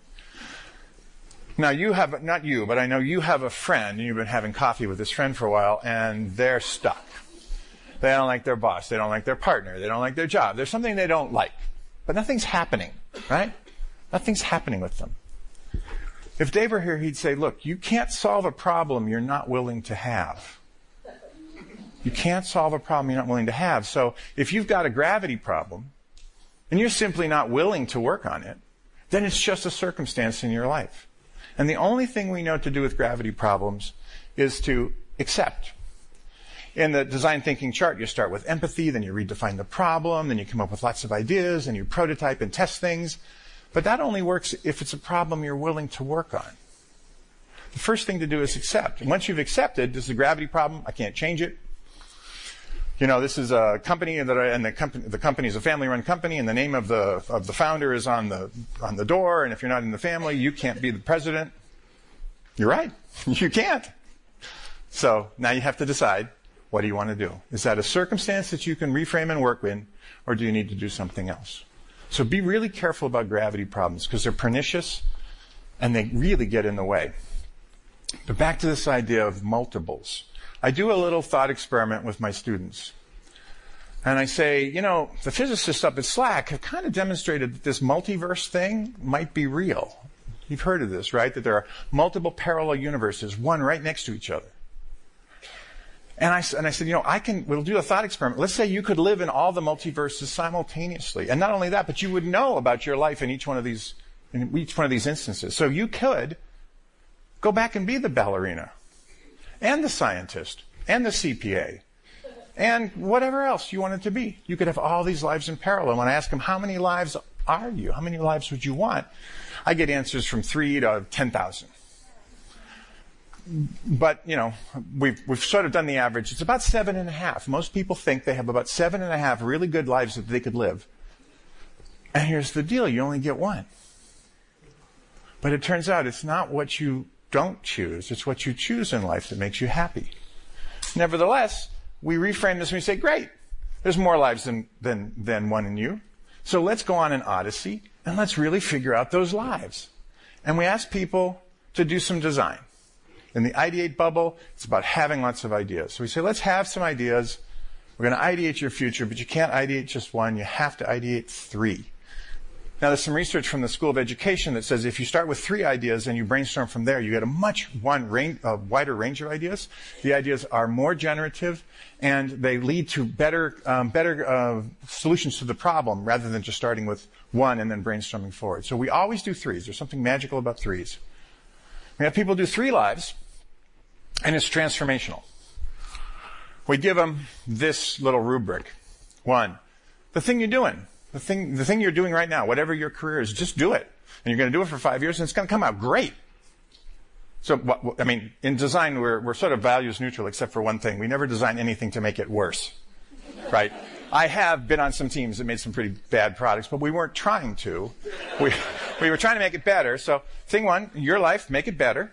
Now, not you, but I know you have a friend, and you've been having coffee with this friend for a while, and they're stuck. They don't like their boss. They don't like their partner. They don't like their job. There's something they don't like. But nothing's happening, right? Nothing's happening with them. If Dave were here, he'd say, look, you can't solve a problem you're not willing to have. You can't solve a problem you're not willing to have. So if you've got a gravity problem, and you're simply not willing to work on it, then it's just a circumstance in your life. And the only thing we know to do with gravity problems is to accept. In the design thinking chart, you start with empathy, then you redefine the problem, then you come up with lots of ideas, and you prototype and test things. But that only works if it's a problem you're willing to work on. The first thing to do is accept. And once you've accepted, this is a gravity problem, I can't change it. You know, this is a company the company is a family-run company, and the name of the founder is on the door, and if you're not in the family, you can't be the president. You're right. You can't. So now you have to decide, what do you want to do? Is that a circumstance that you can reframe and work with, or do you need to do something else? So be really careful about gravity problems, because they're pernicious and they really get in the way. But back to this idea of multiples. I do a little thought experiment with my students. And I say, you know, the physicists up at SLAC have kind of demonstrated that this multiverse thing might be real. You've heard of this, right? That there are multiple parallel universes, one right next to each other. And I said, you know, we'll do a thought experiment. Let's say you could live in all the multiverses simultaneously. And not only that, but you would know about your life in each one of these instances. So you could go back and be the ballerina, and the scientist, and the CPA, and whatever else you wanted to be. You could have all these lives in parallel. When I ask them, how many lives are you? How many lives would you want? I get answers from 3 to 10,000. But, we've sort of done the average. It's about 7.5. Most people think they have about 7.5 really good lives that they could live. And here's the deal. You only get one. But it turns out it's not what you don't choose. It's what you choose in life that makes you happy. Nevertheless, we reframe this and we say, great, there's more lives than one in you. So let's go on an odyssey and let's really figure out those lives. And we ask people to do some design. In the ideate bubble, it's about having lots of ideas. So we say, let's have some ideas. We're going to ideate your future, but you can't ideate just one. You have to ideate 3. Now, there's some research from the School of Education that says if you start with 3 ideas and you brainstorm from there, you get a wider range of ideas. The ideas are more generative, and they lead to better solutions to the problem rather than just starting with 1 and then brainstorming forward. So we always do 3s. There's something magical about 3s. We have people do 3 lives, and it's transformational. We give them this little rubric. 1, the thing you're doing. The thing you're doing right now, whatever your career is, just do it. And you're going to do it for 5 years, and it's going to come out great. So, in design, we're sort of values neutral, except for one thing. We never design anything to make it worse. Right? I have been on some teams that made some pretty bad products, but we weren't trying to. We were trying to make it better. So, thing 1, your life, make it better.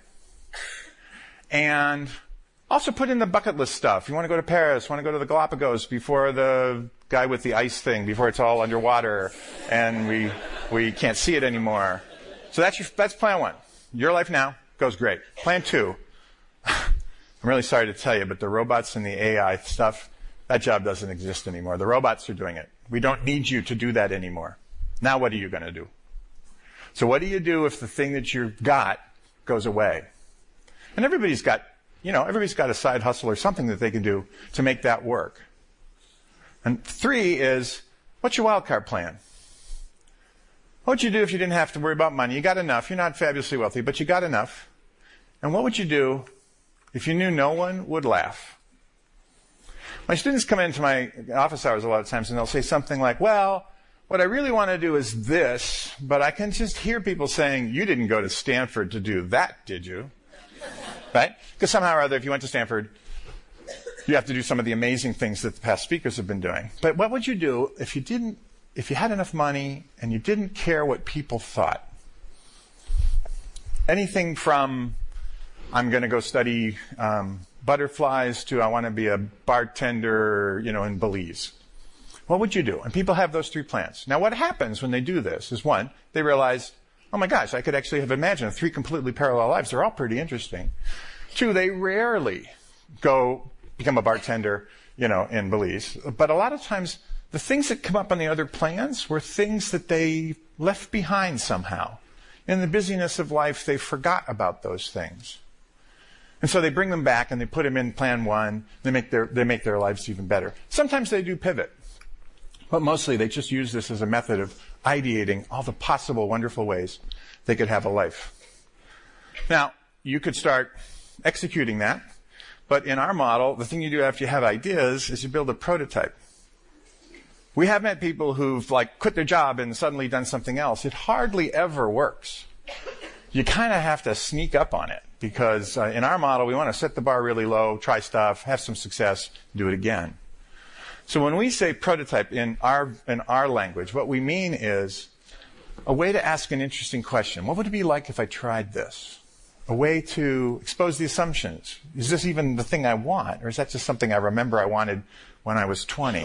And also put in the bucket list stuff. You want to go to Paris, want to go to the Galapagos before the guy with the ice thing, before it's all underwater and we can't see it anymore. So that's plan 1. Your life now goes great. Plan 2. I'm really sorry to tell you, but the robots and the AI stuff, that job doesn't exist anymore. The robots are doing it. We don't need you to do that anymore. Now what are you going to do? So what do you do if the thing that you've got goes away? And everybody's got a side hustle or something that they can do to make that work. And 3 is, what's your wildcard plan? What would you do if you didn't have to worry about money? You got enough. You're not fabulously wealthy, but you got enough. And what would you do if you knew no one would laugh? My students come into my office hours a lot of times and they'll say something like, well, what I really want to do is this, but I can just hear people saying, you didn't go to Stanford to do that, did you? Right? Because somehow or other, if you went to Stanford, you have to do some of the amazing things that the past speakers have been doing. But what would you do if you had enough money and you didn't care what people thought? Anything from, I'm going to go study butterflies to I want to be a bartender, in Belize. What would you do? And people have those 3 plans. Now, what happens when they do this is, 1, they realize, oh my gosh, I could actually have imagined 3 completely parallel lives. They're all pretty interesting. 2, they rarely go become a bartender, in Belize. But a lot of times, the things that come up on the other plans were things that they left behind somehow. In the busyness of life, they forgot about those things. And so they bring them back and they put them in plan 1. They make their lives even better. Sometimes they do pivot. But mostly they just use this as a method of ideating all the possible wonderful ways they could have a life. Now, you could start executing that. But in our model, the thing you do after you have ideas is you build a prototype. We have met people who've quit their job and suddenly done something else. It hardly ever works. You kind of have to sneak up on it because in our model, we want to set the bar really low, try stuff, have some success, do it again. So when we say prototype in our language, what we mean is a way to ask an interesting question. What would it be like if I tried this? A way to expose the assumptions. Is this even the thing I want? Or is that just something I remember I wanted when I was 20?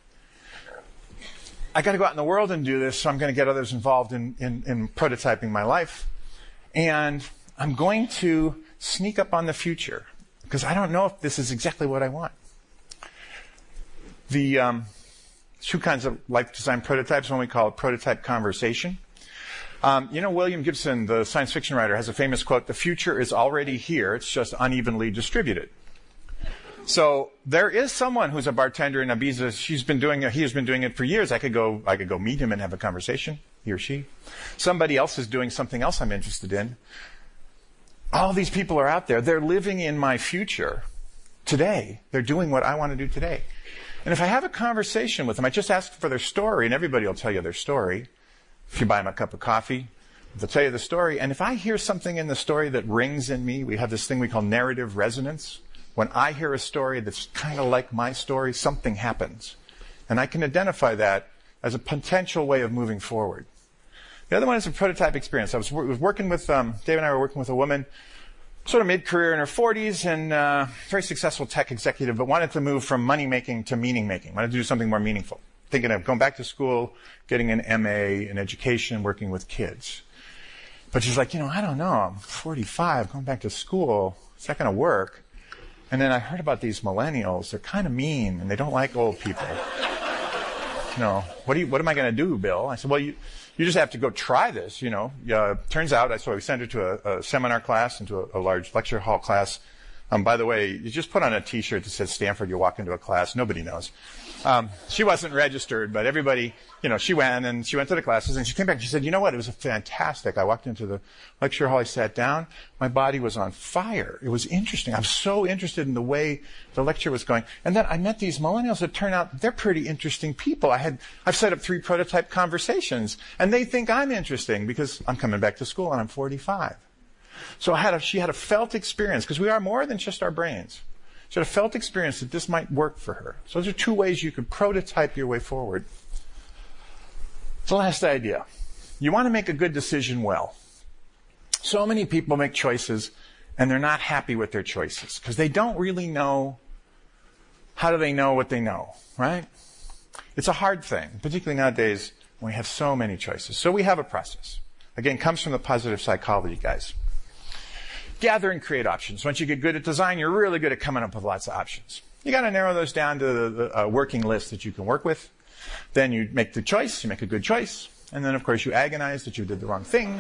I got to go out in the world and do this, so I'm going to get others involved in prototyping my life. And I'm going to sneak up on the future because I don't know if this is exactly what I want. The 2 kinds of life design prototypes, one we call a prototype conversation. William Gibson, the science fiction writer, has a famous quote, the future is already here, it's just unevenly distributed. So there is someone who's a bartender in Ibiza. He has been doing it for years. I could go meet him and have a conversation, he or she. Somebody else is doing something else I'm interested in. All these people are out there. They're living in my future today. They're doing what I want to do today. And if I have a conversation with them, I just ask for their story, and everybody will tell you their story. If you buy them a cup of coffee, they'll tell you the story, and if I hear something in the story that rings in me, we have this thing we call narrative resonance. When I hear a story that's kind of like my story, something happens. And I can identify that as a potential way of moving forward. The other one is a prototype experience. I was working with, Dave and I were working with a woman, sort of mid-career in her 40s, and very successful tech executive, but wanted to move from money-making to meaning-making, wanted to do something more meaningful. Thinking of going back to school, getting an MA in education, working with kids. But she's like, I don't know, I'm 45, going back to school, is that going to work? And then I heard about these millennials. They're kind of mean, and they don't like old people. What am I going to do, Bill? I said, well, you just have to go try this, Turns out, so we sent her to a seminar class, into a large lecture hall class. By the way, you just put on a T-shirt that says Stanford, you walk into a class, nobody knows. She wasn't registered, but everybody, she went to the classes, and she came back and she said, you know what, it was fantastic. I walked into the lecture hall, I sat down, my body was on fire. It was interesting. I was so interested in the way the lecture was going. And then I met these millennials that turn out they're pretty interesting people. I've set up 3 prototype conversations, and they think I'm interesting because I'm coming back to school and I'm 45. So she had a felt experience, because we are more than just our brains. She had a felt experience that this might work for her. So those are 2 ways you could prototype your way forward. The last idea. You want to make a good decision well. So many people make choices, and they're not happy with their choices, because they don't really know, how do they know what they know, right? It's a hard thing, particularly nowadays when we have so many choices. So we have a process. Again, comes from the positive psychology guys. Gather and create options. Once you get good at design, you're really good at coming up with lots of options. You got to narrow those down to the working list that you can work with. Then you make the choice, you make a good choice, and then of course you agonize that you did the wrong thing.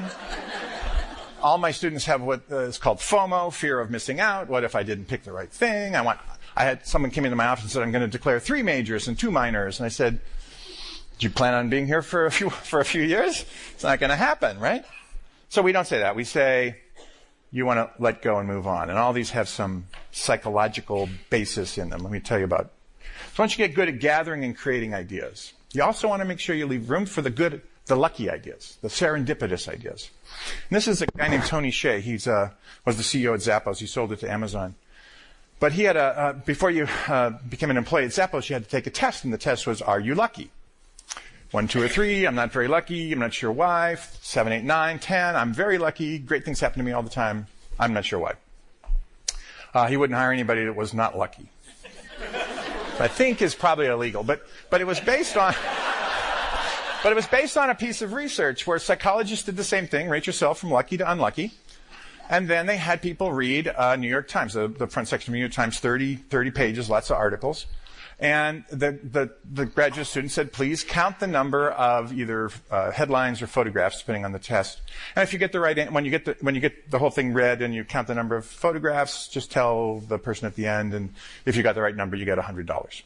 All my students have what is called FOMO, fear of missing out. What if I didn't pick the right thing? I had someone came into my office and said, I'm going to declare 3 majors and 2 minors. And I said, do you plan on being here for a few years? It's not going to happen, right? So we don't say that. We say, you want to let go and move on. And all these have some psychological basis in them. Let me tell you about. So once you get good at gathering and creating ideas, you also want to make sure you leave room for the lucky ideas, the serendipitous ideas. And this is a guy named Tony Hsieh. He was the CEO at Zappos. He sold it to Amazon. But he had before you became an employee at Zappos, you had to take a test, and the test was, are you lucky? 1, 2, or 3, I'm not very lucky, I'm not sure why. 7, 8, 9, 10, I'm very lucky, great things happen to me all the time, I'm not sure why. He wouldn't hire anybody that was not lucky. I think is probably illegal, but it was based on a piece of research where psychologists did the same thing, rate yourself from lucky to unlucky, and then they had people read New York Times, the front section of New York Times, 30 pages, lots of articles. And the graduate student said, please count the number of either headlines or photographs, depending on the test. And if you get the right, when you get the whole thing read and you count the number of photographs, just tell the person at the end, and if you got the right number, you get $100.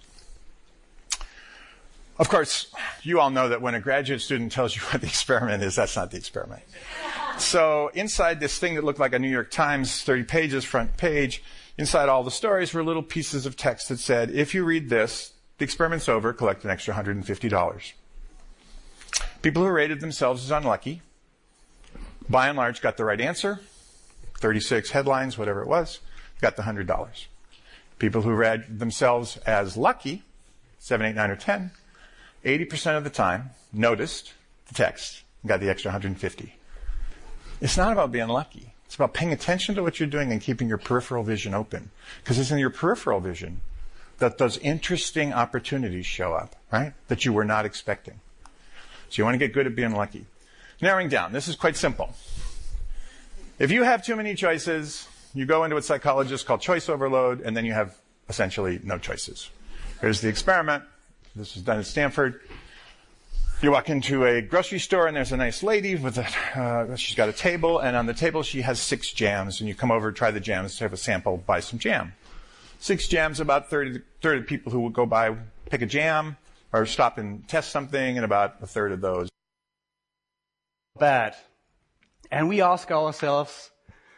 Of course, you all know that when a graduate student tells you what the experiment is, that's not the experiment. So inside this thing that looked like a New York Times, 30 pages, front page, inside all the stories were little pieces of text that said, if you read this, the experiment's over, collect an extra $150. People who rated themselves as unlucky, by and large, got the right answer, 36 headlines, whatever it was, got the $100. People who rated themselves as lucky, 7, 8, 9, or 10, 80% of the time noticed the text and got the extra $150. It's not about being lucky. It's about paying attention to what you're doing and keeping your peripheral vision open. Because it's in your peripheral vision that those interesting opportunities show up, right? That you were not expecting. So you want to get good at being lucky. Narrowing down. This is quite simple. If you have too many choices, you go into what psychologists call choice overload, and then you have essentially no choices. Here's the experiment. This was done at Stanford. You walk into a grocery store, and there's a nice lady with she's got a table, and on the table she has 6 jams, and you come over, try the jams, have a sample, buy some jam. 6 jams, about 30 of people who will go by, pick a jam, or stop and test something, and about a third of those. Bad. And we ask ourselves,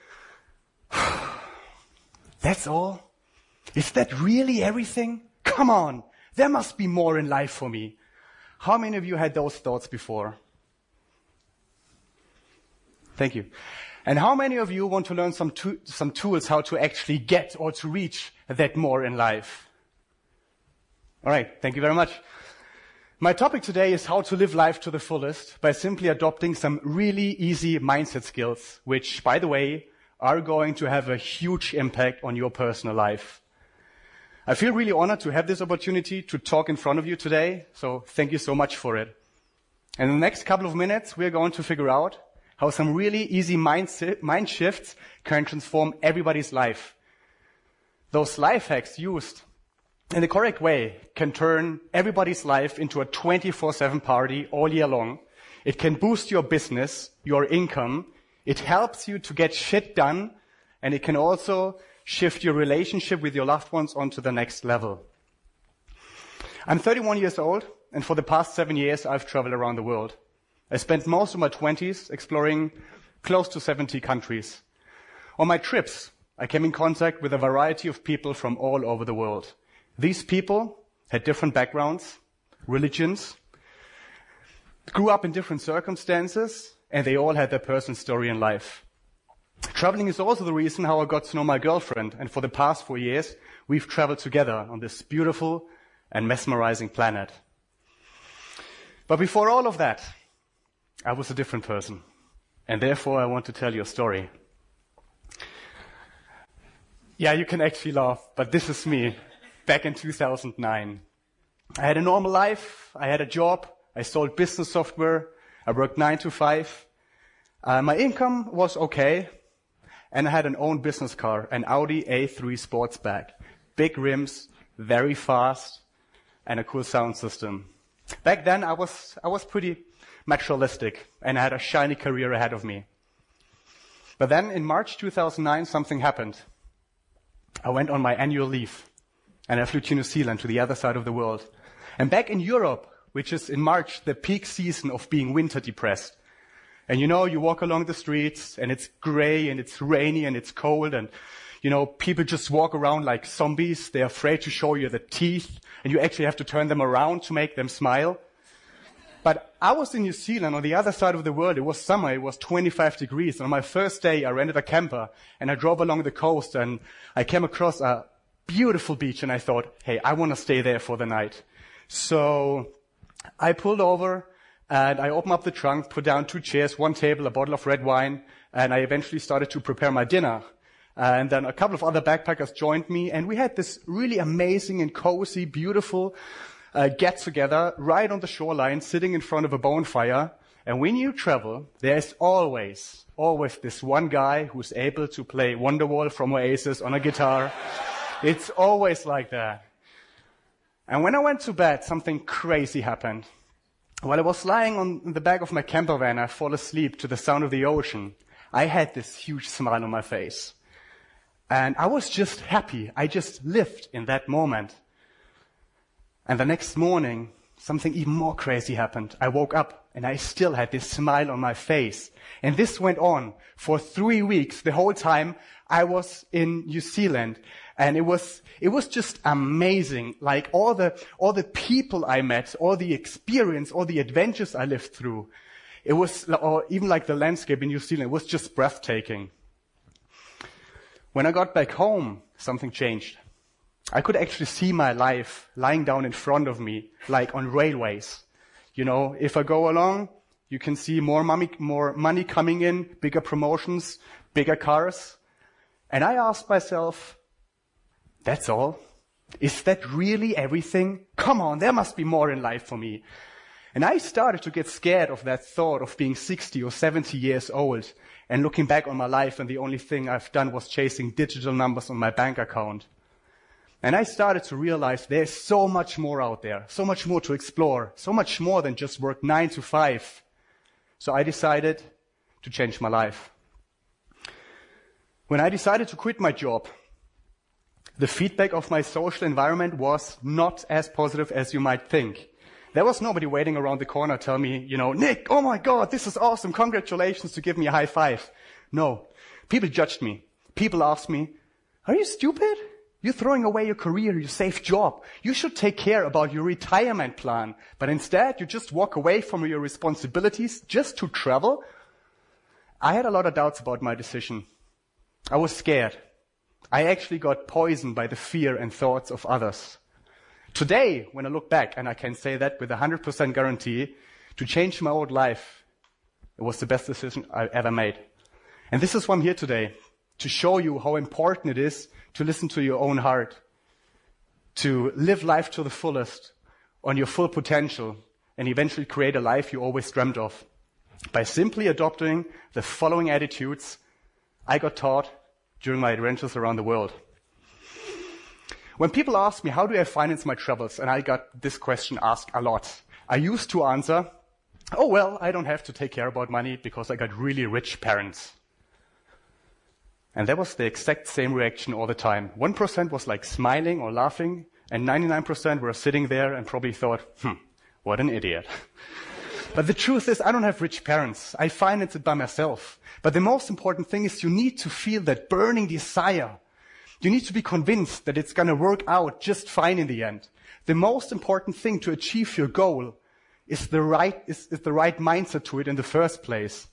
that's all? Is that really everything? Come on, there must be more in life for me. How many of you had those thoughts before? Thank you. And how many of you want to learn some tools how to actually get or to reach that more in life? All right, thank you very much. My topic today is how to live life to the fullest by simply adopting some really easy mindset skills, which, by the way, are going to have a huge impact on your personal life. I feel really honored to have this opportunity to talk in front of you today, so thank you so much for it. And in the next couple of minutes, we're going to figure out how some really easy mind shifts can transform everybody's life. Those life hacks used in the correct way can turn everybody's life into a 24/7 party all year long. It can boost your business, your income. It helps you to get shit done, and it can also shift your relationship with your loved ones onto the next level. I'm 31 years old, and for the past 7 years, I've traveled around the world. I spent most of my 20s exploring close to 70 countries. On my trips, I came in contact with a variety of people from all over the world. These people had different backgrounds, religions, grew up in different circumstances, and they all had their personal story in life. Traveling is also the reason how I got to know my girlfriend, and for the past 4 years, we've traveled together on this beautiful and mesmerizing planet. But before all of that, I was a different person, and therefore I want to tell you a story. Yeah, you can actually laugh, but this is me back in 2009. I had a normal life, I had a job, I sold business software, I worked 9 to 5. My income was okay, and I had an own business car, an Audi A3 Sportsback. Big rims, very fast, and a cool sound system. Back then, I was pretty materialistic, and I had a shiny career ahead of me. But then, in March 2009, something happened. I went on my annual leave, and I flew to New Zealand, to the other side of the world. And back in Europe, which is in March, the peak season of being winter depressed. And you know, you walk along the streets, and it's gray, and it's rainy, and it's cold, and you know, people just walk around like zombies. They're afraid to show you the teeth, and you actually have to turn them around to make them smile. But I was in New Zealand, on the other side of the world. It was summer, it was 25 degrees. And on my first day, I rented a camper, and I drove along the coast, and I came across a beautiful beach, and I thought, hey, I want to stay there for the night. So I pulled over, and I opened up the trunk, put down 2 chairs, 1 table, a bottle of red wine, and I eventually started to prepare my dinner. And then a couple of other backpackers joined me, and we had this really amazing and cozy, beautiful get-together right on the shoreline, sitting in front of a bonfire. And when you travel, there's always this one guy who's able to play Wonderwall from Oasis on a guitar. It's always like that. And when I went to bed, something crazy happened. While I was lying on the back of my camper van, I fall asleep to the sound of the ocean. I had this huge smile on my face. And I was just happy. I just lived in that moment. And the next morning, something even more crazy happened. I woke up and I still had this smile on my face. And this went on for 3 weeks, the whole time I was in New Zealand. And it was just amazing. Like all the people I met, all the experience, all the adventures I lived through. It was, or even like the landscape in New Zealand, it was just breathtaking. When I got back home, something changed. I could actually see my life lying down in front of me, like on railways. You know, if I go along, you can see more money coming in, bigger promotions, bigger cars. And I asked myself, that's all? Is that really everything? Come on, there must be more in life for me. And I started to get scared of that thought of being 60 or 70 years old and looking back on my life, and the only thing I've done was chasing digital numbers on my bank account. And I started to realize there's so much more out there, so much more to explore, so much more than just work 9 to 5. So I decided to change my life. When I decided to quit my job, the feedback of my social environment was not as positive as you might think. There was nobody waiting around the corner telling me, you know, Nick, oh my God, this is awesome, congratulations, to give me a high five. No, people judged me. People asked me, are you stupid? You're throwing away your career, your safe job. You should take care about your retirement plan. But instead, you just walk away from your responsibilities just to travel. I had a lot of doubts about my decision. I was scared. I actually got poisoned by the fear and thoughts of others. Today, when I look back, and I can say that with 100% guarantee, to change my old life, it was the best decision I ever made. And this is why I'm here today, to show you how important it is to listen to your own heart, to live life to the fullest, on your full potential, and eventually create a life you always dreamt of. By simply adopting the following attitudes I got taught during my adventures around the world. When people ask me, how do I finance my travels? And I got this question asked a lot. I used to answer, oh, well, I don't have to take care about money because I got really rich parents. And that was the exact same reaction all the time. 1% was like smiling or laughing, and 99% were sitting there and probably thought, what an idiot. But the truth is, I don't have rich parents. I finance it by myself. But the most important thing is you need to feel that burning desire. You need to be convinced that it's going to work out just fine in the end. The most important thing to achieve your goal is the right mindset to it in the first place.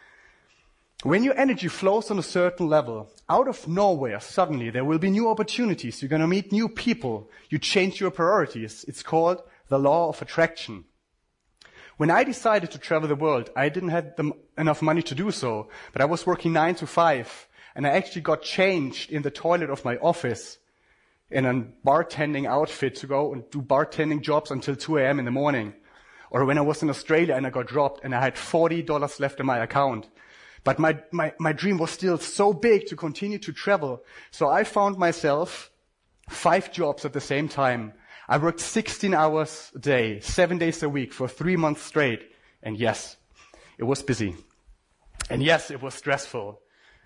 When your energy flows on a certain level, out of nowhere, suddenly there will be new opportunities. You're going to meet new people. You change your priorities. It's called the law of attraction. When I decided to travel the world, I didn't have enough money to do so, but I was working 9 to 5, and I actually got changed in the toilet of my office in a bartending outfit to go and do bartending jobs until 2 a.m. in the morning. Or when I was in Australia and I got dropped and I had $40 left in my account. But my dream was still so big to continue to travel. So I found myself 5 jobs at the same time. I worked 16 hours a day, 7 days a week for 3 months straight. And yes, it was busy. And yes, it was stressful.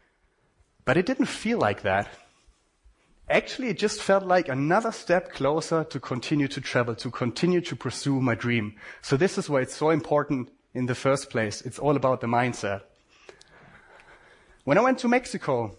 But it didn't feel like that. Actually, it just felt like another step closer to continue to travel, to continue to pursue my dream. So this is why it's so important in the first place. It's all about the mindset. When I went to Mexico,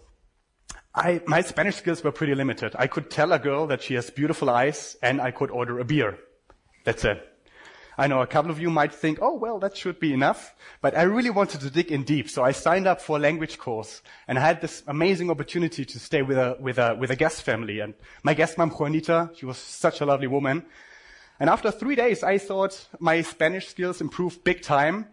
my Spanish skills were pretty limited. I could tell a girl that she has beautiful eyes, and I could order a beer. That's it. I know a couple of you might think, oh, well, that should be enough. But I really wanted to dig in deep, so I signed up for a language course. And I had this amazing opportunity to stay with a guest family. And my guest mom, Juanita, she was such a lovely woman. And after 3 days, I thought my Spanish skills improved big time.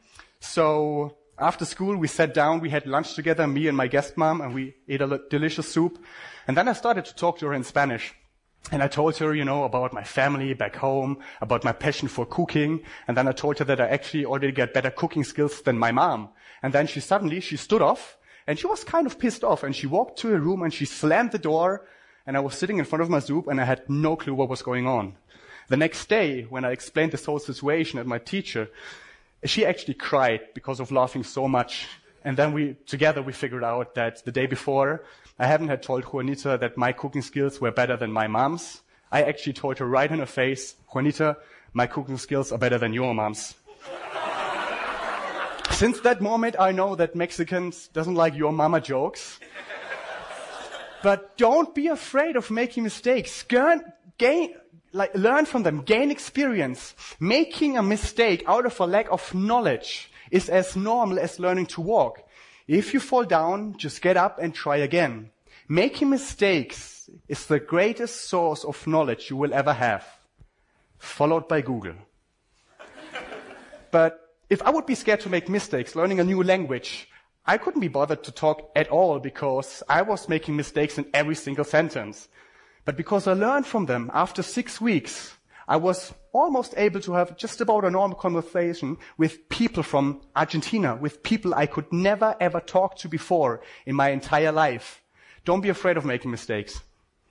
So after school, we sat down, we had lunch together, me and my guest mom, and we ate a delicious soup. And then I started to talk to her in Spanish. And I told her, about my family back home, about my passion for cooking. And then I told her that I actually already get better cooking skills than my mom. And then she stood off, and she was kind of pissed off. And she walked to her room and she slammed the door. And I was sitting in front of my soup and I had no clue what was going on. The next day, when I explained this whole situation at my teacher, she actually cried because of laughing so much. And then we figured out that the day before, I haven't had told Juanita that my cooking skills were better than my mom's. I actually told her right in her face, Juanita, my cooking skills are better than your mom's. Since that moment, I know that Mexicans doesn't like your mama jokes. But don't be afraid of making mistakes. Learn from them, gain experience. Making a mistake out of a lack of knowledge is as normal as learning to walk. If you fall down, just get up and try again. Making mistakes is the greatest source of knowledge you will ever have, followed by Google. But if I would be scared to make mistakes learning a new language, I couldn't be bothered to talk at all because I was making mistakes in every single sentence. But because I learned from them, after 6 weeks, I was almost able to have just about a normal conversation with people from Argentina, with people I could never ever talk to before in my entire life. Don't be afraid of making mistakes.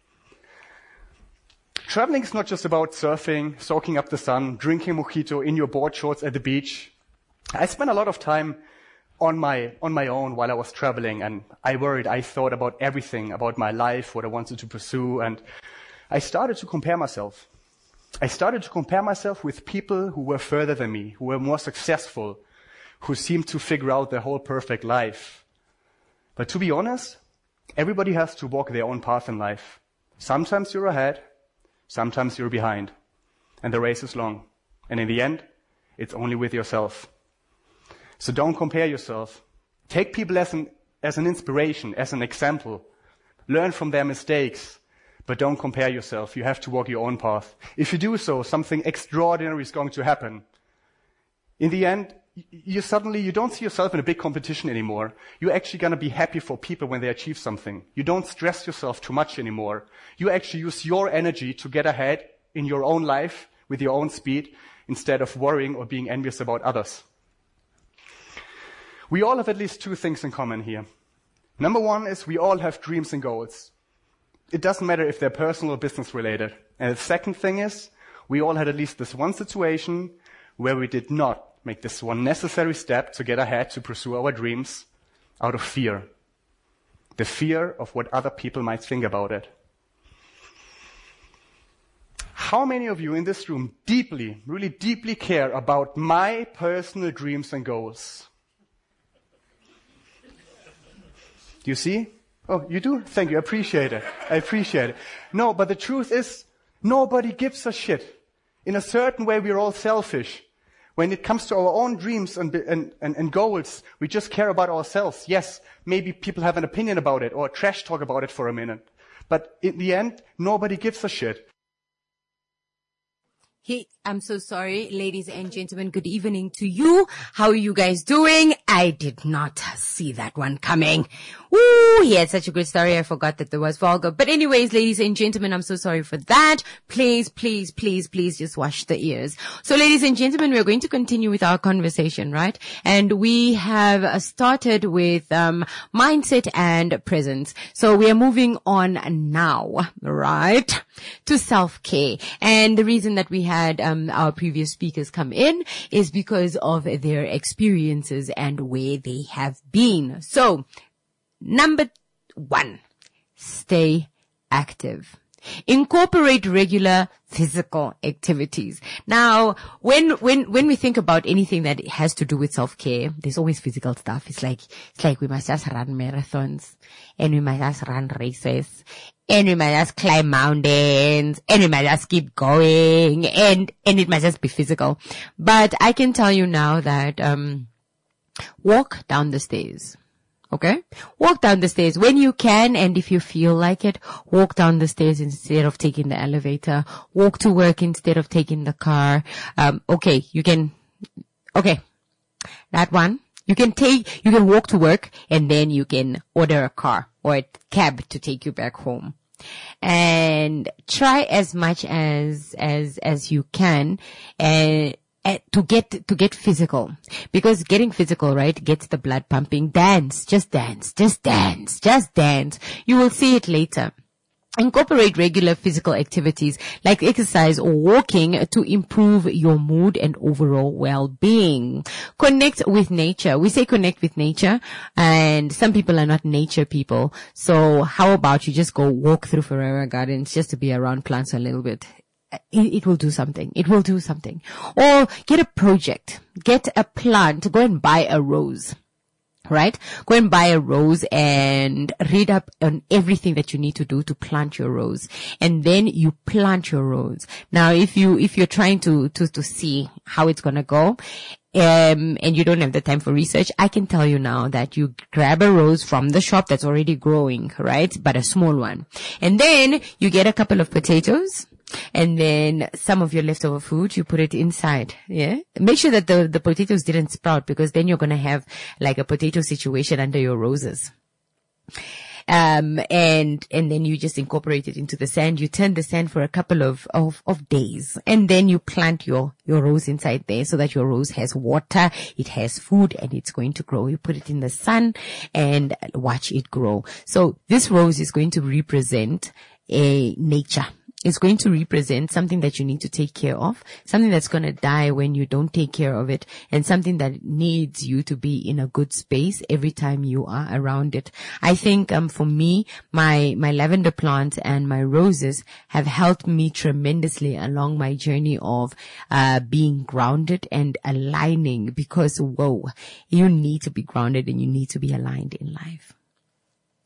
Traveling is not just about surfing, soaking up the sun, drinking mojito in your board shorts at the beach. I spent a lot of time on my own while I was traveling, and I thought about everything, about my life, what I wanted to pursue, and I started to compare myself. I started to compare myself with people who were further than me, who were more successful, who seemed to figure out their whole perfect life. But to be honest, everybody has to walk their own path in life. Sometimes you're ahead, sometimes you're behind, and the race is long. And in the end, it's only with yourself. So don't compare yourself. Take people as an inspiration, as an example. Learn from their mistakes, but don't compare yourself. You have to walk your own path. If you do so, something extraordinary is going to happen. In the end, you don't see yourself in a big competition anymore. You're actually going to be happy for people when they achieve something. You don't stress yourself too much anymore. You actually use your energy to get ahead in your own life with your own speed instead of worrying or being envious about others. We all have at least two things in common here. Number one is we all have dreams and goals. It doesn't matter if they're personal or business related. And the second thing is we all had at least this one situation where we did not make this one necessary step to get ahead to pursue our dreams out of fear. The fear of what other people might think about it. How many of you in this room deeply, really deeply care about my personal dreams and goals? Do you see? Oh, you do? Thank you. I appreciate it. I appreciate it. No, but the truth is, nobody gives a shit. In a certain way, we're all selfish. When it comes to our own dreams and goals, we just care about ourselves. Yes, maybe people have an opinion about it or trash talk about it for a minute. But in the end, nobody gives a shit. Hey, I'm so sorry, ladies and gentlemen. Good evening to you. How are you guys doing? I did not see that one coming. Ooh, he had such a good story. I forgot that there was Volga. But anyways, ladies and gentlemen, I'm so sorry for that. Please, please, please, please just wash the ears. So ladies and gentlemen, we're going to continue with our conversation, right? And we have started with mindset and presence. So we are moving on now, right, to self-care. And the reason that we had our previous speakers come in is because of their experiences and where they have been. So, number 1, stay active. Incorporate regular physical activities. Now, when we think about anything that has to do with self-care, there's always physical stuff. It's like we must just run marathons, and we must just run races, and we must just climb mountains, and we must just keep going, and it must just be physical. But I can tell you now that, walk down the stairs. Okay? Walk down the stairs when you can, and if you feel like it, walk down the stairs instead of taking the elevator. Walk to work instead of taking the car. Okay, that one. You can walk to work, and then you can order a car or a cab to take you back home. And try as much as you can, to get physical, because getting physical, right, gets the blood pumping. Dance. You will see it later. Incorporate regular physical activities like exercise or walking to improve your mood and overall well-being. Connect with nature. We say connect with nature, and some people are not nature people. So how about you just go walk through Ferreira Gardens just to be around plants a little bit? It will do something. It will do something. Or get a project. Get a plant. Go and buy a rose. Right? Go and buy a rose and read up on everything that you need to do to plant your rose. And then you plant your rose. Now, if you're trying to see how it's gonna go, and you don't have the time for research, I can tell you now that you grab a rose from the shop that's already growing, right? But a small one. And then you get a couple of potatoes, and then some of your leftover food, you put it inside. Yeah. Make sure that the potatoes didn't sprout, because then you're going to have like a potato situation under your roses. And then you just incorporate it into the sand. You turn the sand for a couple of days, and then you plant your rose inside there so that your rose has water, it has food, and it's going to grow. You put it in the sun and watch it grow. So this rose is going to represent nature. It's going to represent something that you need to take care of, something that's going to die when you don't take care of it, and something that needs you to be in a good space every time you are around it. I think, for me, my lavender plant and my roses have helped me tremendously along my journey of, being grounded and aligning, because, whoa, you need to be grounded and you need to be aligned in life.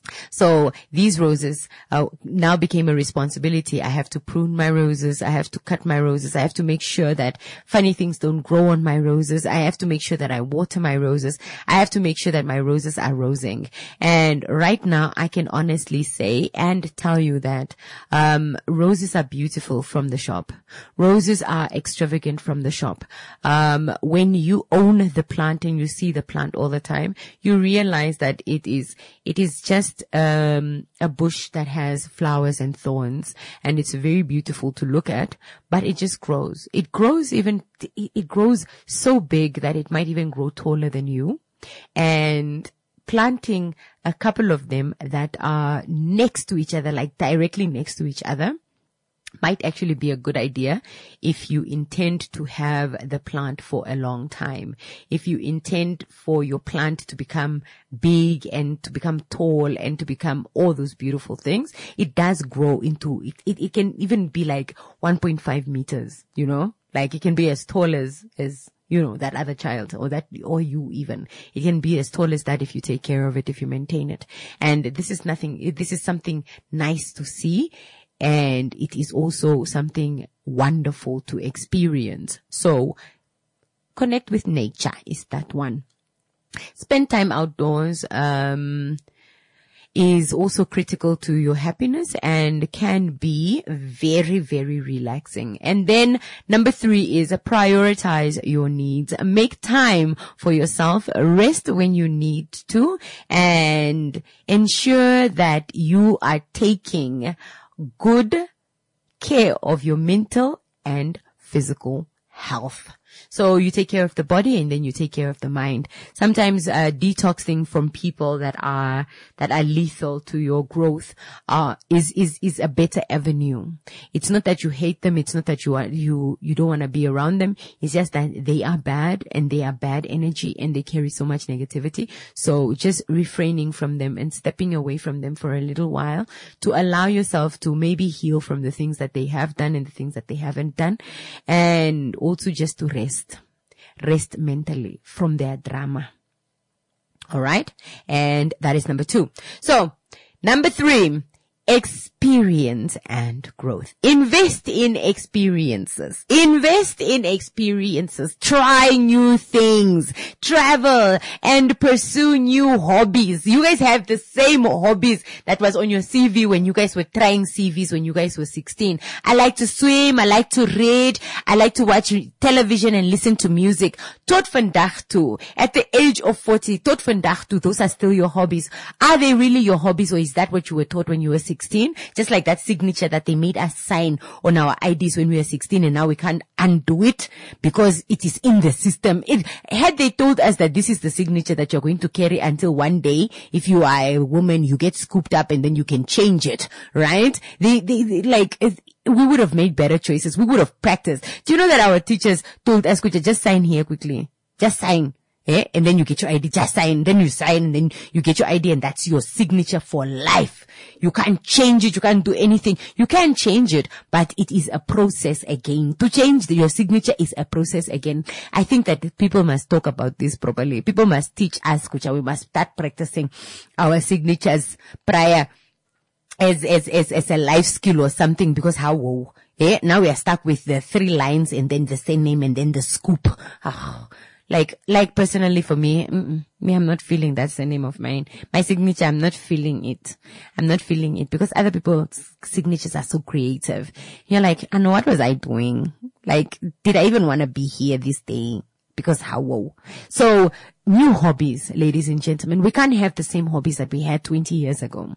So these roses now became a responsibility. I have to prune my roses. I have to cut my roses. I have to make sure that funny things don't grow on my roses. I have to make sure that I water my roses. I have to make sure that my roses are rosing. And right now I can honestly say and tell you that roses are beautiful from the shop. Roses are extravagant from the shop. When you own the plant and you see the plant all the time, you realize that it is just a bush that has flowers and thorns, and it's very beautiful to look at, but it just grows. It grows so big that it might even grow taller than you. And planting a couple of them that are next to each other, like directly next to each other, might actually be a good idea if you intend to have the plant for a long time. If you intend for your plant to become big and to become tall and to become all those beautiful things, it does grow into, it can even be like 1.5 meters, you know, like it can be as tall as, you know, that other child or you even. It can be as tall as that if you take care of it, if you maintain it. And this is something nice to see. And it is also something wonderful to experience. So connect with nature is that one. Spend time outdoors, is also critical to your happiness and can be very, very relaxing. And then number 3 is prioritize your needs. Make time for yourself. Rest when you need to, and ensure that you are taking good care of your mental and physical health. So you take care of the body and then you take care of the mind. Sometimes detoxing from people that are lethal to your growth is a better avenue. It's not that you hate them, it's not that you don't want to be around them. It's just that they are bad and they are bad energy and they carry so much negativity. So just refraining from them and stepping away from them for a little while to allow yourself to maybe heal from the things that they have done and the things that they haven't done, and also just to rest mentally from their drama. All right. And that is number 2. So number 3, experience and growth. Invest in experiences. Try new things. Travel and pursue new hobbies. You guys have the same hobbies that was on your CV when you guys were trying CVs when you guys were 16. I like to swim. I like to read. I like to watch television and listen to music. Tot vandag toe. At the age of 40, tot vandag toe, those are still your hobbies. Are they really your hobbies, or is that what you were taught when you were 16? Just like that signature that they made us sign on our IDs when we were 16, and now we can't undo it because it is in the system. Had they told us that this is the signature that you're going to carry until one day, if you are a woman, you get scooped up and then you can change it, right? We would have made better choices. We would have practiced. Do you know that our teachers told us, Kucha, just sign here quickly. Just sign. Yeah, and then you get your ID, just sign, then you sign, and then you get your ID, and that's your signature for life. You can't change it, you can't do anything. You can change it, but it is a process again. To change your signature is a process again. I think that people must talk about this properly. People must teach us, Kucha, we must start practicing our signatures prior as a life skill or something, because now we are stuck with the 3 lines and then the surname and then the scoop. Like personally for me, I'm not feeling that's the name of mine. My signature, I'm not feeling it. Because other people's signatures are so creative. You're like, I know, what was I doing? Like, did I even want to be here this day? Because how? So, new hobbies, ladies and gentlemen. We can't have the same hobbies that we had 20 years ago.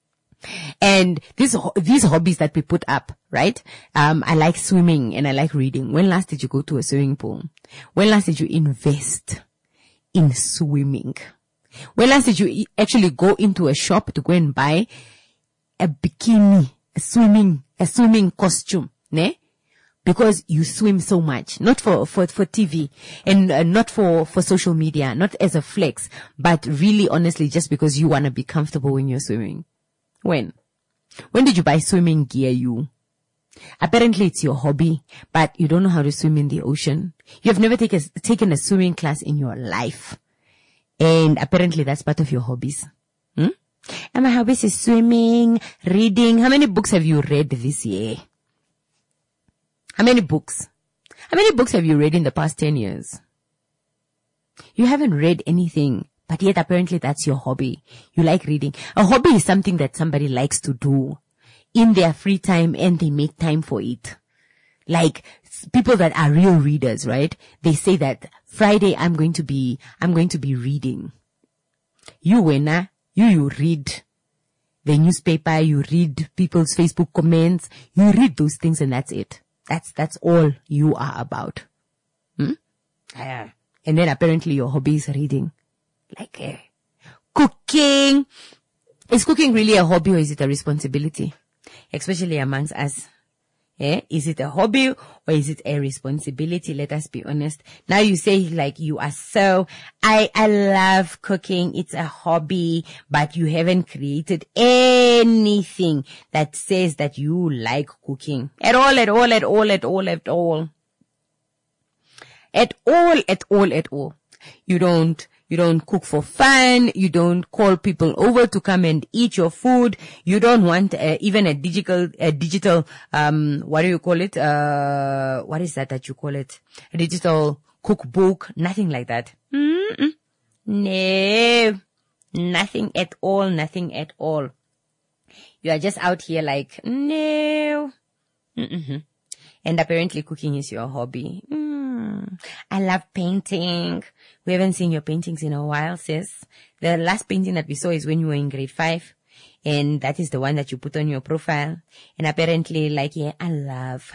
And these hobbies that we put up, right? I like swimming and I like reading. When last did you go to a swimming pool? When last did you invest in swimming? When last did you actually go into a shop to go and buy a bikini, a swimming costume, ne? Because you swim so much, not for TV and not for social media, not as a flex, but really honestly just because you want to be comfortable when you're swimming. When did you buy swimming gear, you? Apparently it's your hobby, but you don't know how to swim in the ocean. You have never taken a swimming class in your life. And apparently that's part of your hobbies. And my hobbies is swimming, reading. How many books have you read this year? How many books? How many books have you read in the past 10 years? You haven't read anything, but yet apparently that's your hobby. You like reading. A hobby is something that somebody likes to do in their free time and they make time for it. Like people that are real readers, right? They say that Friday I'm going to be reading. You winner, you read the newspaper, you read people's Facebook comments, you read those things and that's it. That's all you are about. And then apparently your hobby is reading. Like cooking. Is cooking really a hobby or is it a responsibility? Especially amongst us. Is it a hobby or is it a responsibility? Let us be honest. Now you say like you are I love cooking. It's a hobby, but you haven't created anything that says that you like cooking at all. You don't cook for fun. You don't call people over to come and eat your food. You don't want even a digital, what do you call it? What is that you call it? A digital cookbook. Nothing like that. No. Nothing at all. You are just out here like, no. And apparently cooking is your hobby. I love painting. We haven't seen your paintings in a while, sis. The last painting that we saw is when you were in grade 5. And that is the one that you put on your profile. And apparently, like, yeah, I love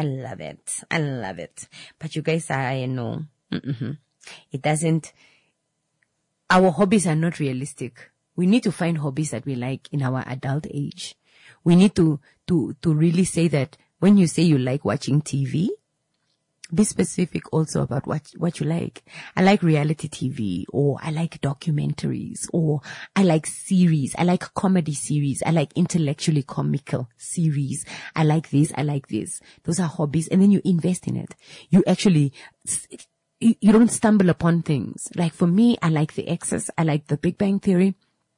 it. But you guys are, it doesn't, our hobbies are not realistic. We need to find hobbies that we like in our adult age. We need to really say that when you say you like watching TV, be specific also about what you like. I like reality TV, or I like documentaries, or I like series. I like comedy series. I like intellectually comical series. I like this. Those are hobbies. And then you invest in it. You actually, you don't stumble upon things. Like for me, I like The Excess. I like The Big Bang Theory.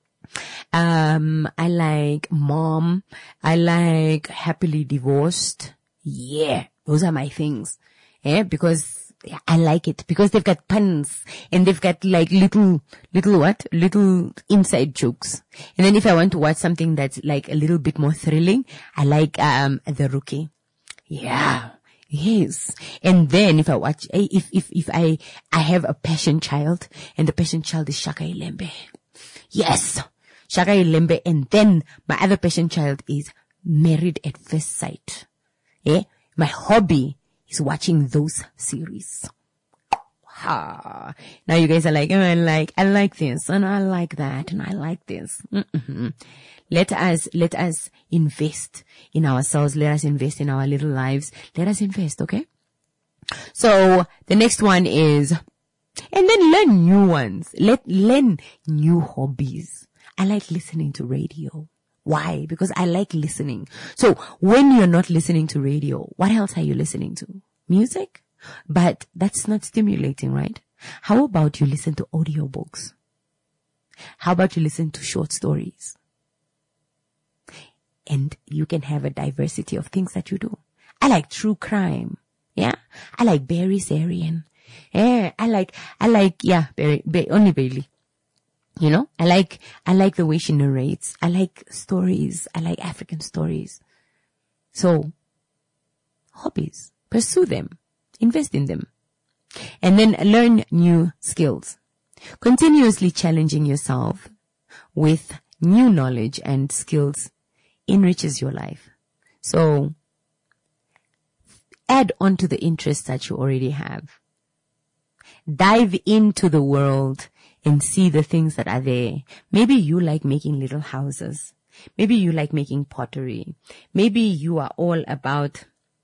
I like Mom. I like Happily Divorced. Yeah, those are my things. Yeah, because I like it. Because they've got puns and they've got like little inside jokes. And then if I want to watch something that's like a little bit more thrilling, I like The Rookie. Yeah. Yes. And then if I watch, if I have a passion child, and the passion child is Shaka Ilembe. Yes. Shaka Ilembe. And then my other passion child is Married at First Sight. Yeah. My hobby is watching those series. Now you guys are like, oh, I like this, and I like that, and I like this. Let us invest in ourselves. Let us invest in our little lives. Let us invest, okay? So the next one is, and then learn new ones. Learn new hobbies. I like listening to radio. Why? Because I like listening. So when you're not listening to radio, what else are you listening to? Music? But that's not stimulating, right? How about you listen to audiobooks? How about you listen to short stories? And you can have a diversity of things that you do. I like true crime. Yeah. I like Barry Sarian. Yeah. I like, only Bailey. You know, I like the way she narrates. I like stories. I like African stories. So, hobbies. Pursue them. Invest in them. And then learn new skills. Continuously challenging yourself with new knowledge and skills enriches your life. So, add on to the interests that you already have. Dive into the world and see the things that are there. Maybe you like making little houses. Maybe you like making pottery. Maybe you are all about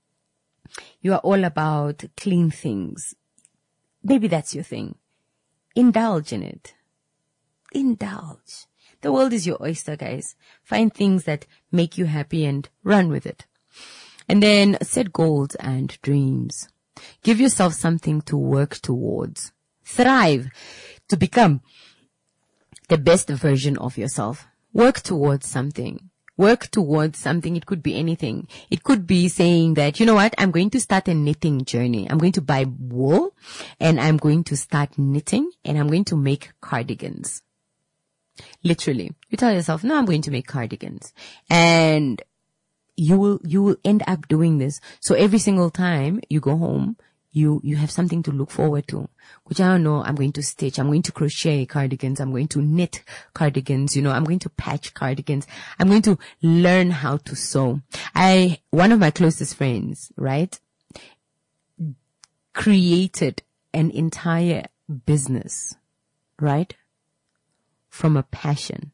clean things. Maybe that's your thing. Indulge in it. Indulge. The world is your oyster, guys. Find things that make you happy and run with it. And then set goals and dreams. Give yourself something to work towards. Thrive to become the best version of yourself. work towards something. Work towards something. It could be anything. It could be saying that, you know what, I'm going to start a knitting journey. I'm going to buy wool and I'm going to start knitting and I'm going to make cardigans. Literally. You tell yourself, no, I'm going to make cardigans. And you will end up doing this. So every single time you go home, you have something to look forward to. Which I don't know, I'm going to stitch, I'm going to crochet cardigans, I'm going to knit cardigans, I'm going to patch cardigans, I'm going to learn how to sew. One of my closest friends, right, created an entire business, right, from a passion.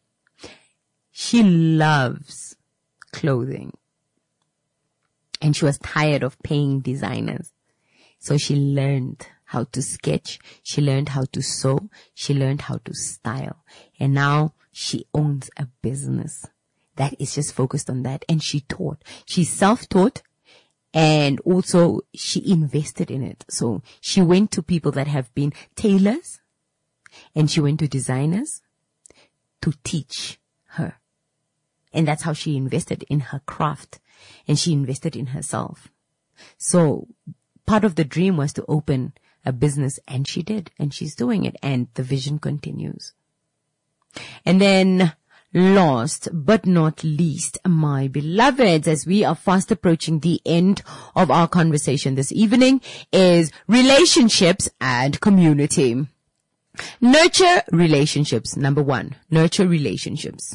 She loves clothing. And she was tired of paying designers. So she learned how to sketch. She learned how to sew. She learned how to style. And now she owns a business that is just focused on that. And she taught. She's self-taught. And also she invested in it. So she went to people that have been tailors. And she went to designers to teach her. And that's how she invested in her craft. And she invested in herself. So part of the dream was to open a business, and she did, and she's doing it, and the vision continues. And then last but not least, my beloveds, as we are fast approaching the end of our conversation this evening, is relationships and community. Nurture relationships. Number 1, nurture relationships.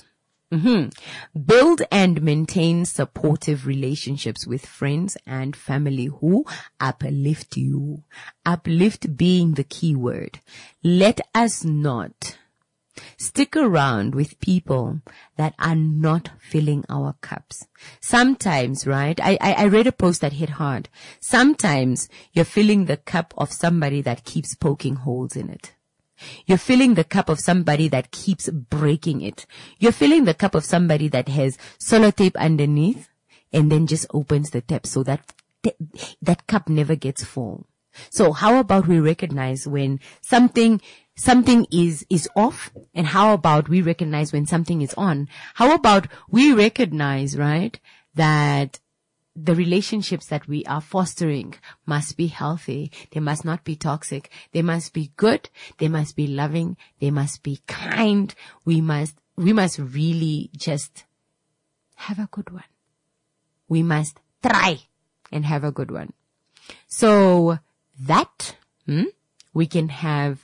Build and maintain supportive relationships with friends and family who uplift you. Uplift being the key word. Let us not stick around with people that are not filling our cups. Sometimes, right, I read a post that hit hard. Sometimes you're filling the cup of somebody that keeps poking holes in it. You're filling the cup of somebody that keeps breaking it. You're filling the cup of somebody that has sellotape underneath and then just opens the tap so that that cup never gets full. So how about we recognize when something is off, and how about we recognize when something is on? How about we recognize, right, that the relationships that we are fostering must be healthy. They must not be toxic. They must be good. They must be loving. They must be kind. We must really just have a good one. We must try and have a good one. So that, we can have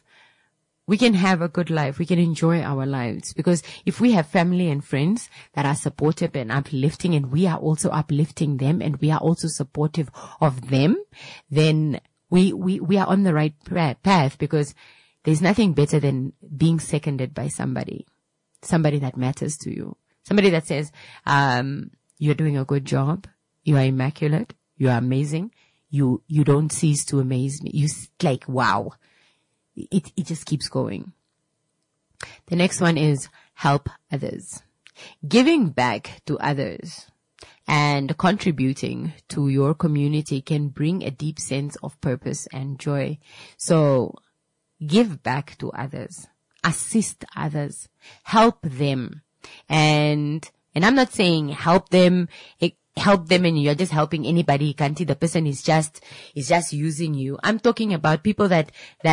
a good life. We can enjoy our lives, because if we have family and friends that are supportive and uplifting, and we are also uplifting them, and we are also supportive of them, then we are on the right path, because there's nothing better than being seconded by somebody that matters to you. Somebody that says, you're doing a good job. You are immaculate. You are amazing. You don't cease to amaze me. You like, wow. It just keeps going. The next one is help others. Giving back to others and contributing to your community can bring a deep sense of purpose and joy. So give back to others, assist others, help them. And I'm not saying help them and you're just helping anybody. Can't see the person is just using you. I'm talking about people that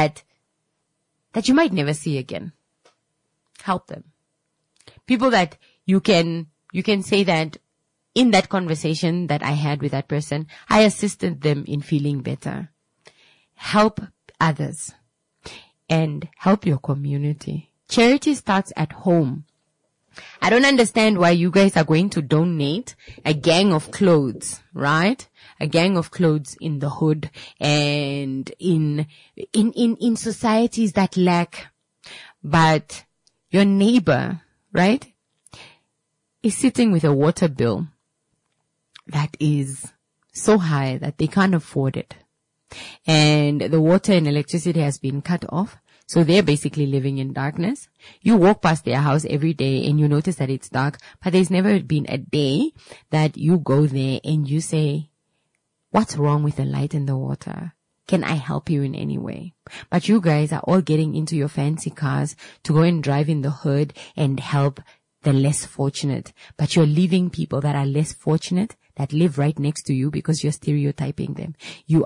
you might never see again. Help them. People that you can say that in that conversation that I had with that person, I assisted them in feeling better. Help others and help your community. Charity starts at home. I don't understand why you guys are going to donate a gang of clothes, right? A gang of clothes in the hood and in societies that lack. But your neighbor, right, is sitting with a water bill that is so high that they can't afford it. And the water and electricity has been cut off. So they're basically living in darkness. You walk past their house every day and you notice that it's dark, but there's never been a day that you go there and you say, what's wrong with the light and the water? Can I help you in any way? But you guys are all getting into your fancy cars to go and drive in the hood and help the less fortunate, but you're leaving people that are less fortunate that live right next to you because you're stereotyping them. You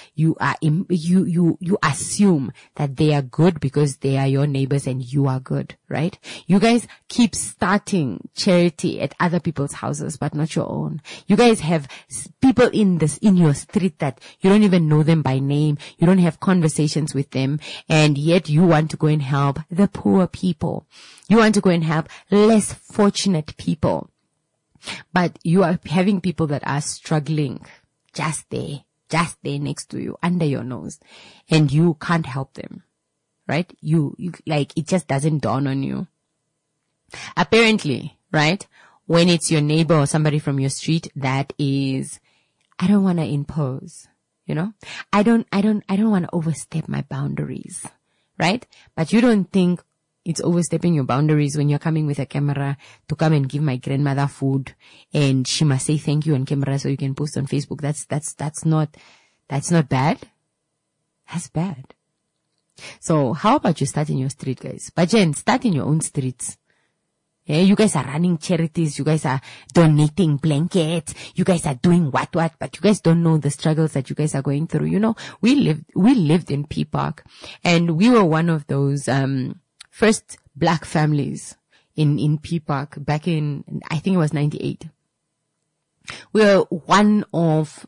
assume that they are good because they are your neighbors and you are good, right? You guys keep starting charity at other people's houses, but not your own. You guys have people in your street that you don't even know them by name. You don't have conversations with them, and yet you want to go and help the poor people. You want to go and help less fortunate people. But you are having people that are struggling just there next to you, under your nose, and you can't help them, right? You like, it just doesn't dawn on you. Apparently, right? When it's your neighbor or somebody from your street, that is, I don't want to impose, you know? I don't want to overstep my boundaries, right? But you don't think it's overstepping your boundaries when you're coming with a camera to come and give my grandmother food, and she must say thank you on camera so you can post on Facebook. That's not bad. That's bad. So how about you start in your street, guys? But Jen, start in your own streets. Yeah, you guys are running charities. You guys are donating blankets. You guys are doing what, but you guys don't know the struggles that you guys are going through. You know, we lived in P Park, and we were one of those, first black families in P Park back in, I think it was 98. We were one of,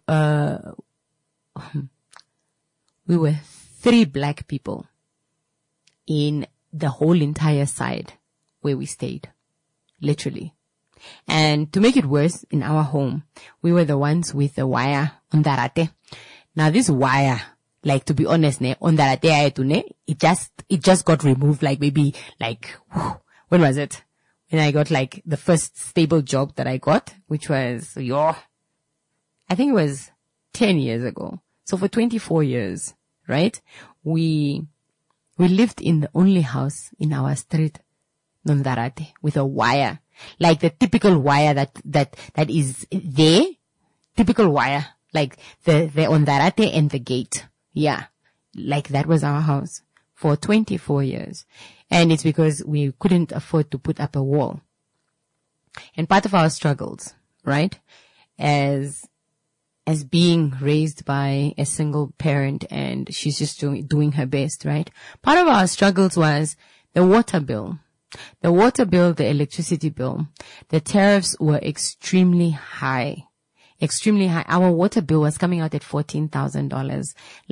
we were 3 black people in the whole entire side where we stayed. Literally. And to make it worse, in our home, we were the ones with the wire on Ondarate. Now this wire, like, to be honest, it just got removed, like, maybe, like, when was it? When I got, like, the first stable job that I got, which was, I think it was 10 years ago. So for 24 years, right? We lived in the only house in our street, Nondarate, with a wire. Like the typical wire that is there. Typical wire. Like the Ondarate and the gate. Yeah. Like that was our house for 24 years. And it's because we couldn't afford to put up a wall. And part of our struggles, right, as being raised by a single parent, and she's just doing her best, right? Part of our struggles was the water bill. The water bill, the electricity bill, the tariffs were extremely high. Extremely high. Our water bill was coming out at $14,000.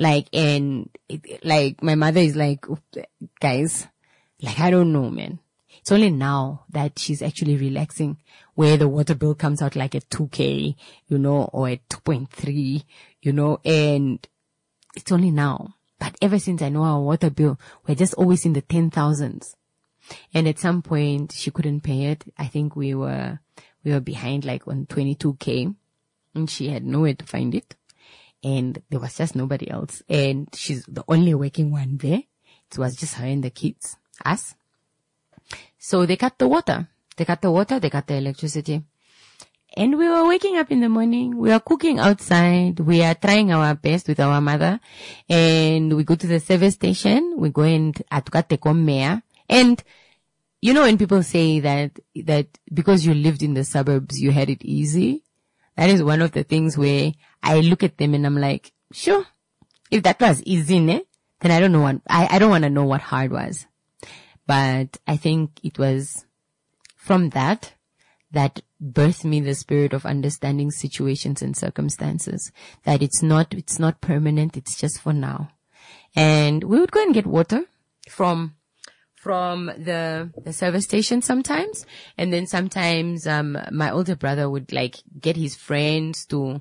Like my mother is like, guys, like, I don't know, man. It's only now that she's actually relaxing, where the water bill comes out like at 2K, you know, or at 2.3, you know, and it's only now. But ever since I know our water bill, we're just always in the 10,000s. And at some point she couldn't pay it. I think we were behind like on 22K, and she had nowhere to find it. And there was just nobody else. And she's the only working one there. It was just her and the kids, us. So they cut the water. They cut the electricity. And we were waking up in the morning. We are cooking outside. We are trying our best with our mother. And we go to the service station. We go and atukate komea. And, you know, when people say that because you lived in the suburbs, you had it easy, that is one of the things where I look at them and I'm like, sure, if that was easy, then I don't know I don't want to know what hard was. But I think it was from that birthed me the spirit of understanding situations and circumstances, that it's not permanent, it's just for now. And we would go and get water from the service station sometimes. And then sometimes, my older brother would like get his friends to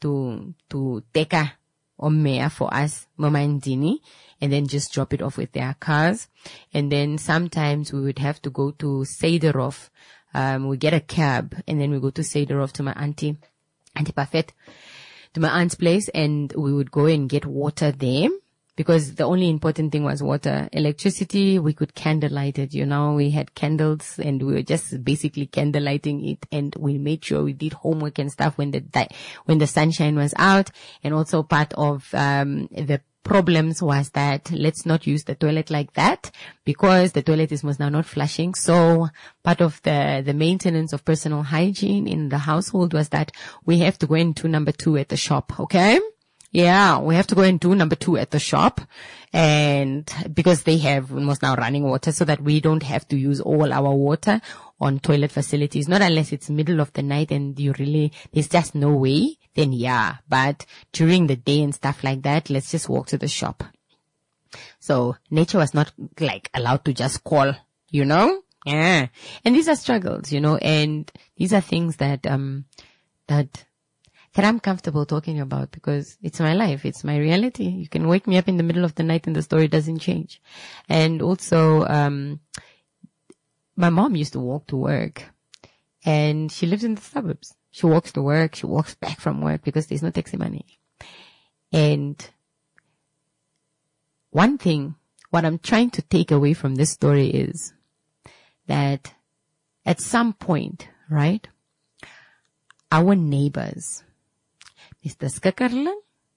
teka omea for us, Mama and Dini, and then just drop it off with their cars. And then sometimes we would have to go to Sederhof. We get a cab and then we go to Sederhof to my Auntie Parfait, to my aunt's place, and we would go and get water there. Because the only important thing was water. Electricity, we could candlelight it, you know. We had candles and we were just basically candlelighting it, and we made sure we did homework and stuff when the sunshine was out. And also part of the problems was that let's not use the toilet like that, because the toilet is most now not flushing. So part of the maintenance of personal hygiene in the household was that we have to go and do number 2 at the shop. Okay. Yeah, we have to go and do number 2 at the shop, and because they have almost now running water, so that we don't have to use all our water on toilet facilities. Not unless it's middle of the night and there's just no way, then yeah. But during the day and stuff like that, let's just walk to the shop. So nature was not like allowed to just call, Yeah. And these are struggles, and these are things that I'm comfortable talking about, because it's my life. It's my reality. You can wake me up in the middle of the night and the story doesn't change. And also, my mom used to walk to work, and she lives in the suburbs. She walks to work. She walks back from work because there's no taxi money. And one thing, what I'm trying to take away from this story is that at some point, right, our neighbors, Mr. Skakerle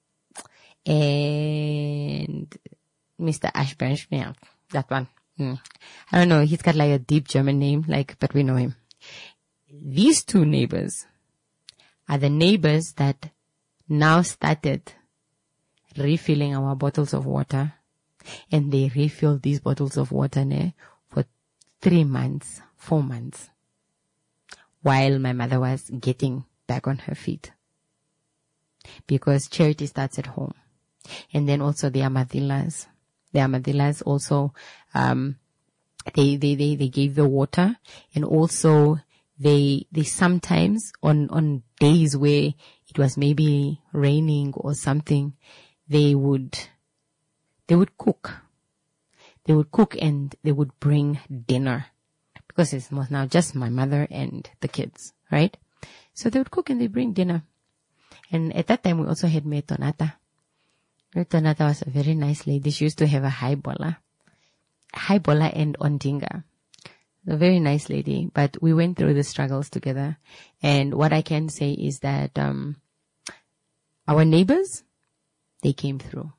and Mr. Ashburn, that one. I don't know. He's got like a deep German name, but we know him. These 2 neighbors are the neighbors that now started refilling our bottles of water, and they refill these bottles of water for 3 months, 4 months, while my mother was getting back on her feet. Because charity starts at home. And then also the Amadillas. The Amadillas also, they gave the water, and also they sometimes on days where it was maybe raining or something, they would cook. They would cook and they would bring dinner, because it's now just my mother and the kids, right? So they would cook and they bring dinner. And at that time, we also had Metonata. Metonata was a very nice lady. She used to have a high bola and ondinga. A very nice lady, but we went through the struggles together. And what I can say is that our neighbors, they came through.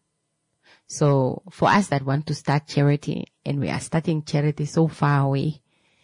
So for us that want to start charity, and we are starting charity so far away,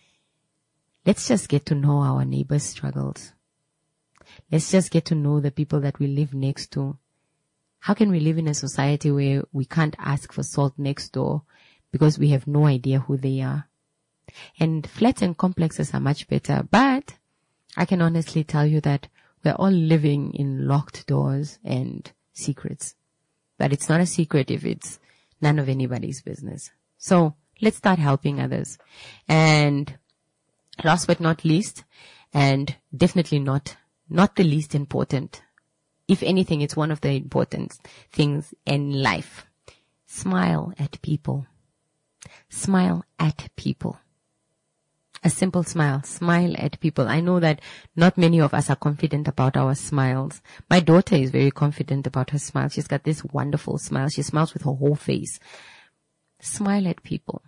let's just get to know our neighbors' struggles. Let's just get to know the people that we live next to. How can we live in a society where we can't ask for salt next door because we have no idea who they are? And flats and complexes are much better, but I can honestly tell you that we're all living in locked doors and secrets. But it's not a secret if it's none of anybody's business. So let's start helping others. And last but not least, and definitely not the least important, if anything, it's one of the important things in life. Smile at people. Smile at people. A simple smile. Smile at people. I know that not many of us are confident about our smiles. My daughter is very confident about her smile. She's got this wonderful smile. She smiles with her whole face. Smile at people.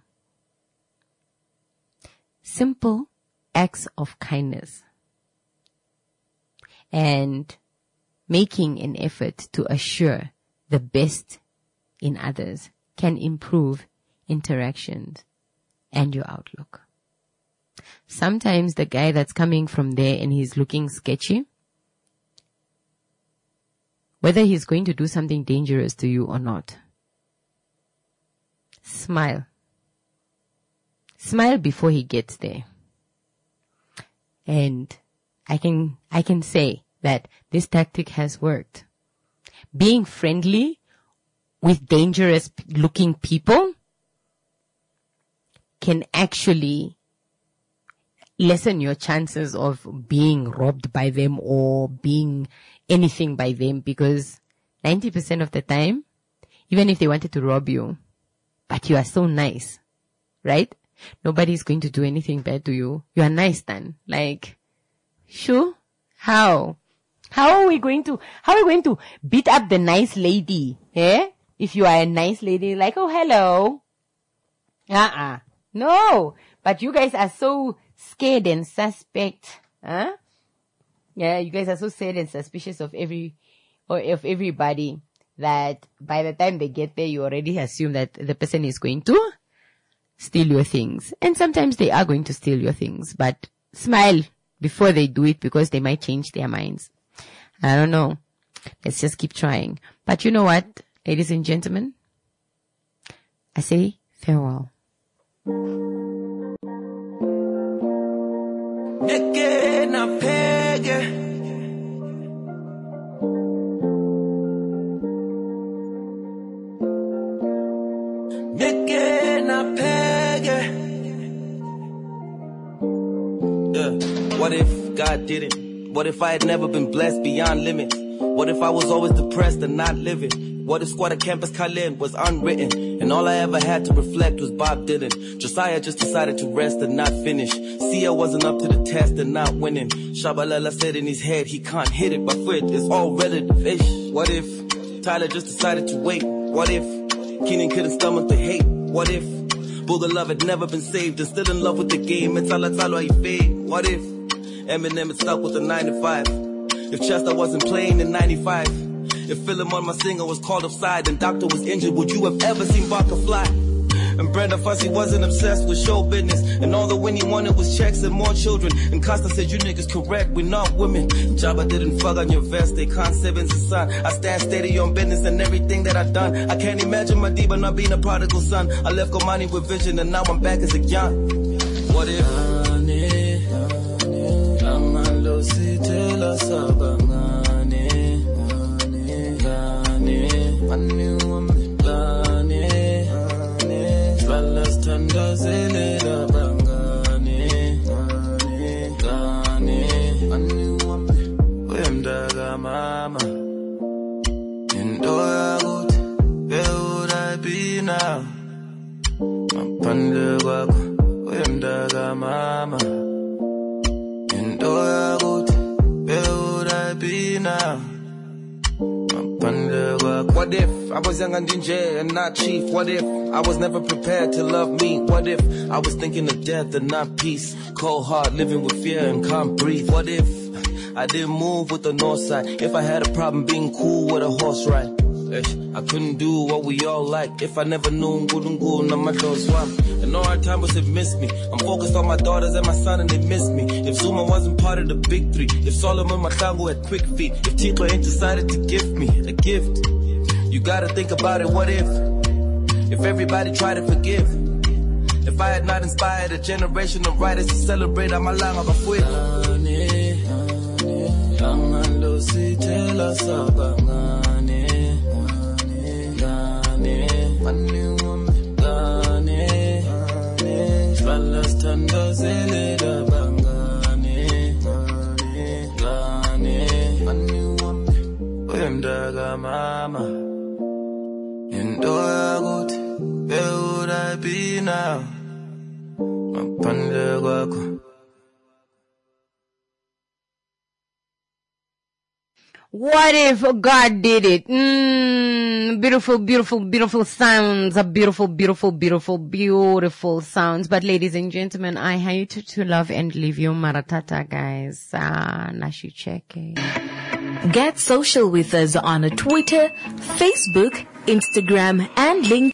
Simple acts of kindness. And making an effort to assure the best in others can improve interactions and your outlook. Sometimes the guy that's coming from there and he's looking sketchy, whether he's going to do something dangerous to you or not, smile. Smile before he gets there. And I can say that this tactic has worked. Being friendly with dangerous looking people can actually lessen your chances of being robbed by them or being anything by them, because 90% of the time, even if they wanted to rob you, but you are so nice, right? Nobody's going to do anything bad to you. You are nice then. Sure? How are we going to beat up the nice lady? If you are a nice lady, oh, hello. No. But you guys are so scared and suspect. Yeah, you guys are so scared and suspicious of everybody that by the time they get there, you already assume that the person is going to steal your things. And sometimes they are going to steal your things, but smile before they do it because they might change their minds. I don't know. Let's just keep trying. But you know what, ladies and gentlemen? I say farewell. What if God didn't? What if I had never been blessed beyond limits? What if I was always depressed and not living? What if Squatter Campus Khalid was unwritten and all I ever had to reflect was Bob Dylan? Josiah just decided to rest and not finish. Sia wasn't up to the test and not winning. Shabalala said in his head he can't hit it, but for it, it's all relative-ish. What if Tyler just decided to wait? What if Keenan couldn't stomach the hate? What if Booga Love had never been saved and still in love with the game? It's all he fade. What if Eminem had stuck with the 9 to 5? If Chester wasn't playing in 95? If Philemon my singer was called offside and Doctor was injured, would you have ever seen Barker fly? And Brenda Fussy wasn't obsessed with show business, and all the Winnie wanted was checks and more children. And Costa said, you niggas correct, we're not women. Jabba didn't fuck on your vest, they can't sevens the sun. I stand steady on business and everything that I've done. I can't imagine my diva not being a prodigal son. I left Gomani with vision and now I'm back as a young. What if? Mama, and where would I be now? Mama, and where would I be now? What if I was young and DJ and not chief? What if I was never prepared to love me? What if I was thinking of death and not peace? Cold heart, living with fear and can't breathe. What if I didn't move with the north side? If I had a problem being cool with a horse ride? I couldn't do what we all like. If I never knew Ngulungu na Matoswa. And all our timers have missed me. I'm focused on my daughters and my son and they miss me. If Zuma wasn't part of the big three, if Solomon Matango had quick feet, if Tito ain't decided to give me a gift, you gotta think about it. What if everybody tried to forgive? If I had not inspired a generation of writers to celebrate on my line of a quit. Mama, and where would I be now? What if God did it? Beautiful, beautiful, beautiful sounds. Beautiful, beautiful, beautiful, beautiful sounds. But ladies and gentlemen, I hate to love and leave you. Maratata, guys. Nashi cheke. Get social with us on Twitter, Facebook, Instagram, and LinkedIn.